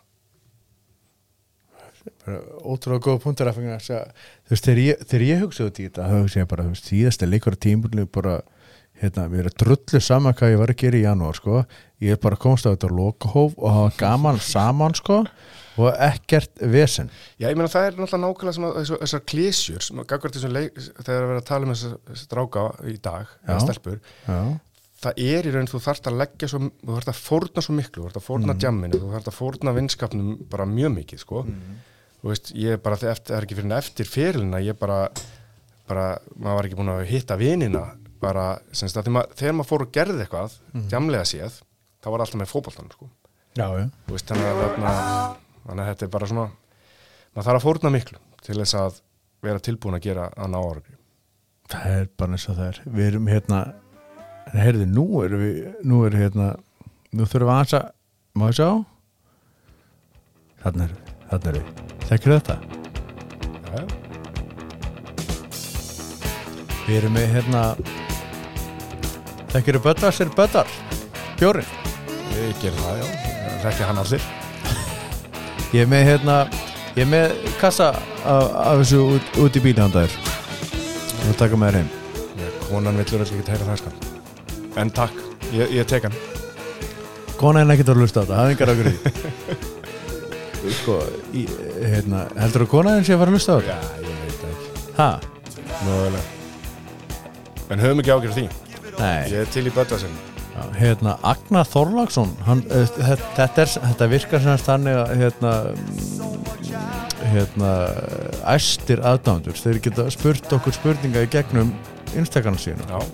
Ótrúlega góða punktur að fengja þú veist, þegar ég, þegar ég hugsa út í þetta þá hugsa ég bara, þú veist, síðasta leikur á tímabili bara, hérna, mér er drullu saman hvað ég var að gera í janúar, sko ég er bara komst á þetta lokahóf og hafa gaman saman, sko og ekkert vesen. Já, ég meina það er náttúrulega nákvæmlega sem að þessar, þessar klísjur sem gagvart þessum leik, þegar að vera að tala um þessar stráka í dag, eða stelpur Já. Það er í raun, þú þarft að leggja svo, þú þarft að fórna svo miklu, þú þarft að fórna mm. djamminu, þú þarft að fórna vinskapnum bara mjög mikið, sko mm. Þú veist, ég bara, það er ekki fyrir eftir ferilina, ég bara, bara, maður var ekki búin að hitta vinina, bara, semst að þegar, þegar maður fór og gerði eitthvað, mm. djamlega séð, þá var alltaf með fótboltan, sko. Já, já. Þú veist, þannig að, þarna, þannig að þetta er bara svona, maður þarf að fórna miklu til þess að vera tilbúin að gera að ná árangri. Það er bara eins og það er. Við erum hérna, heyrðu, nú erum við, nú erum hérna, nú þurfum við aðeins að, má ég sjá? Þarna erum við, þarna erum við. Þekkir þetta? Já. Við erum með hérna Þekkir þið Böddars er Böddar Bjórinn? Ég ger það, já. Þekki hann allir. Ég er með hérna Ég er með kassa af, af þessu út, út í bíli handa þér. Og taka með þér heim. Já, konan villur ekki heyra það skal. En takk, ég, ég tek hann. Konan er ekkert að hlusta á þetta, það er engar ákveð því. Sko, í, hérna, heldur þú að konaðin sé að fara að hlusta á þetta? Já, ég veit það ekki. Hæ? Mögulega. En höfum ekki ágjörð því. Nei. Ég er til í Böddarsen. Já, hérna, Agnar Þorláksson, hann, uh, þetta, er, þetta virkar sem þannig að, hérna, hérna, æstir aðdándur, þeir geta spurt okkur spurninga í gegnum Instagram síðan. Já.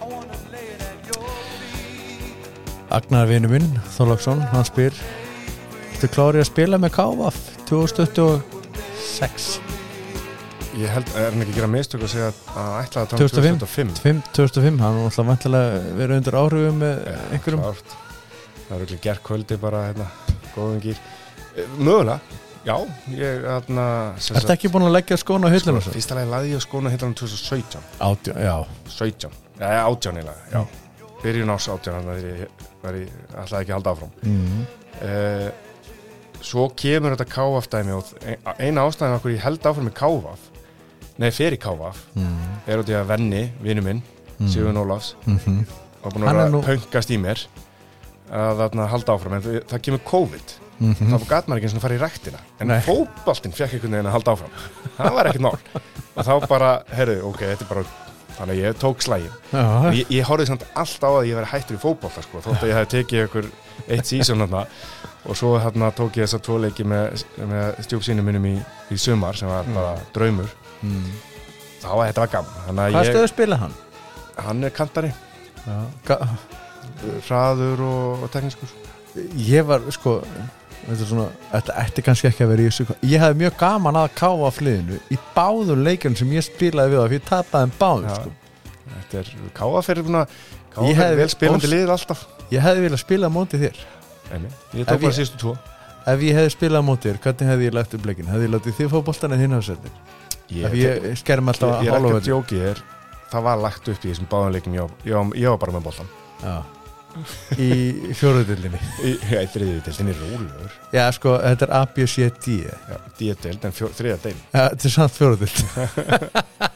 Agnar vinur minn, Þorláksson, hann spyr Þú klárið að spila með K V tvö þúsund tuttugu og sex Ég held, er hann ekki að gera mistök að segja að ætla að tvö þúsund og fimm tvö þúsund og fimm, hann var alltaf vantilega verið undir áhrifum með ja, einhverjum klárt. Það er ekki gert kvöldi bara hérna, góðum gýr Mögulega, já ég, hérna Ertu ekki búin að leggja skóna á hilluna? Sko, fyrsta lagi lagði ég skóna á hilluna tvö þúsund og sautján Átján, já sautján, já, átján eiginlega, já Byrjun ás átján, þannig að ég var í alltaf ekki að halda áfram mm. uh, Svo kemur þetta K V dæmi og eina ástæðan okkur ég held áfram með K V Nei, fyrir K V mm. er út í að venni, vinur minn mm. Sigurðun Ólafs mm-hmm. og búin að vera nú... pönkast í mér að þarna halda áfram en það, það kemur COVID mm-hmm. þá gat maður ekki eins og fara í ræktina en Nei. Fótboltinn fekk einhvern veginn að halda áfram það var ekkert mál og þá bara, herru, ok, þetta er bara þannig að ég tók slægin ég, ég horfði samt allt á að ég veri hættur í fótbolta sko, þótt að ég hef tekið einhver eitt season þarna og svo hérna tók ég þessa tvo leiki með, með stjúpsýnum minnum í, í sumar sem var bara mm. draumur mm. þá var þetta var gaman Hvað stöðu spila hann? Hann er kantari Ga- hraður og, og teknískur Ég var, sko þetta, er svona, þetta ætti kannski ekki að vera í þessu ég hefði mjög gaman að káfa fliðinu í báðum leikjum sem ég spilaði við það fyrir ég tapaði um báðum sko. Þetta er káfa fyrir búin að káfa fyrir vel spilandi lið alltaf Ég hefði viljað spila á móti þér Eimi. Ég tók bara síðustu tvo ef ég hefði spilað á móti þér, hvernig hefði ég lagt upp leikinn? Hefði ég látið þið fá boltan eða hinn á setni? Ef ég skerm alltaf að hálfa. Ég er ekki að djóki þér, það var lagt upp í þessum báðum leikum, ég, ég, ég var bara með boltan. Já. Í fjóruðdeildinni. Já, í þriðjuddeildinni rólegur. Já, sko, þetta er A, B, C, D. Já, D-deild en þriðja deild. Já, þetta er samt fjóruðdeild.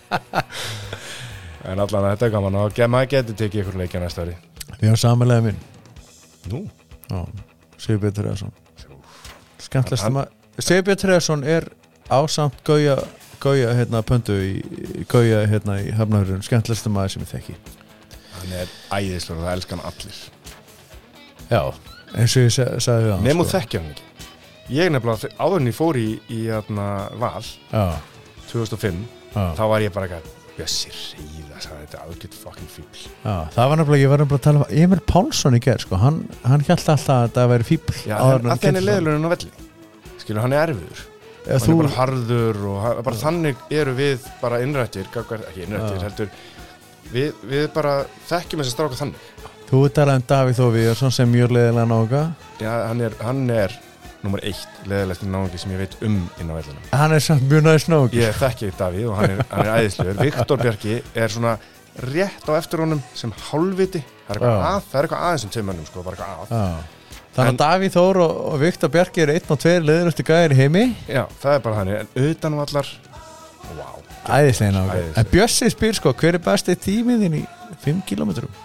En allan að þetta er gaman og maður getur tekið ykkur leikja næsta ári. Við hafa samanlega minn. Nú? Já, Sigurbjörn Þreðarsson. Skemmtilegst maður. Sigurbjörn Þreðarsson er ásamt Gauja, Gauja hérna pöndu í, í Gauja hérna í Hafnarfjörðum, skemmtilegst maður sem ég þekki. Hann er æðislegur og það elskar hann allir. Já, eins og ég sagði við hann. Nefnum sko. Þekkja hann ekki. Ég nefnilega, áðurinn ég fór í, í hérna, Val Já. tvö þúsund og fimm, Já. þá var ég bara ekki Bjössi Ríða, sagði þetta algjört fucking fíbl. Já, það var nefnilega, ég var nefnilega að tala um Emil Pálsson í gerð, sko, hann, hann hélt alltaf að þetta væri fíbl. Já, hann, að þenni leðlurinn á velli. Skilur, hann er erfiður. Ja, hann þú... er bara harður og hann, bara þannig eru við bara innrættir, ekki innrættir, heldur, við, við bara þekkjum þess að stráka þannig. Þú talaði um Davíð Þór sem mjög leðilega nága. Já, hann er, hann er nummer eitt leðilegst náungi sem ég veit um inn á vellinu. Hann er samt mjög næst náungi. Ég þekki Davíð og hann er, hann er æðislegur. Viktor Bjarki er svona rétt á eftir honum sem hálfviti. Það er eitthvað, að, það er eitthvað aðeins sem tveimönnum, sko, bara eitthvað að. Já. Þannig að Davíð Þór og, og Viktor Bjarki eru einn og tveir leðilegustu gæðir í heimi. Já, það er bara hann. En utanvallar, wow. Æðislega náungi. En Bjössi spyr, sko, hver er besti tímiðin í fimm kílómetrum?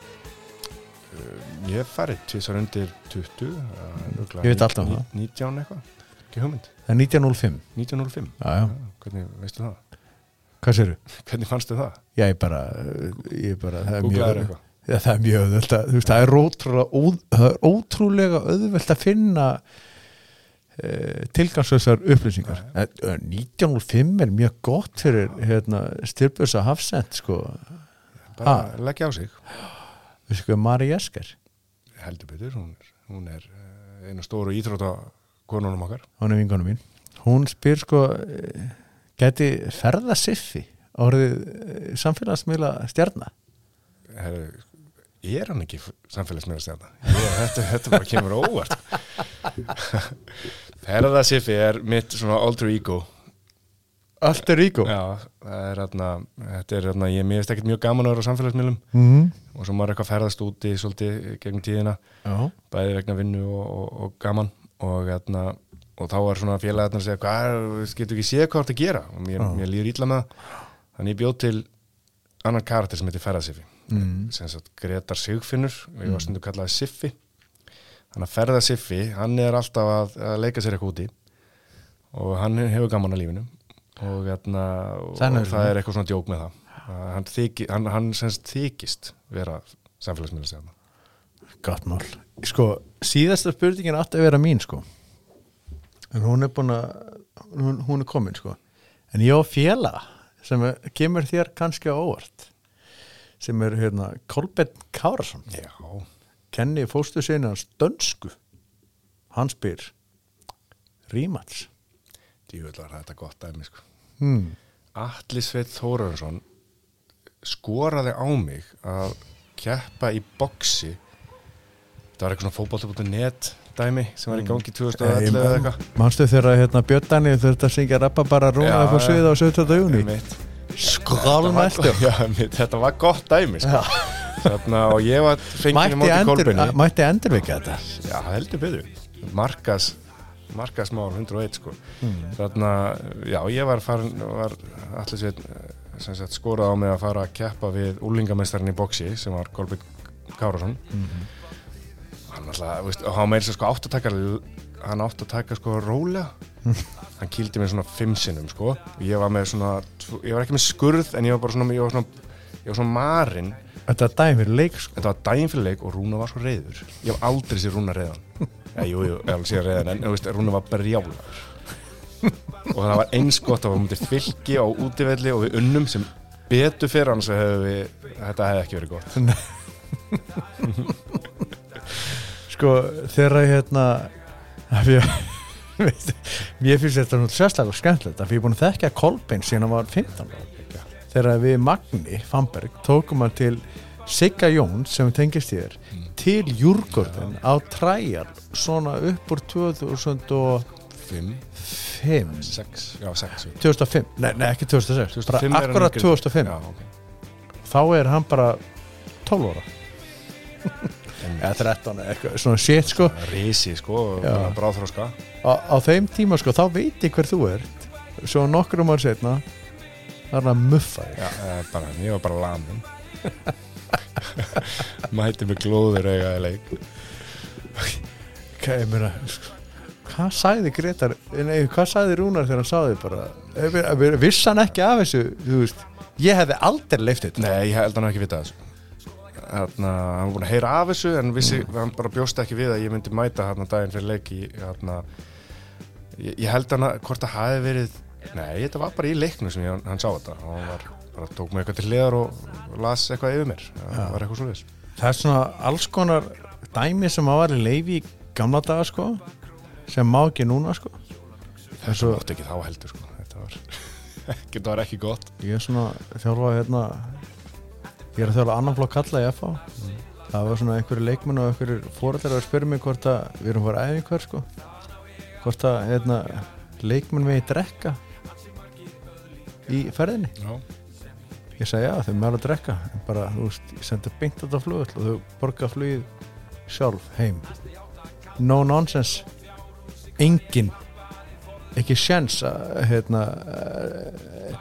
Ég hef farið tvisar undir tuttugu. Ég veit alltaf um það. nítján eitthvað, ekki hugmynd. Það er nítján núll fimm. nítján núll fimm? Já, já. Hvernig veistu það? Hvað sérðu? Hvernig fannstu það? Já, ég bara, ég bara, það er Googlaðir mjög, eitthvað? Já, það er mjög auðvelt að, þú veist, það er ótrúlega, ó, það er ótrúlega auðvelt að finna uh, tilgangsvæsar upplýsingar. nítján núll fimm er mjög gott fyrir, hérna, Styrbjörsa Hafsend, sko. Bara leggja á sig. Við sko, Mari Jesker. Heldur betur, hún er, hún er einu stóru íþrótta konunum okkar. Hún er vinkonum mín. Hún spyr sko, geti ferða Siffi orðið samfélagsmiðla stjarna? Herru, er hann ekki samfélagsmiðla stjarna? Ég, þetta, þetta bara kemur óvart. Ferða Siffi er mitt svona alter ego. Alter ego? Já, það er hérna, þetta er hérna, ég miðist ekkert mjög gaman að vera á samfélagsmiðlum. Mhm. Og svo maður eitthvað ferðast úti svolítið gegnum tíðina. Já. Bæði vegna vinnu og, og, og gaman og, hérna, og þá er svona félagarnir að segja hvað, getur ekki séð hvað þetta að gera og mér, mér líður illa með það. Þannig ég bjóð til annan karakter sem heitir Ferðasiffi. Mm. Sem sagt Gretar Sigfinnur og ég var stundu kallaði Siffi. Þannig að Ferðasiffi, hann er alltaf að, að leika sér eitthvað úti og hann hefur gaman að lífinu og, hérna, og, og það er eitthvað svona djók með það. Hann, þyki, hann, hann semst þykist vera samfélagsmiðlastjarna. Gott mál. Sko, síðasta spurningin átti að vera mín, sko. En hún er búin að, hún, hún er komin, sko. En ég á félaga sem er, kemur þér kannski á óvart, sem er, hérna, Kolbeinn Kárason. Já. Kenni fóstu sinni hans dönsku. Hann spyr, Rímats. Djúvel var þetta gott dæmi, sko. Hmm. Atli Sveinn Þórarinsson skoraði á mig að keppa í boxi. Það var eitthvað svona fótbolta punktur net dæmi sem var í gangi tvö þúsund og ellefu eða eitthvað. Manstu þegar hérna Björn Dani þurfti að syngja rappa bara rúna upp á sviða á sautjánda júní? Skrálmæstu. Já, mitt, þetta var gott dæmi, sko. Þarna, og ég var fengið í móti Kolbeinni. Mætti endurvekja þetta? Já, heldur betur. Markas markasmál hundrað og eitt, sko. Mm. Þarna, já, ég var farin, var allir sveit sem sagt skorað á mig að fara að keppa við úlingamestarinn í boxi sem var Kolbeinn Kárason. Mm-hmm. Hann alltaf, veist, hann meiri svo sko átt að taka hann átt að taka sko rólega. Hann kýldi mig svona fimm sinnum, sko. Og ég var með svona, ég var ekki með skurð en ég var bara svona, ég var svona, ég var svona marinn. Þetta var daginn fyrir leik, sko. Þetta var daginn fyrir leik og Rúna var svo reiður. Ég hef aldrei séð Rúna reiðan. Já, jú, jú, ég hef aldrei séð reiðan en, veist, Rúna var brjálaður. Og það var eins gott að við mútið fylki á útivelli og við unnum sem betur fyrir hans að hefði við, þetta hefði ekki verið gott. Sko, þegar ég hérna ég, veit, mér finnst þetta sérstaklega skemmtilegt að ég er búin að þekkja Kolbeinn síðan hann var fimmtán ára. Þegar við Magni Fannberg tókum hann til Sigga Jóns sem tengist þér mm. til Djurgården á trial svona upp úr tvö þúsund og fimm fimm sex, já, sex tvö þúsund og fimm, nei, nei ekki tvö þúsund og sex tvö þúsund og fimm bara er hann akkurat yngri. tvö þúsund og fimm Já, ok. þá er hann bara tólf ára eða þrettán eða eitthvað, svona shit sko Risi sko, Já. bráðþróska á, á þeim tíma sko, þá veit ég hver þú ert svo nokkrum ára setna það er hann að muffa þig Já, eh, bara, ég var bara lamin mæti með glóður eiga í leik hvað, ég meina sko, hvað sagði Gretar nei, hvað sagði Rúnar þegar hann sagði bara eh, vissi hann ekki af þessu þú veist, ég hefði aldrei leyft þetta Nei, ég held hann ekki vita þessu Þarna, hann var búin að heyra af þessu en vissi, mm. hann bara bjóst ekki við að ég myndi mæta hérna daginn fyrir leik í, hérna, ég, ég held hann að hvort það hafi verið nei, þetta var bara í leiknu sem ég, hann sá þetta og hann var, bara tók mig eitthvað til hliðar og las eitthvað yfir mér það ja. var eitthvað svo viss það er svona alls konar dæmi sem að var í leyfi í gamla daga sko sem má ekki núna sko þessu átti ekki þá heldur sko þetta var, þetta var ekki gott ég er svona þjálfa hérna ég er að þjálfa annan flokk kalla í F H mm. það var svona einhverju leikmenn og einhverju foreldrar að spyrja mig hvort að við erum bara æfingar sko hvort að hérna, leikmenn megi drekka í ferðinni Já. ég segi já þau með að drekka en bara þú veist ég sendi beint þetta flugvöll og þau borga flugið sjálf heim no nonsense engin ekki sjens að hérna uh,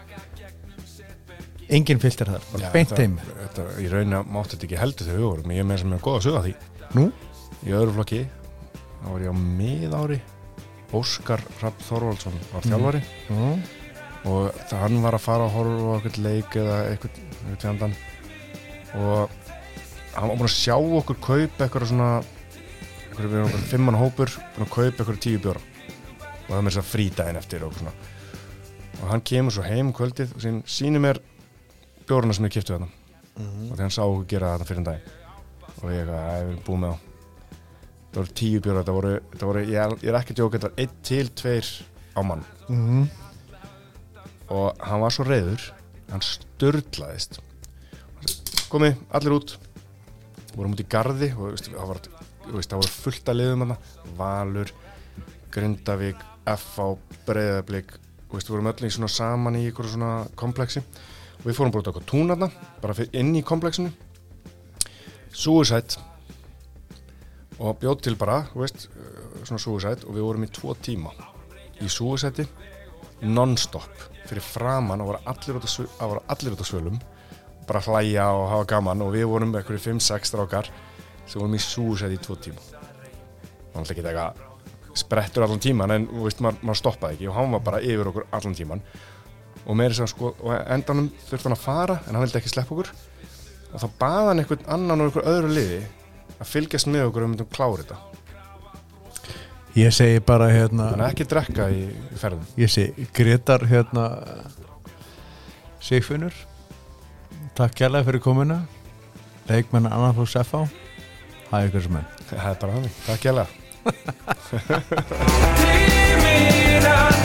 engin filter þar, bara Já, beint þetta, heim þetta, í rauninni mátti þetta ekki heldur þegar við vorum ég er með sem er góð að sögða því nú? í öðru flokki þá var ég á miðári Óskar Hrafn Þorvaldsson var þjálfari mm. og það hann var að fara að horfa á eitthvað leik eða eitthvað, eitthvað tjandan og hann var búin að sjá okkur kaupa eitthvað svona eitthvað við erum okkur fimmann hópur búin að kaupa eitthvað tíu bjóra og það með þess að frídaginn eftir og svona og hann kemur svo heim kvöldið og sín, sýnir mér bjórana sem ég keypti þarna mm-hmm. og þegar hann sá okkur gera þetta fyrir en dag og ég að ég verið búið með á það voru tíu bjóra þetta voru, þetta voru ég, ég er ekki að djóka þetta var einn til tveir á mann Mm-hmm. og hann var svo reiður hann sturlaðist komi, allir út vorum út í garði og veist, það, var, veist, það voru fullt að liðum hana. Valur, Grindavík F H, Breiðablik við vorum öll í svona saman í einhverju svona kompleksi og við fórum bara út á eitthvað tún hana, bara inn í kompleksinu Suicide og bjóð til bara veist, svona Suicide og við vorum í tvo tíma í Suicide non-stop fyrir framan og voru allir út að, allir út að svölum bara hlæja og hafa gaman og við vorum eitthvað fimm sex strákar sem vorum í Suicide í tvo tíma það var alltaf ekki eitthvað sprettur allan tíman en veist, maður, maður stoppaði ekki og hann var bara yfir okkur allan tíman og meiri sem sko og endanum þurfti hann að fara en hann vildi ekki sleppa okkur og þá baði hann einhvern annan og einhver öðru liði að fylgjast með okkur og við myndum klára þetta ég segi bara hérna þannig ekki drekka í, í ferðum ég segi Gretar hérna Sigfinnur takk kærlega fyrir komuna leikmenn annan flokks F H hæ ykkur sem enn það er bara þannig, takk kærlega Tímina